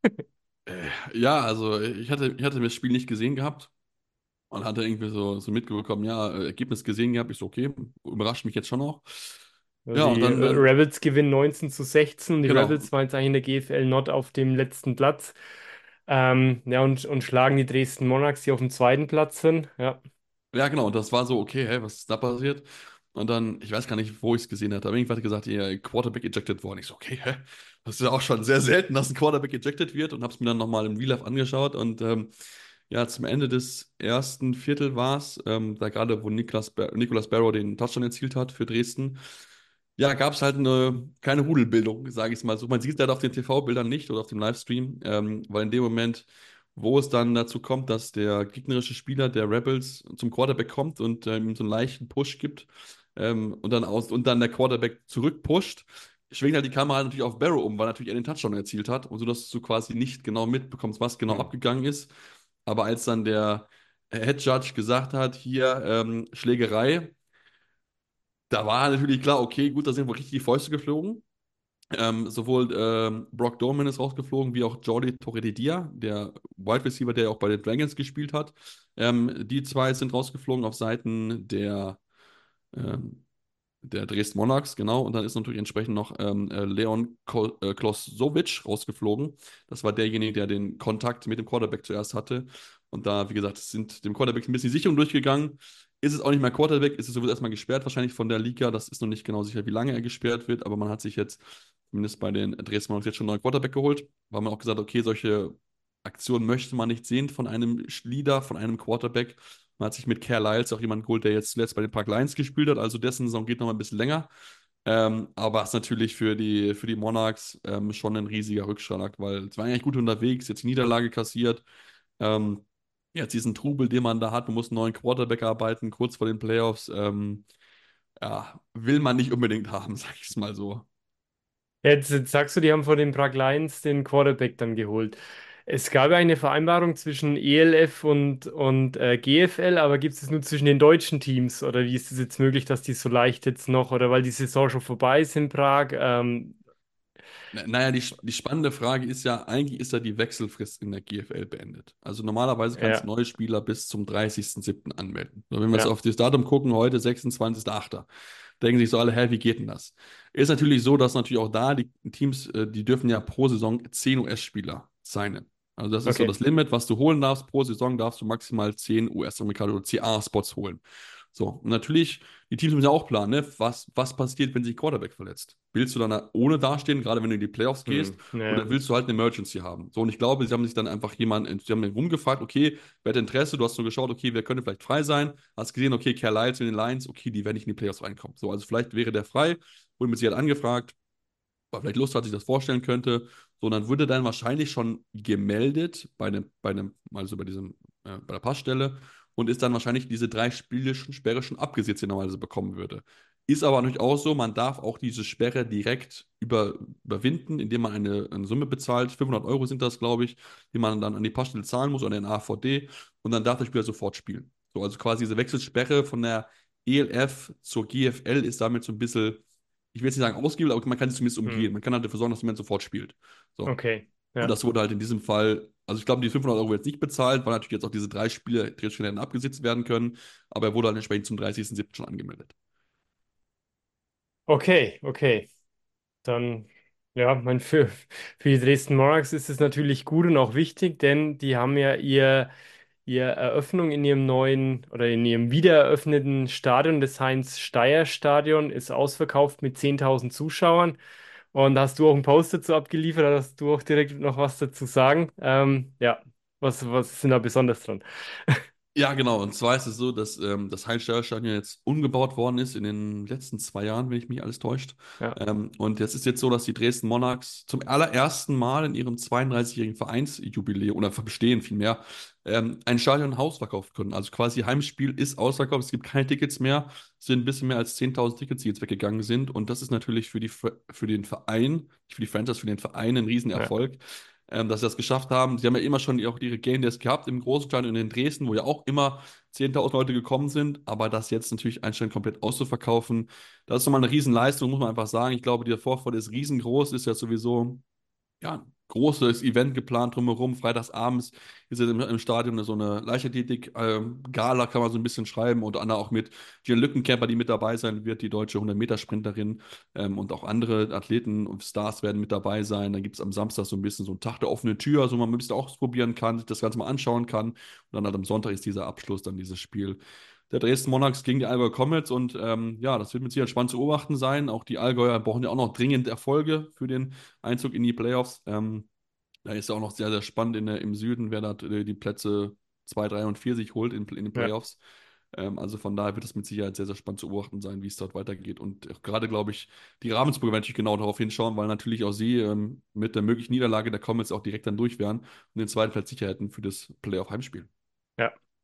[SPEAKER 1] Ja, also ich hatte mir das Spiel nicht gesehen gehabt und hatte irgendwie so mitbekommen, ja, Ergebnis gesehen gehabt. Ich so, okay, überrascht mich jetzt schon auch.
[SPEAKER 2] Also
[SPEAKER 1] Ja, und
[SPEAKER 2] die
[SPEAKER 1] dann,
[SPEAKER 2] Rebels gewinnen 19:16. Die
[SPEAKER 1] genau.
[SPEAKER 2] Rebels waren jetzt eigentlich in der GFL Nord auf dem letzten Platz. Ja, und schlagen die Dresden Monarchs, die auf dem zweiten Platz sind. Ja,
[SPEAKER 1] Ja, genau, und das war so, okay, hä, was ist da passiert? Und dann, ich weiß gar nicht, wo ich es gesehen hatte, aber irgendwann hat gesagt, ihr Quarterback ejected worden. Ich so, okay, hä? Das ist ja auch schon sehr selten, dass ein Quarterback ejected wird und habe es mir dann nochmal im Real Life angeschaut und ja, zum Ende des ersten Viertel war es, da gerade, wo Nicolas Barrow den Touchdown erzielt hat für Dresden, ja, gab es halt keine Rudelbildung, sage ich es mal so. Man sieht es leider auf den TV-Bildern nicht oder auf dem Livestream, weil in dem Moment, wo es dann dazu kommt, dass der gegnerische Spieler der Rebels zum Quarterback kommt und ihm so einen leichten Push gibt, und dann der Quarterback zurückpusht, schwingt halt die Kamera natürlich auf Barrow um, weil natürlich er den Touchdown erzielt hat und so, dass du quasi nicht genau mitbekommst, was genau
[SPEAKER 2] Hm.
[SPEAKER 1] abgegangen ist. Aber als dann der Head Judge gesagt hat, hier Schlägerei, da war natürlich klar, okay, gut, da sind wohl richtig die Fäuste geflogen. Sowohl Brock Dorman ist rausgeflogen, wie auch Jordi Torredia, der Wide Receiver, der auch bei den Dragons gespielt hat. Die zwei sind rausgeflogen auf Seiten ähm, der Dresden Monarchs, genau. Und dann ist natürlich entsprechend noch Leon Klosovic rausgeflogen. Das war derjenige, der den Kontakt mit dem Quarterback zuerst hatte. Und da, wie gesagt, sind dem Quarterback ein bisschen die Sicherung durchgegangen. Ist es auch nicht mehr Quarterback, ist es sowieso erstmal gesperrt, wahrscheinlich von der Liga. Das ist noch nicht genau sicher, wie lange er gesperrt wird, aber man hat sich jetzt, zumindest bei den Dresden Monarchs, jetzt schon einen neuen Quarterback geholt, weil man auch gesagt hat, okay, solche Aktionen möchte man nicht sehen von einem Leader, von einem Quarterback. Man hat sich mit Care Lyles auch jemanden geholt, der jetzt zuletzt bei den Park Lions gespielt hat. Also dessen Saison geht noch mal ein bisschen länger. Aber es ist natürlich für die Monarchs schon ein riesiger Rückschlag, weil es war eigentlich gut unterwegs, jetzt die Niederlage kassiert. Ähm, Jetzt diesen Trubel, den man da hat, man muss einen neuen Quarterback arbeiten, kurz vor den Playoffs. Ja, will man nicht unbedingt haben, sag ich es mal so.
[SPEAKER 2] Jetzt sagst du, die haben von den Prague Lions den Quarterback dann geholt. Es gab ja eine Vereinbarung zwischen ELF und GFL, aber gibt es das nur zwischen den deutschen Teams? Oder wie ist es jetzt möglich, dass die so leicht jetzt noch, oder weil die Saison schon vorbei ist in Prag?
[SPEAKER 1] Naja, die spannende Frage ist ja, eigentlich ist ja die Wechselfrist in der GFL beendet. Also normalerweise kannst du
[SPEAKER 2] Ja,
[SPEAKER 1] neue Spieler bis zum 30.07. anmelden. So, wenn wir jetzt
[SPEAKER 2] ja,
[SPEAKER 1] auf das Datum gucken, heute 26.08., denken sich so alle, hä, wie geht denn das? Ist natürlich so, dass natürlich auch da die Teams, die dürfen ja pro Saison 10 US-Spieler signen. Also das ist so
[SPEAKER 2] okay.
[SPEAKER 1] das Limit, was du holen darfst. Pro Saison darfst du maximal 10 US-Amerikaner oder CA-Spots holen. So, und natürlich, die Teams müssen ja auch planen, ne? Was passiert, wenn sich Quarterback verletzt? Willst du dann ohne dastehen, gerade wenn du in die Playoffs gehst,
[SPEAKER 2] Hm, ja,
[SPEAKER 1] oder willst du halt eine Emergency haben? So, und ich glaube, sie haben sich dann einfach sie haben rumgefragt, okay, wer hat Interesse? Du hast nur geschaut, okay, wer könnte vielleicht frei sein? Hast gesehen, okay, Carlisle zu den Lions, okay, die werden nicht in die Playoffs reinkommen. So, also vielleicht wäre der frei, wurde mit sie halt angefragt, weil vielleicht Lust hat, sich das vorstellen könnte. So, und dann würde dann wahrscheinlich schon gemeldet also bei der Passstelle und ist dann wahrscheinlich diese 3 Spiele Sperre schon abgesetzt, die er normalerweise bekommen würde. Ist aber natürlich auch so, man darf auch diese Sperre direkt überwinden, indem man eine Summe bezahlt. 500 € sind das, glaube ich, die man dann an die Passstelle zahlen muss oder den AVD und dann darf der Spieler sofort spielen. So, also quasi diese Wechselsperre von der ELF zur GFL ist damit so ein bisschen, ich will jetzt nicht sagen ausgiebig, aber man kann es zumindest
[SPEAKER 2] hm,
[SPEAKER 1] umgehen. Man kann halt dafür sorgen, dass jemand sofort spielt. So.
[SPEAKER 2] okay.
[SPEAKER 1] Und
[SPEAKER 2] Ja.
[SPEAKER 1] das wurde halt in diesem Fall, also ich glaube, die 500 € jetzt nicht bezahlt, weil natürlich jetzt auch diese 3 Spiele Drehstellen hätten abgesetzt werden können, aber er wurde halt entsprechend zum 30.07. schon angemeldet.
[SPEAKER 2] Okay, okay. Dann, ja, für die Dresden Monarchs ist es natürlich gut und auch wichtig, denn die haben ja ihr Eröffnung in ihrem neuen oder in ihrem wiedereröffneten Stadion, das Heinz-Steier-Stadion, ist ausverkauft mit 10.000 Zuschauern. Und da hast du auch einen Post dazu abgeliefert, da hast du auch direkt noch was dazu sagen. Ja, was ist denn da besonders dran?
[SPEAKER 1] Ja, genau. Und zwar ist es so, dass das Heinz-Stadion jetzt umgebaut worden ist in den letzten 2 Jahren, wenn ich mich alles täuscht.
[SPEAKER 2] Ja,
[SPEAKER 1] Und jetzt ist jetzt so, dass die Dresden Monarchs zum allerersten Mal in ihrem 32-jährigen Vereinsjubiläum oder Bestehen vielmehr ein Stadion ein Haus verkaufen können. Also quasi Heimspiel ist ausverkauft, es gibt keine Tickets mehr, es sind ein bisschen mehr als 10.000 Tickets, die jetzt weggegangen sind. Und das ist natürlich für den Verein, nicht für die Franchise, für den Verein ein
[SPEAKER 2] ja,
[SPEAKER 1] Riesenerfolg, dass sie das geschafft haben. Sie haben ja immer schon auch ihre Game Days gehabt im Großstadion in Dresden, wo ja auch immer 10.000 Leute gekommen sind, aber das jetzt natürlich einstellen komplett auszuverkaufen, das ist nochmal eine Riesenleistung, muss man einfach sagen. Ich glaube, die Vorfreude ist riesengroß, ist ja sowieso ja, ein großes Event geplant drumherum. Freitagsabends ist es im Stadion so eine Leichtathletik-Gala, kann man so ein bisschen schreiben. Unter anderem auch mit Jill Lückenkämper, die mit dabei sein wird, die deutsche 100-Meter-Sprinterin. Und auch andere Athleten und Stars werden mit dabei sein. Dann gibt es am Samstag so ein bisschen so einen Tag der offenen Tür, also man ein bisschen ausprobieren kann, sich das Ganze mal anschauen kann. Und dann halt am Sonntag ist dieser Abschluss, dann dieses Spiel der Dresden Monarchs gegen die Allgäu Comets. Und ja, das wird mit Sicherheit spannend zu beobachten sein. Auch die Allgäuer brauchen ja auch noch dringend Erfolge für den Einzug in die Playoffs. Da ist ja auch noch sehr, sehr spannend im Süden, wer da die Plätze 2, 3 und 4 sich holt in den
[SPEAKER 2] ja,
[SPEAKER 1] Playoffs. Also von daher wird es mit Sicherheit sehr, sehr spannend zu beobachten sein, wie es dort weitergeht. Und auch gerade, glaube ich, die Ravensburger werden natürlich genau darauf hinschauen, weil natürlich auch sie mit der möglichen Niederlage der Comets auch direkt dann durch wären und den zweiten Platz sicher hätten für das Playoff-Heimspiel.
[SPEAKER 2] ja.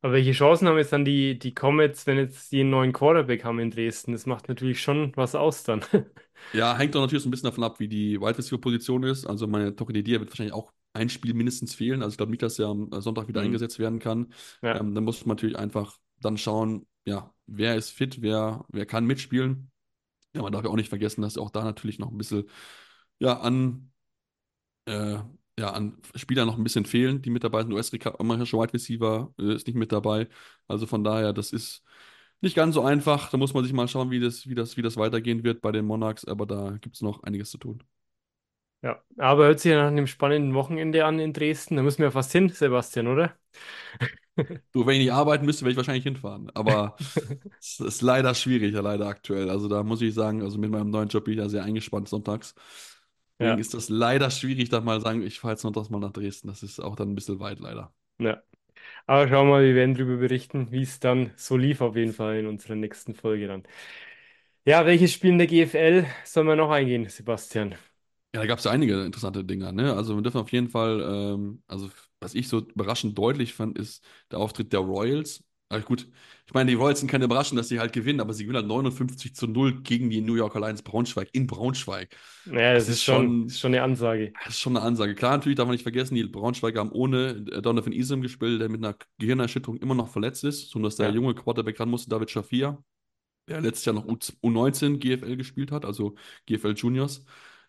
[SPEAKER 2] Aber welche Chancen haben jetzt dann die Comets, wenn jetzt die einen neuen Quarterback haben in Dresden? Das macht natürlich schon was aus dann.
[SPEAKER 1] Ja, hängt doch natürlich so ein bisschen davon ab, wie die Wide Receiver Position ist. Also meine Tokididia wird wahrscheinlich auch ein Spiel mindestens fehlen. Also ich glaube nicht, dass er am Sonntag wieder
[SPEAKER 2] Hm.
[SPEAKER 1] eingesetzt werden kann.
[SPEAKER 2] Ja,
[SPEAKER 1] Dann muss man natürlich einfach dann schauen, ja, wer ist fit, wer kann mitspielen. Ja, man darf ja auch nicht vergessen, dass auch da natürlich noch ein bisschen, ja, äh, an Spielern noch ein bisschen fehlen, die mit dabei sind. US-amerikanische Wide Receiver ist nicht mit dabei. Also von daher, das ist nicht ganz so einfach. Da muss man sich mal schauen, wie das weitergehen wird bei den Monarchs, aber da gibt es noch einiges zu tun.
[SPEAKER 2] ja. Aber hört sich ja nach einem spannenden Wochenende an in Dresden. Da müssen wir ja fast hin, Sebastian, oder?
[SPEAKER 1] Du, wenn ich nicht arbeiten müsste, wäre ich wahrscheinlich hinfahren. Aber es ist leider schwierig, ja, leider aktuell. Also da muss ich sagen, also mit meinem neuen Job bin ich ja sehr eingespannt sonntags. Deswegen
[SPEAKER 2] Ja,
[SPEAKER 1] ist das leider schwierig, da mal sagen, ich fahre jetzt sonntags mal nach Dresden. Das ist auch dann ein bisschen weit, leider.
[SPEAKER 2] ja. Aber schauen wir mal, wir werden darüber berichten, wie es dann so lief, auf jeden Fall in unserer nächsten Folge dann. Ja, welches Spiel in der GFL soll man noch eingehen, Sebastian?
[SPEAKER 1] Ja, da gab es ja einige interessante Dinger, ne? Also wir dürfen auf jeden Fall, also was ich so überraschend deutlich fand, ist der Auftritt der Royals. Gut, ich meine, die Royals sind keine Überraschung, dass sie halt gewinnen, aber sie gewinnen halt 59-0 gegen die New Yorker Lions Braunschweig in Braunschweig.
[SPEAKER 2] Ja,
[SPEAKER 1] Das ist
[SPEAKER 2] ist
[SPEAKER 1] schon,
[SPEAKER 2] schon eine Ansage.
[SPEAKER 1] das ist schon eine Ansage. Klar, natürlich darf man nicht vergessen, die Braunschweiger haben ohne Donovan Eason gespielt, der mit einer Gehirnerschütterung immer noch verletzt ist, so dass der
[SPEAKER 2] Ja,
[SPEAKER 1] junge Quarterback ran musste, David Shafir, der letztes Jahr noch U19 GFL gespielt hat, also GFL Juniors.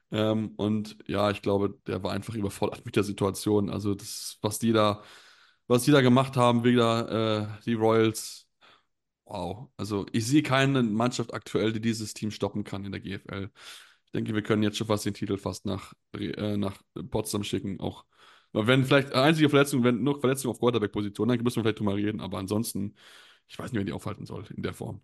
[SPEAKER 1] Und ja, ich glaube, der war einfach überfordert mit der Situation. Also das, was die da gemacht haben, wieder die Royals, wow. Also ich sehe keine Mannschaft aktuell, die dieses Team stoppen kann in der GFL. Ich denke, wir können jetzt schon fast den Titel fast nach Potsdam schicken. Auch wenn vielleicht einzige Verletzung, wenn nur Verletzung auf Quarterback-Position, dann müssen wir vielleicht drüber reden. Aber ansonsten, ich weiß nicht, wer die aufhalten soll in der Form.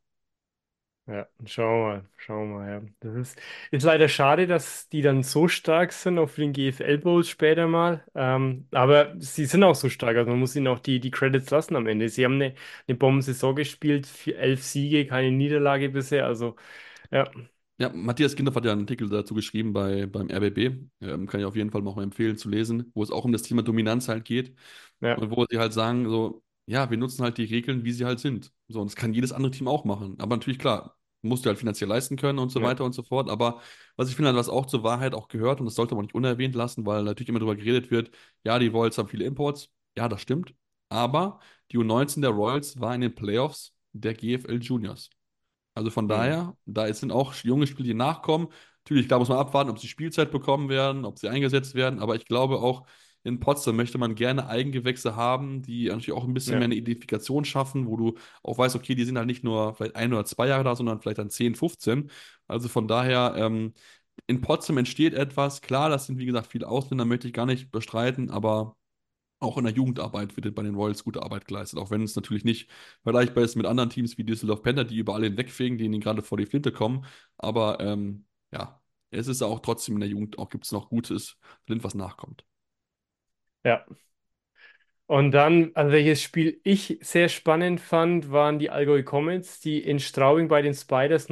[SPEAKER 2] ja, schauen wir mal, ja. Ist leider schade, dass die dann so stark sind, auch für den GFL Bowl später mal. Aber sie sind auch so stark, also man muss ihnen auch die Credits lassen am Ende. Sie haben eine Bombensaison gespielt, 11 Siege, keine Niederlage bisher, also ja,
[SPEAKER 1] Ja, Matthias Kindorf hat ja einen Artikel dazu geschrieben beim RBB. Kann ich auf jeden Fall mal empfehlen zu lesen, wo es auch um das Thema Dominanz halt geht.
[SPEAKER 2] ja,
[SPEAKER 1] Und wo sie halt sagen, so, ja, wir nutzen halt die Regeln, wie sie halt sind. So, und das kann jedes andere Team auch machen. Aber natürlich, klar, musst du halt finanziell leisten können und so
[SPEAKER 2] ja,
[SPEAKER 1] weiter und so fort. Aber was ich finde, halt, was auch zur Wahrheit auch gehört, und das sollte man nicht unerwähnt lassen, weil natürlich immer darüber geredet wird, ja, die Royals haben viele Imports. Ja, das stimmt. Aber die U19 der Royals war in den Playoffs der GFL Juniors. Also von
[SPEAKER 2] hm,
[SPEAKER 1] daher, da sind auch junge Spieler, die nachkommen. Natürlich, da muss man abwarten, ob sie Spielzeit bekommen werden, ob sie eingesetzt werden. Aber ich glaube auch, in Potsdam möchte man gerne Eigengewächse haben, die natürlich auch ein bisschen mehr
[SPEAKER 2] ja,
[SPEAKER 1] eine Identifikation schaffen, wo du auch weißt, okay, die sind halt nicht nur vielleicht 1 oder 2 Jahre da, sondern vielleicht dann 10, 15. Also von daher, in Potsdam entsteht etwas. Klar, das sind wie gesagt viele Ausländer, möchte ich gar nicht bestreiten, aber auch in der Jugendarbeit wird bei den Royals gute Arbeit geleistet, auch wenn es natürlich nicht vergleichbar ist mit anderen Teams wie Düsseldorf Panther, die überall hinwegfegen, die ihnen gerade vor die Flinte kommen. Aber ja, es ist auch trotzdem in der Jugend auch gibt es noch Gutes, wenn was nachkommt.
[SPEAKER 2] ja. Und dann, also welches Spiel ich sehr spannend fand, waren die Allgäu Comets, die in Straubing bei den Spiders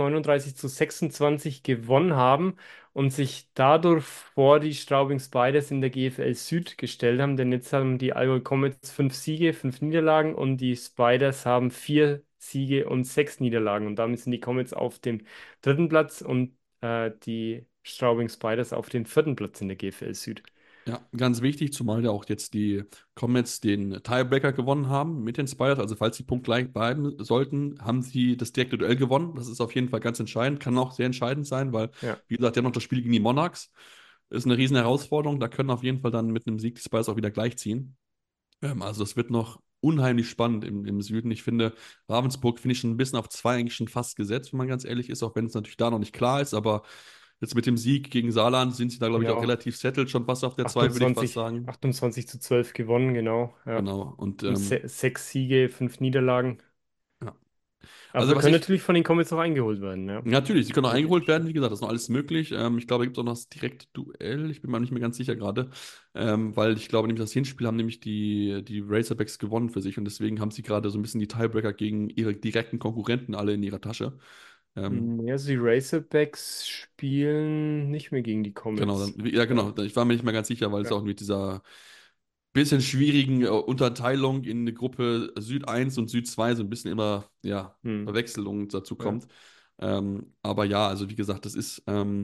[SPEAKER 2] 39-26 gewonnen haben und sich dadurch vor die Straubing Spiders in der GFL Süd gestellt haben. Denn jetzt haben die Allgäu Comets 5 Siege, 5 Niederlagen und die Spiders haben 4 Siege und 6 Niederlagen. Und damit sind die Comets auf dem dritten Platz und die Straubing Spiders auf dem vierten Platz in der GFL Süd.
[SPEAKER 1] Ja, ganz wichtig, zumal ja auch jetzt die Comets den Tiebreaker gewonnen haben mit den Spiders. Also falls sie punktgleich bleiben sollten, haben sie das direkte Duell gewonnen. Das ist auf jeden Fall ganz entscheidend, kann auch sehr entscheidend sein, weil,
[SPEAKER 2] Ja,
[SPEAKER 1] wie gesagt, die haben noch das Spiel gegen die Monarchs. Ist eine riesen Herausforderung. Da können auf jeden Fall dann mit einem Sieg die Spiders auch wieder gleichziehen. Also das wird noch unheimlich spannend im Süden. Ich finde, Ravensburg finde ich schon ein bisschen auf zwei eigentlich schon fast gesetzt, wenn man ganz ehrlich ist, auch wenn es natürlich da noch nicht klar ist. Aber jetzt mit dem Sieg gegen Saarland sind sie da, glaube ich, auch
[SPEAKER 2] ja.
[SPEAKER 1] relativ settled, schon fast auf der 2, würde ich fast
[SPEAKER 2] 28,
[SPEAKER 1] sagen.
[SPEAKER 2] 28-12 gewonnen, genau. Ja.
[SPEAKER 1] Genau. Und
[SPEAKER 2] Und 6 Siege, 5 Niederlagen.
[SPEAKER 1] ja. Also
[SPEAKER 2] Aber
[SPEAKER 1] was
[SPEAKER 2] können
[SPEAKER 1] ich
[SPEAKER 2] natürlich von den Comets auch eingeholt werden, ja.
[SPEAKER 1] Natürlich, sie können auch eingeholt
[SPEAKER 2] Theoretisch.
[SPEAKER 1] werden, wie gesagt, das ist noch alles möglich. Ich glaube, da gibt es auch noch das direkte Duell. Ich bin mir nicht mehr ganz sicher gerade, weil ich glaube, nämlich das Hinspiel haben nämlich die Razorbacks gewonnen für sich und deswegen haben sie gerade so ein bisschen die Tiebreaker gegen ihre direkten Konkurrenten alle in ihrer Tasche. Ähm,
[SPEAKER 2] Ja, also die Razorbacks spielen nicht mehr gegen die
[SPEAKER 1] genau,
[SPEAKER 2] Comets.
[SPEAKER 1] ja
[SPEAKER 2] Ja,
[SPEAKER 1] genau, ich war mir nicht mehr ganz sicher, weil es
[SPEAKER 2] ja,
[SPEAKER 1] auch mit dieser bisschen schwierigen Unterteilung in eine Gruppe Süd 1 und Süd 2 so ein bisschen immer, ja,
[SPEAKER 2] Hm.
[SPEAKER 1] Verwechslung dazu
[SPEAKER 2] Ja.
[SPEAKER 1] kommt. Aber ja, also wie gesagt, das ist,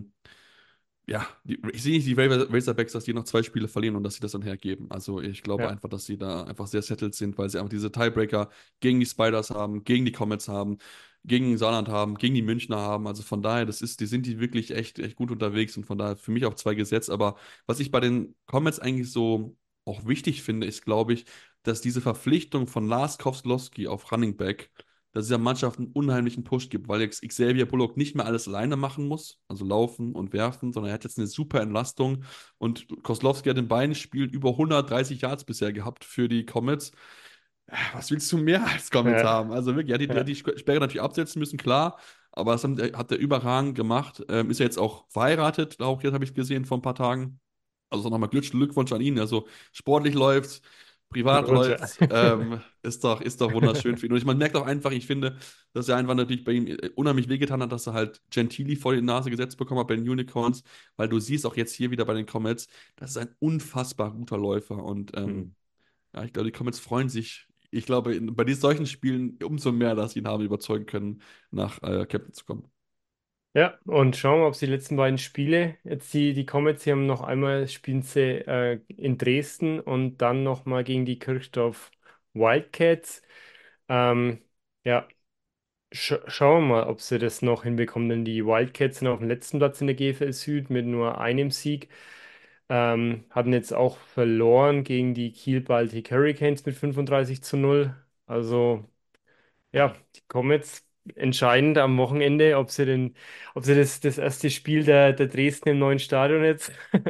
[SPEAKER 1] ja, ich sehe nicht die Razorbacks, dass die noch zwei Spiele verlieren und dass sie das dann hergeben. Also ich glaube
[SPEAKER 2] Ja.
[SPEAKER 1] einfach, dass sie da einfach sehr settled sind, weil sie einfach diese Tiebreaker gegen die Spiders haben, gegen die Comets haben, gegen Saarland haben, gegen die Münchner haben. Also von daher, die wirklich echt gut unterwegs und von daher für mich auch zwei gesetzt. Aber was ich bei den Comets eigentlich so auch wichtig finde, ist, glaube ich, dass diese Verpflichtung von Lars Kozlowski auf Running Back, dass es der Mannschaft einen unheimlichen Push gibt, weil jetzt Xavier Bullock nicht mehr alles alleine machen muss, also laufen und werfen, sondern er hat jetzt eine super Entlastung und Kozlowski hat in beiden Spielen über 130 Yards bisher gehabt für die Comets. Was willst du mehr als Comets
[SPEAKER 2] Ja.
[SPEAKER 1] haben? Also wirklich, er hat
[SPEAKER 2] Ja.
[SPEAKER 1] die Sperre natürlich absetzen müssen, klar, aber hat er überragend gemacht. Ist er jetzt auch verheiratet, auch jetzt habe ich gesehen vor ein paar Tagen. Also nochmal Glückwunsch an ihn. Also sportlich läuft's, privat
[SPEAKER 2] Glückwunsch, ja.
[SPEAKER 1] läuft's. Ist doch wunderschön für ihn. Und man merkt auch einfach, ich finde, dass er einfach natürlich bei ihm unheimlich wehgetan hat, dass er halt Gentili vor die Nase gesetzt bekommen hat bei den Unicorns, weil du siehst auch jetzt hier wieder bei den Comets, das ist ein unfassbar guter Läufer. Und
[SPEAKER 2] Hm.
[SPEAKER 1] ja, ich glaube, die Comets freuen sich. Ich glaube, bei diesen solchen Spielen umso mehr, dass sie ihn haben überzeugen können, nach Captain zu kommen.
[SPEAKER 2] Ja, und schauen wir, ob sie die letzten beiden Spiele, jetzt die Comets, sie haben noch einmal, spielen sie in Dresden und dann nochmal gegen die Kirchdorf Wildcats. Ähm, ja, schauen wir mal, ob sie das noch hinbekommen, denn die Wildcats sind auf dem letzten Platz in der GFL Süd mit nur einem Sieg. Hatten jetzt auch verloren gegen die Kiel Baltic Hurricanes mit 35:0. Also ja, die kommen jetzt entscheidend am Wochenende, ob sie das erste Spiel der Dresden im neuen Stadion jetzt,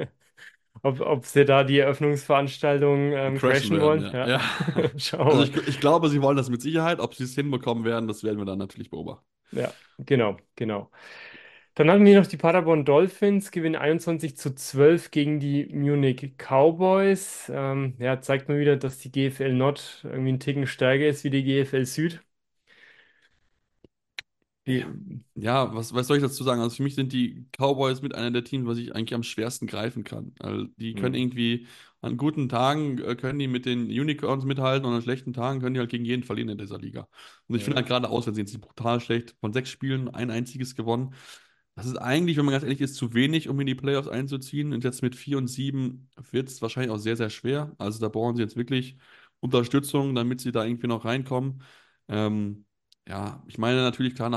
[SPEAKER 2] ob sie da die Eröffnungsveranstaltung
[SPEAKER 1] Crashen
[SPEAKER 2] crashen
[SPEAKER 1] werden,
[SPEAKER 2] wollen.
[SPEAKER 1] ja.
[SPEAKER 2] Ja,
[SPEAKER 1] Ja.
[SPEAKER 2] schauen wir
[SPEAKER 1] Also
[SPEAKER 2] mal.
[SPEAKER 1] ich glaube, sie wollen das mit Sicherheit. Ob sie es hinbekommen werden, das werden wir dann natürlich beobachten.
[SPEAKER 2] Ja, genau, genau. Dann hatten wir noch die Paderborn Dolphins, gewinnen 21:12 gegen die Munich Cowboys. Ja, zeigt mal wieder, dass die GFL Nord irgendwie einen Ticken stärker ist wie die GFL Süd.
[SPEAKER 1] Ja,
[SPEAKER 2] Die,
[SPEAKER 1] ja, was soll ich dazu sagen? Also für mich sind die Cowboys mit einer der Teams, was ich eigentlich am schwersten greifen kann. Also die können
[SPEAKER 2] hm,
[SPEAKER 1] irgendwie an guten Tagen können die mit den Unicorns mithalten und an schlechten Tagen können die halt gegen jeden verlieren in dieser Liga. Und ich finde
[SPEAKER 2] ja,
[SPEAKER 1] halt gerade aus, wenn sie jetzt brutal schlecht von 6 Spielen ein einziges gewonnen. Das ist eigentlich, wenn man ganz ehrlich ist, zu wenig, um in die Playoffs einzuziehen. Und jetzt mit 4 und 7 wird es wahrscheinlich auch sehr schwer. Also da brauchen sie jetzt wirklich Unterstützung, damit sie da irgendwie noch reinkommen. Ähm, ja, ich meine natürlich klar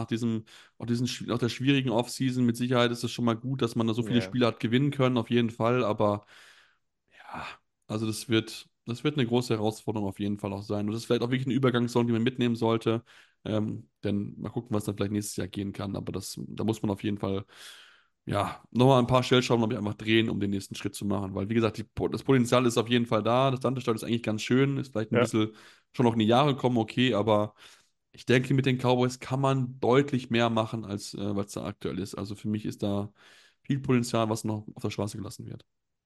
[SPEAKER 1] nach der schwierigen Offseason mit Sicherheit ist es schon mal gut, dass man da so viele
[SPEAKER 2] ja,
[SPEAKER 1] Spiele hat gewinnen können, auf jeden Fall. Aber ja, also das wird eine große Herausforderung auf jeden Fall auch sein. Und das ist vielleicht auch wirklich eine Übergangszone, die man mitnehmen sollte. Denn mal gucken, was dann vielleicht nächstes Jahr gehen kann. Aber da muss man auf jeden Fall, ja, nochmal ein paar Stellschrauben, glaube ich, einfach drehen, um den nächsten Schritt zu machen. Weil, wie gesagt, das Potenzial ist auf jeden Fall da. Das Landestart ist eigentlich ganz schön. Ist vielleicht ein
[SPEAKER 2] ja.
[SPEAKER 1] bisschen schon noch in die Jahre kommen, okay, aber ich denke, mit den Cowboys kann man deutlich mehr machen, als was da aktuell ist. Also für mich ist da viel Potenzial, was noch auf der Straße gelassen wird.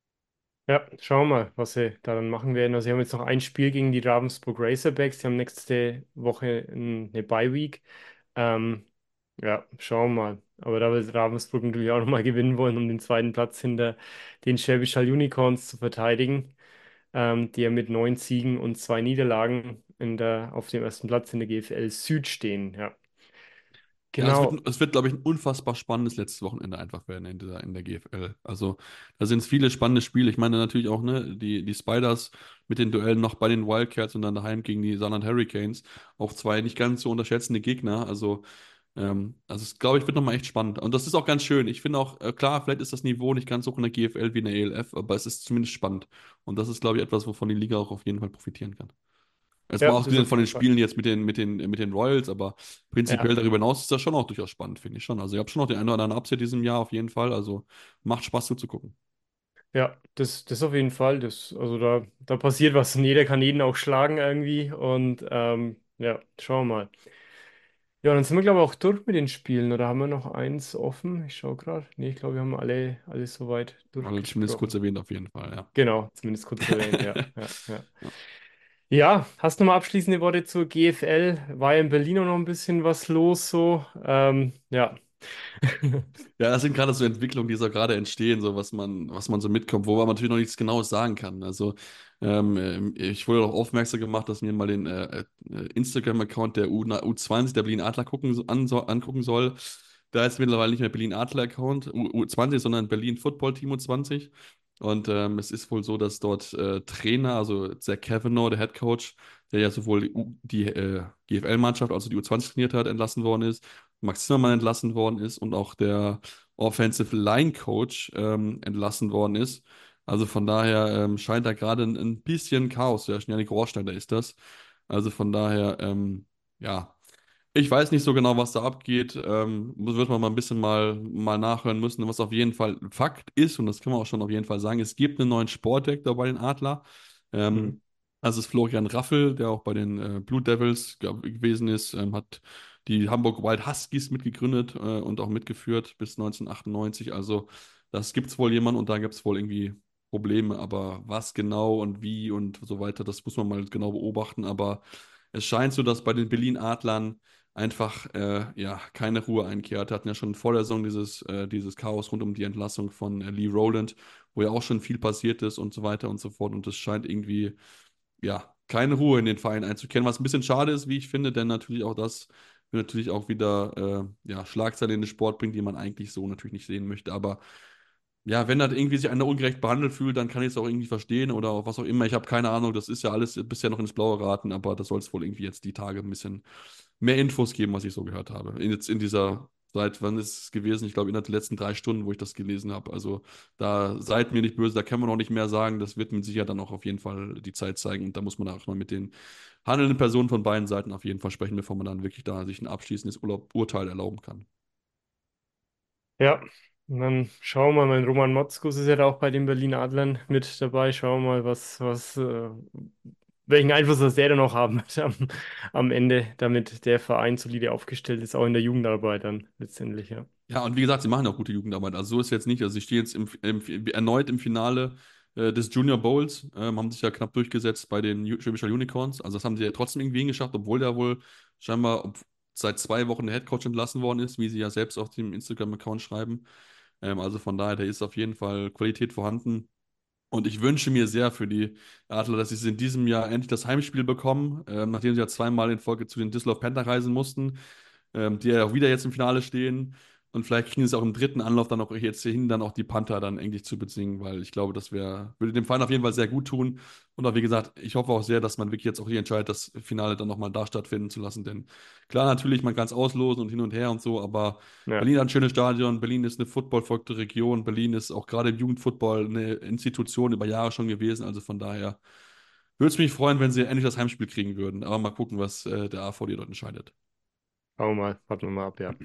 [SPEAKER 2] Ja, schauen wir mal, was sie da dann machen werden. Also, sie haben jetzt noch ein Spiel gegen die Ravensburg Razorbacks. Die haben nächste Woche eine Bye-Week. Ähm, ja, schauen wir mal. Aber da wird Ravensburg natürlich auch nochmal gewinnen wollen, um den zweiten Platz hinter den Schwäbisch Hall Unicorns zu verteidigen, die ja mit 9 Siegen und 2 Niederlagen auf dem ersten Platz in der GFL Süd stehen. Ja,
[SPEAKER 1] Ja,
[SPEAKER 2] genau.
[SPEAKER 1] es wird, glaube ich, ein unfassbar spannendes letztes Wochenende einfach werden in der GFL. Also, da sind viele spannende Spiele. Ich meine natürlich auch, ne, die Spiders mit den Duellen noch bei den Wildcats und dann daheim gegen die Saarland Hurricanes. Auch zwei nicht ganz so unterschätzende Gegner. Also es, glaube ich, wird nochmal echt spannend. Und das ist auch ganz schön. Ich finde auch, klar, vielleicht ist das Niveau nicht ganz so hoch in der GFL wie in der ELF, aber es ist zumindest spannend. Und das ist, glaube ich, etwas, wovon die Liga auch auf jeden Fall profitieren kann. Es
[SPEAKER 2] Ja,
[SPEAKER 1] war
[SPEAKER 2] das
[SPEAKER 1] ausgesehen
[SPEAKER 2] auf
[SPEAKER 1] von
[SPEAKER 2] jeden
[SPEAKER 1] den
[SPEAKER 2] Fall.
[SPEAKER 1] Spielen jetzt mit den Royals, aber prinzipiell
[SPEAKER 2] Ja.
[SPEAKER 1] darüber hinaus ist das schon auch durchaus spannend, finde ich schon. Also, ihr habt schon noch den einen oder anderen Upset diesem Jahr auf jeden Fall. Also, macht Spaß zuzugucken.
[SPEAKER 2] Ja, das auf jeden Fall. Also da passiert was und jeder kann jeden auch schlagen irgendwie. Und ja, schauen wir mal. Ja, dann sind wir, glaube ich, auch durch mit den Spielen. Oder haben wir noch eins offen? Ich schaue gerade. Nee, ich glaube, wir haben alles soweit
[SPEAKER 1] Also, zumindest kurz
[SPEAKER 2] durchgesprochen.
[SPEAKER 1] erwähnt auf jeden Fall, ja.
[SPEAKER 2] Genau, zumindest kurz erwähnt, ja. Ja, ja. Ja, hast du noch mal abschließende Worte zur GFL? War ja in Berlin auch noch ein bisschen was los so. Ja.
[SPEAKER 1] Ja, das sind gerade so Entwicklungen, die so gerade entstehen, so was man so mitkommt, wo man natürlich noch nichts Genaues sagen kann. Also ich wurde darauf aufmerksam gemacht, dass mir mal den Instagram-Account der U20 der Berlin Adler angucken soll. Da ist mittlerweile nicht mehr Berlin Adler-Account U20, sondern Berlin Football Team U20. Und es ist wohl so, dass dort Trainer, also Zach Cavanaugh, der Head Coach, der ja sowohl die GFL-Mannschaft, also die U20 trainiert hat, entlassen worden ist, Max Zimmermann entlassen worden ist und auch der Offensive Line Coach entlassen worden ist. Also von daher scheint da gerade ein bisschen Chaos zu herrschen. Janik Rohrsteiner ist das. Also von daher, ja, ich weiß nicht so genau, was da abgeht. Wird man mal ein bisschen mal nachhören müssen. Was auf jeden Fall Fakt ist, und das kann man auch schon auf jeden Fall sagen, es gibt einen neuen Sportdirektor bei den Adler.
[SPEAKER 2] Mhm.
[SPEAKER 1] Das ist Florian Raffel, der auch bei den Blue Devils gewesen ist, hat die Hamburg Wild Huskies mitgegründet und auch mitgeführt bis 1998. Also das gibt es wohl jemand und da gibt es wohl irgendwie Probleme. Aber was genau und wie und so weiter, das muss man mal genau beobachten. Aber es scheint so, dass bei den Berlin Adlern einfach ja, keine Ruhe einkehrt. Wir hatten ja schon vor der Saison dieses Chaos rund um die Entlassung von Lee Rowland, wo ja auch schon viel passiert ist und so weiter und so fort. Und es scheint irgendwie, ja, keine Ruhe in den Verein einzukehren, was ein bisschen schade ist, wie ich finde, denn natürlich auch das wird natürlich auch wieder ja, Schlagzeilen in den Sport bringen, die man eigentlich so natürlich nicht sehen möchte. Aber ja, wenn da irgendwie sich einer ungerecht behandelt fühlt, dann kann ich es auch irgendwie verstehen oder auch was auch immer. Ich habe keine Ahnung, das ist ja alles bisher noch ins Blaue geraten, aber da soll es wohl irgendwie jetzt die Tage ein bisschen mehr Infos geben, was ich so gehört habe. Jetzt in dieser, seit wann ist es gewesen? Ich glaube, innerhalb der letzten 3 Stunden, wo ich das gelesen habe. Also da seid mir nicht böse, da kann man noch nicht mehr sagen. Das wird mit Sicherheit dann auch auf jeden Fall die Zeit zeigen. Und da muss man auch mal mit den handelnden Personen von beiden Seiten auf jeden Fall sprechen, bevor man dann wirklich da sich ein abschließendes Urteil erlauben kann.
[SPEAKER 2] Ja, und dann schauen wir mal, mein Roman Motzkus ist ja da auch bei den Berlin Adlern mit dabei. Schauen wir mal, welchen Einfluss das der dann noch haben wird am Ende, damit der Verein solide aufgestellt ist, auch in der Jugendarbeit dann letztendlich, ja.
[SPEAKER 1] Ja, und wie gesagt, sie machen auch gute Jugendarbeit. Also so ist jetzt nicht. Also ich stehe jetzt erneut im Finale des Junior Bowls, haben sich ja knapp durchgesetzt bei den Schwäbischer Unicorns. Also das haben sie ja trotzdem irgendwie hingeschafft, obwohl der wohl scheinbar seit 2 Wochen der Headcoach entlassen worden ist, wie sie ja selbst auf dem Instagram-Account schreiben. Also von daher, da ist auf jeden Fall Qualität vorhanden. Und ich wünsche mir sehr für die Adler, dass sie in diesem Jahr endlich das Heimspiel bekommen, nachdem sie ja zweimal in Folge zu den Düsseldorf Panther reisen mussten, die ja auch wieder jetzt im Finale stehen. Und vielleicht kriegen sie es auch im dritten Anlauf dann auch jetzt hin, dann auch die Panther dann endlich zu bezwingen, weil ich glaube, würde dem Verein auf jeden Fall sehr gut tun. Und auch wie gesagt, ich hoffe auch sehr, dass man wirklich jetzt auch hier entscheidet, das Finale dann nochmal da stattfinden zu lassen. Denn klar, natürlich, man kann es auslosen und hin und her und so, aber
[SPEAKER 2] Ja,
[SPEAKER 1] Berlin hat ein schönes Stadion, Berlin ist eine footballverrückte Region, Berlin ist auch gerade im Jugendfootball eine Institution über Jahre schon gewesen. Also von daher würde es mich freuen, wenn sie endlich das Heimspiel kriegen würden. Aber mal gucken, was der AVD dort entscheidet.
[SPEAKER 2] schauen wir mal, warten wir mal ab, ja.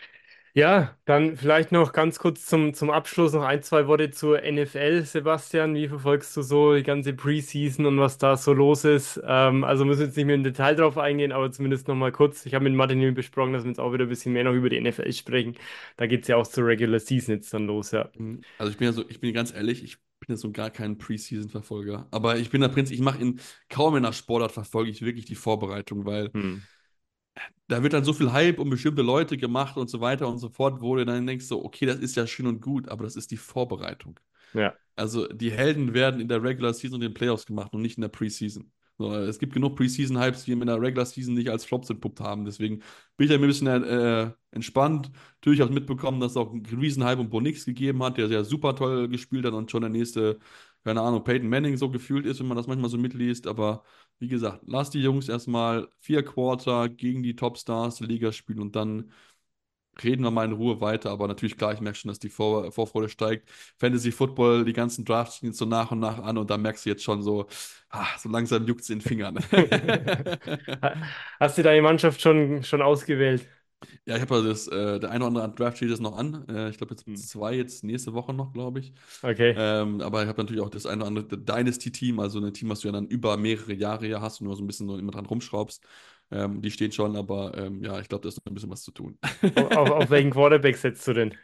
[SPEAKER 2] Ja, dann vielleicht noch ganz kurz zum Abschluss noch ein, zwei Worte zur NFL, Sebastian. Wie verfolgst du so die ganze Preseason und was da so los ist? Also müssen wir jetzt nicht mehr im Detail drauf eingehen, aber zumindest noch mal kurz. Ich habe mit Martin eben besprochen, dass wir jetzt auch wieder ein bisschen mehr noch über die NFL sprechen. Da geht es ja auch zur Regular Season jetzt dann los, ja.
[SPEAKER 1] Also ich bin ja so, ich bin ganz ehrlich, ich bin ja so gar kein Preseason-Verfolger. Aber ich bin der Prinz, ich mache in kaum in einer Sportart verfolge ich wirklich die Vorbereitung, weil
[SPEAKER 2] Hm.
[SPEAKER 1] da wird dann so viel Hype um bestimmte Leute gemacht und so weiter und so fort, wo du dann denkst so, okay, das ist ja schön und gut, aber das ist die Vorbereitung.
[SPEAKER 2] Ja.
[SPEAKER 1] Also die Helden werden in der Regular Season und den Playoffs gemacht und nicht in der Preseason. So, es gibt genug Preseason-Hypes, die wir in der Regular Season nicht als Flops entpuppt haben. Deswegen bin ich da ein bisschen entspannt. Natürlich habe ich mitbekommen, dass es auch einen Riesenhype um Bo Nix gegeben hat, der sehr super toll gespielt hat und schon der nächste, keine Ahnung, Peyton Manning so gefühlt ist, wenn man das manchmal so mitliest. Aber wie gesagt, lass die Jungs erstmal 4 Quarter gegen die Topstars der Liga spielen und dann reden wir mal in Ruhe weiter, aber natürlich klar, ich merke schon, dass die Vorfreude steigt. Fantasy Football, die ganzen Drafts stehen jetzt so nach und nach an und da merkst du jetzt schon so, so langsam juckt es in den Fingern.
[SPEAKER 2] Hast du deine Mannschaft schon ausgewählt?
[SPEAKER 1] Ja, ich habe also der eine oder andere Draft steht jetzt noch an. Ich glaube jetzt
[SPEAKER 2] Hm.
[SPEAKER 1] 2 jetzt nächste Woche noch, glaube ich.
[SPEAKER 2] Okay.
[SPEAKER 1] Aber ich habe natürlich auch das eine oder andere Dynasty-Team, also ein Team, was du ja dann über mehrere Jahre ja hast und nur so ein bisschen so immer dran rumschraubst. Die steht schon, aber ja, ich glaube, da ist noch ein bisschen was zu tun.
[SPEAKER 2] Auf welchen Quarterback setzt du denn?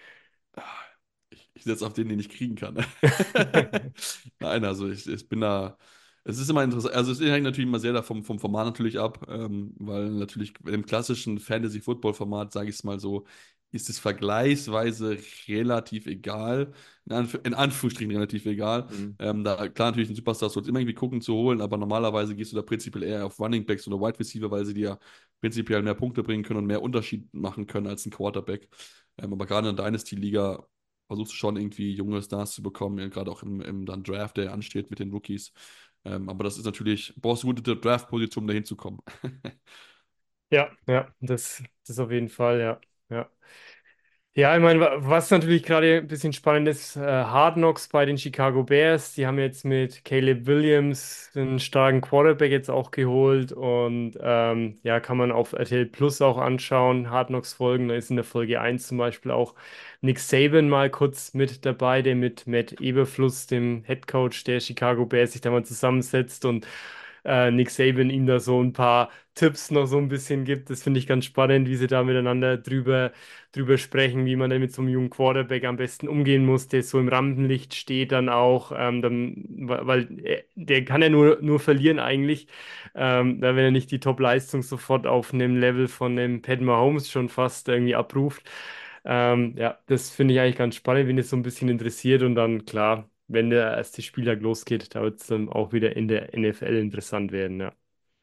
[SPEAKER 1] Ich setze auf den ich kriegen kann. Nein, also ich bin da. Es ist immer interessant, also es hängt natürlich immer sehr vom Format natürlich ab, weil natürlich im klassischen Fantasy-Football-Format, sage ich es mal so, ist es vergleichsweise relativ egal. In Anführungsstrichen relativ egal.
[SPEAKER 2] Mhm.
[SPEAKER 1] Da, klar, natürlich ein Superstar sollst du immer irgendwie gucken zu holen, aber normalerweise gehst du da prinzipiell eher auf Running Backs oder Wide Receiver, weil sie dir prinzipiell mehr Punkte bringen können und mehr Unterschied machen können als ein Quarterback. Aber gerade in der Dynasty-Liga versuchst du schon irgendwie junge Stars zu bekommen, ja, gerade auch im dann Draft, der ansteht mit den Rookies. Aber das ist natürlich, brauchst du gute Draft-Position, um da hinzukommen.
[SPEAKER 2] Ja, ja, das auf jeden Fall, ja. Ja. Ja, ich meine, was natürlich gerade ein bisschen spannend ist, Hard Knocks bei den Chicago Bears, die haben jetzt mit Caleb Williams einen starken Quarterback jetzt auch geholt und ja, kann man auf RTL Plus auch anschauen, Hard Knocks Folgen, da ist in der Folge 1 zum Beispiel auch Nick Saban mal kurz mit dabei, der mit Matt Eberfluss, dem Head Coach der Chicago Bears, sich da mal zusammensetzt und Nick Saban ihm da so ein paar Tipps noch so ein bisschen gibt. Das finde ich ganz spannend, wie sie da miteinander drüber sprechen, wie man denn mit so einem jungen Quarterback am besten umgehen muss, der so im Rampenlicht steht dann auch, weil der kann ja nur verlieren eigentlich, wenn er nicht die Top-Leistung sofort auf einem Level von dem Pat Mahomes schon fast irgendwie abruft. Ja, das finde ich eigentlich ganz spannend, wenn es so ein bisschen interessiert und dann klar, wenn der erste Spieltag losgeht, da wird es dann auch wieder in der NFL interessant werden, ja.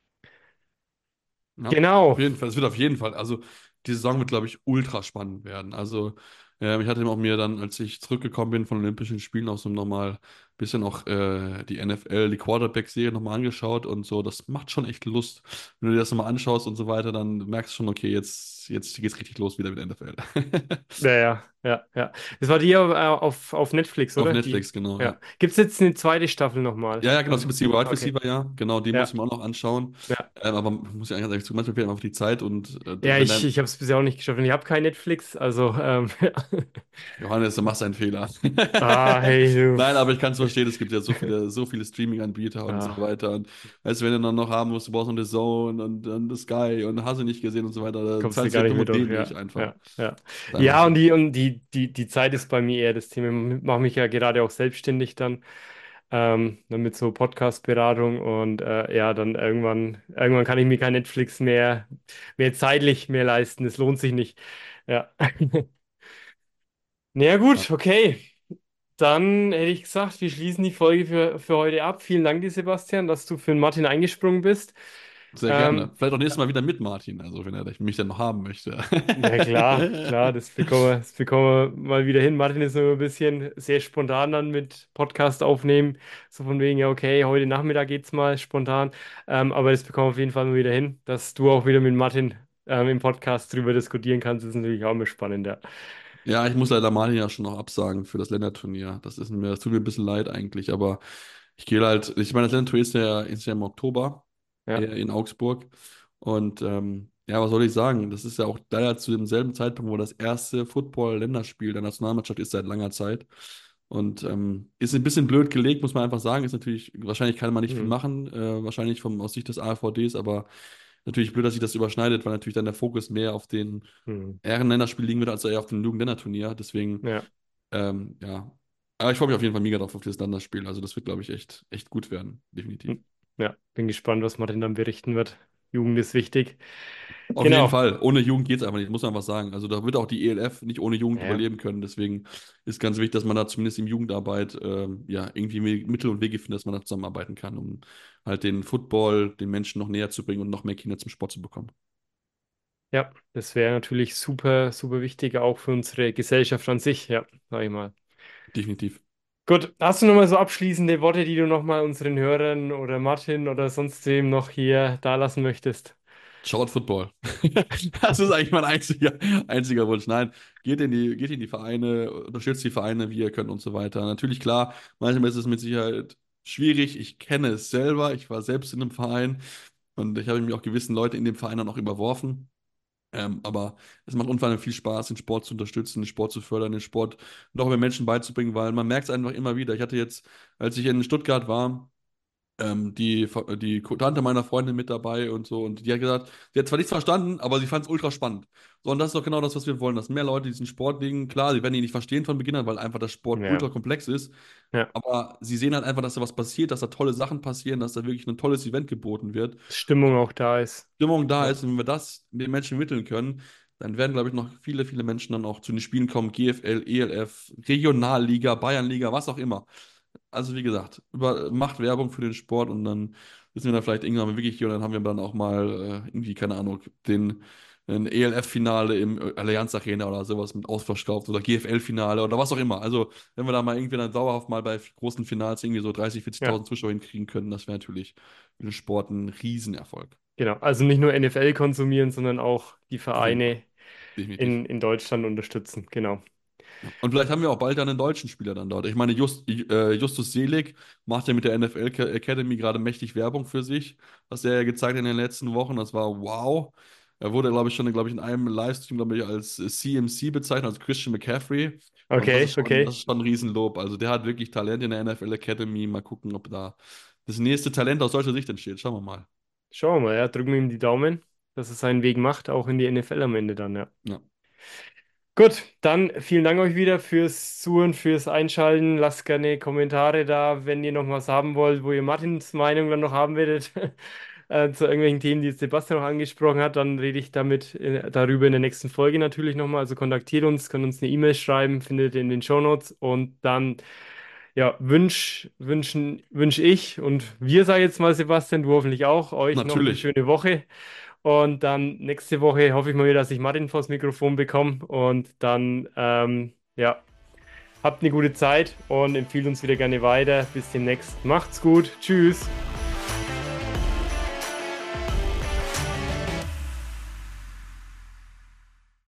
[SPEAKER 1] Ja, auf
[SPEAKER 2] Genau.
[SPEAKER 1] jeden Fall. Es wird auf jeden Fall. Also, die Saison wird, glaube ich, ultra spannend werden. Also, ich hatte auch mir dann, als ich zurückgekommen bin von Olympischen Spielen, auch so nochmal ein bisschen auch die NFL, die Quarterback-Serie nochmal angeschaut und so. Das macht schon echt Lust. Wenn du dir das nochmal anschaust und so weiter, dann merkst du schon, okay, jetzt geht's richtig los wieder mit der NFL.
[SPEAKER 2] Ja, ja, ja, ja. Das war die auf Netflix,
[SPEAKER 1] Auf
[SPEAKER 2] oder? Die,
[SPEAKER 1] Netflix, genau,
[SPEAKER 2] ja.
[SPEAKER 1] ja.
[SPEAKER 2] Gibt es jetzt eine zweite Staffel nochmal?
[SPEAKER 1] Ja, ja, genau, es gibt jetzt die Wide
[SPEAKER 2] Okay.
[SPEAKER 1] Receiver, ja. Genau, die muss
[SPEAKER 2] Ja,
[SPEAKER 1] ich mir auch noch anschauen.
[SPEAKER 2] ja.
[SPEAKER 1] Aber muss ich eigentlich ganz ehrlich sagen, manchmal fehlt einfach die Zeit und
[SPEAKER 2] Ja,
[SPEAKER 1] wenn
[SPEAKER 2] ich
[SPEAKER 1] dann
[SPEAKER 2] habe es bisher auch nicht geschafft und ich habe kein Netflix, also
[SPEAKER 1] Johannes, du machst einen Fehler.
[SPEAKER 2] ah, hey, du.
[SPEAKER 1] Nein, aber ich kann es verstehen, es gibt ja so viele Streaming-Anbieter und so
[SPEAKER 2] Ah,
[SPEAKER 1] weiter. Und als wenn du dann noch haben musst, du brauchst noch The Zone und The Sky und hast du nicht gesehen und so weiter, da
[SPEAKER 2] kommst du
[SPEAKER 1] zahlst du
[SPEAKER 2] gar
[SPEAKER 1] ja
[SPEAKER 2] nicht
[SPEAKER 1] dumm
[SPEAKER 2] mehr
[SPEAKER 1] und
[SPEAKER 2] durch,
[SPEAKER 1] dämlich
[SPEAKER 2] ja,
[SPEAKER 1] einfach.
[SPEAKER 2] ja, ja.
[SPEAKER 1] Ist einfach
[SPEAKER 2] Ja, und
[SPEAKER 1] so.
[SPEAKER 2] die Zeit ist bei mir eher das Thema. Ich mache mich ja gerade auch selbstständig dann mit so Podcast-Beratung und ja, dann irgendwann kann ich mir kein Netflix mehr zeitlich mehr leisten. Das lohnt sich nicht. Ja. Na ja,
[SPEAKER 1] Ja,
[SPEAKER 2] gut, okay. Dann hätte ich gesagt, wir schließen die Folge für heute ab. Vielen Dank dir, Sebastian, dass du für den Martin eingesprungen bist.
[SPEAKER 1] sehr gerne.
[SPEAKER 2] Ähm,
[SPEAKER 1] Vielleicht auch nächstes Mal wieder mit Martin, also wenn er mich dann noch haben möchte.
[SPEAKER 2] Na klar, klar, das bekommen wir mal wieder hin. Martin ist nur ein bisschen sehr spontan dann mit Podcast aufnehmen. So von wegen, ja, okay, heute Nachmittag geht's mal spontan. Aber das bekommen wir auf jeden Fall mal wieder hin, dass du auch wieder mit Martin im Podcast drüber diskutieren kannst. Das ist natürlich auch immer spannend, ja.
[SPEAKER 1] Ja, ich muss leider Martin ja schon noch absagen für das Länderturnier. Das tut mir ein bisschen leid eigentlich, aber ich gehe halt, ich meine, das Länderturnier ist ja im Oktober
[SPEAKER 2] Ja.
[SPEAKER 1] in Augsburg. Und ja, was soll ich sagen? Das ist ja auch leider zu demselben Zeitpunkt, wo das erste Football-Länderspiel der Nationalmannschaft ist seit langer Zeit. Und ist ein bisschen blöd gelegt, muss man einfach sagen. Ist natürlich, wahrscheinlich kann man nicht viel
[SPEAKER 2] Hm,
[SPEAKER 1] machen, wahrscheinlich aus Sicht des ARVDs, aber natürlich blöd, dass sich das überschneidet, weil natürlich dann der Fokus mehr auf den
[SPEAKER 2] hm,
[SPEAKER 1] Ehrenländerspiel liegen wird, als eher auf dem Jugendländerturnier. Deswegen,
[SPEAKER 2] ja.
[SPEAKER 1] ja. Aber ich freue mich auf jeden Fall mega drauf auf dieses Länderspiel. Also das wird, glaube ich, echt gut werden. Definitiv.
[SPEAKER 2] Hm. Ja, bin gespannt, was Martin dann berichten wird. Jugend ist wichtig.
[SPEAKER 1] Auf jeden
[SPEAKER 2] Genau.
[SPEAKER 1] Fall. Ohne Jugend geht es einfach nicht, muss man was sagen. Also da wird auch die ELF nicht ohne Jugend
[SPEAKER 2] Ja,
[SPEAKER 1] überleben können. Deswegen ist ganz wichtig, dass man da zumindest in Jugendarbeit ja irgendwie Mittel und Wege findet, dass man da zusammenarbeiten kann, um halt den Football den Menschen noch näher zu bringen und noch mehr Kinder zum Sport zu bekommen.
[SPEAKER 2] ja, das wäre natürlich super, super wichtig, auch für unsere Gesellschaft an sich, ja, sag ich mal.
[SPEAKER 1] Definitiv.
[SPEAKER 2] Gut, hast du nochmal so abschließende Worte, die du nochmal unseren Hörern oder Martin oder sonst wem noch hier dalassen möchtest?
[SPEAKER 1] Schaut Football. Das ist eigentlich mein einziger Wunsch. Nein, geht in die Vereine, unterstützt die Vereine, wie ihr könnt und so weiter. Natürlich, klar, manchmal ist es mit Sicherheit schwierig. Ich kenne es selber. Ich war selbst in einem Verein und ich habe mich auch gewissen Leute in dem Verein dann auch überworfen. Aber es macht unfassbar viel Spaß, den Sport zu unterstützen, den Sport zu fördern, den Sport noch mehr Menschen beizubringen, weil man merkt es einfach immer wieder. Ich hatte jetzt, als ich in Stuttgart war, die Tante meiner Freundin mit dabei und so. Und die hat gesagt, sie hat zwar nichts verstanden, aber sie fand es ultra spannend. So, und das ist doch genau das, was wir wollen, dass mehr Leute diesen Sport wegen, klar, sie werden ihn nicht verstehen von Beginn an, weil einfach der Sport
[SPEAKER 2] Ja,
[SPEAKER 1] ultra komplex ist.
[SPEAKER 2] ja.
[SPEAKER 1] Aber sie sehen halt einfach, dass da was passiert, dass da tolle Sachen passieren, dass da wirklich ein tolles Event geboten wird.
[SPEAKER 2] Stimmung auch da ist.
[SPEAKER 1] Stimmung da
[SPEAKER 2] Ja,
[SPEAKER 1] ist und wenn wir das den Menschen vermitteln können, dann werden, glaube ich, noch viele, viele Menschen dann auch zu den Spielen kommen. GFL, ELF, Regionalliga, Bayernliga, was auch immer. Also wie gesagt, macht Werbung für den Sport und dann wissen wir dann vielleicht irgendwann mal wirklich hier und dann haben wir dann auch mal irgendwie, keine Ahnung, ein ELF-Finale im Allianz Arena oder sowas mit ausverkauft oder GFL-Finale oder was auch immer. Also wenn wir da mal irgendwie dann dauerhaft mal bei großen Finals irgendwie so 30,
[SPEAKER 2] Ja,
[SPEAKER 1] 40.000 Zuschauer hinkriegen können, das wäre natürlich für den Sport ein Riesenerfolg.
[SPEAKER 2] genau. Also nicht nur NFL konsumieren, sondern auch die
[SPEAKER 1] Auf jeden Fall.
[SPEAKER 2] Vereine
[SPEAKER 1] Definitiv.
[SPEAKER 2] in Deutschland unterstützen. Genau.
[SPEAKER 1] Ja. Und vielleicht haben wir auch bald dann einen deutschen Spieler dann dort. Ich meine, Justus Selig macht ja mit der NFL Academy gerade mächtig Werbung für sich, was er ja gezeigt hat in den letzten Wochen. Das war wow. Er wurde, glaube ich, schon, glaube ich, in einem Livestream, glaube ich, als CMC bezeichnet, als Christian McCaffrey. Und
[SPEAKER 2] Okay,
[SPEAKER 1] das
[SPEAKER 2] okay.
[SPEAKER 1] ist schon ein Riesenlob. Also der hat wirklich Talent in der NFL Academy. Mal gucken, ob da das nächste Talent aus deutscher Sicht entsteht. Schauen wir mal.
[SPEAKER 2] Schauen wir mal, ja, drücken wir ihm die Daumen, dass er seinen Weg macht, auch in die NFL am Ende dann, ja.
[SPEAKER 1] Ja,
[SPEAKER 2] Gut, dann vielen Dank euch wieder fürs Zuhören, fürs Einschalten. Lasst gerne Kommentare da, wenn ihr noch was haben wollt, wo ihr Martins Meinung dann noch haben werdet, zu irgendwelchen Themen, die jetzt Sebastian noch angesprochen hat. Dann rede ich darüber in der nächsten Folge natürlich nochmal. Also kontaktiert uns, könnt uns eine E-Mail schreiben, findet ihr in den Shownotes. Und dann, ja, wünsch ich und wir, sage jetzt mal, Sebastian, du hoffentlich auch, euch noch eine
[SPEAKER 1] natürlich.
[SPEAKER 2] schöne Woche. Und dann nächste Woche hoffe ich mal wieder, dass ich Martin vors Mikrofon bekomme. Und dann, ja, habt eine gute Zeit und empfiehlt uns wieder gerne weiter. Bis demnächst. Macht's gut. Tschüss.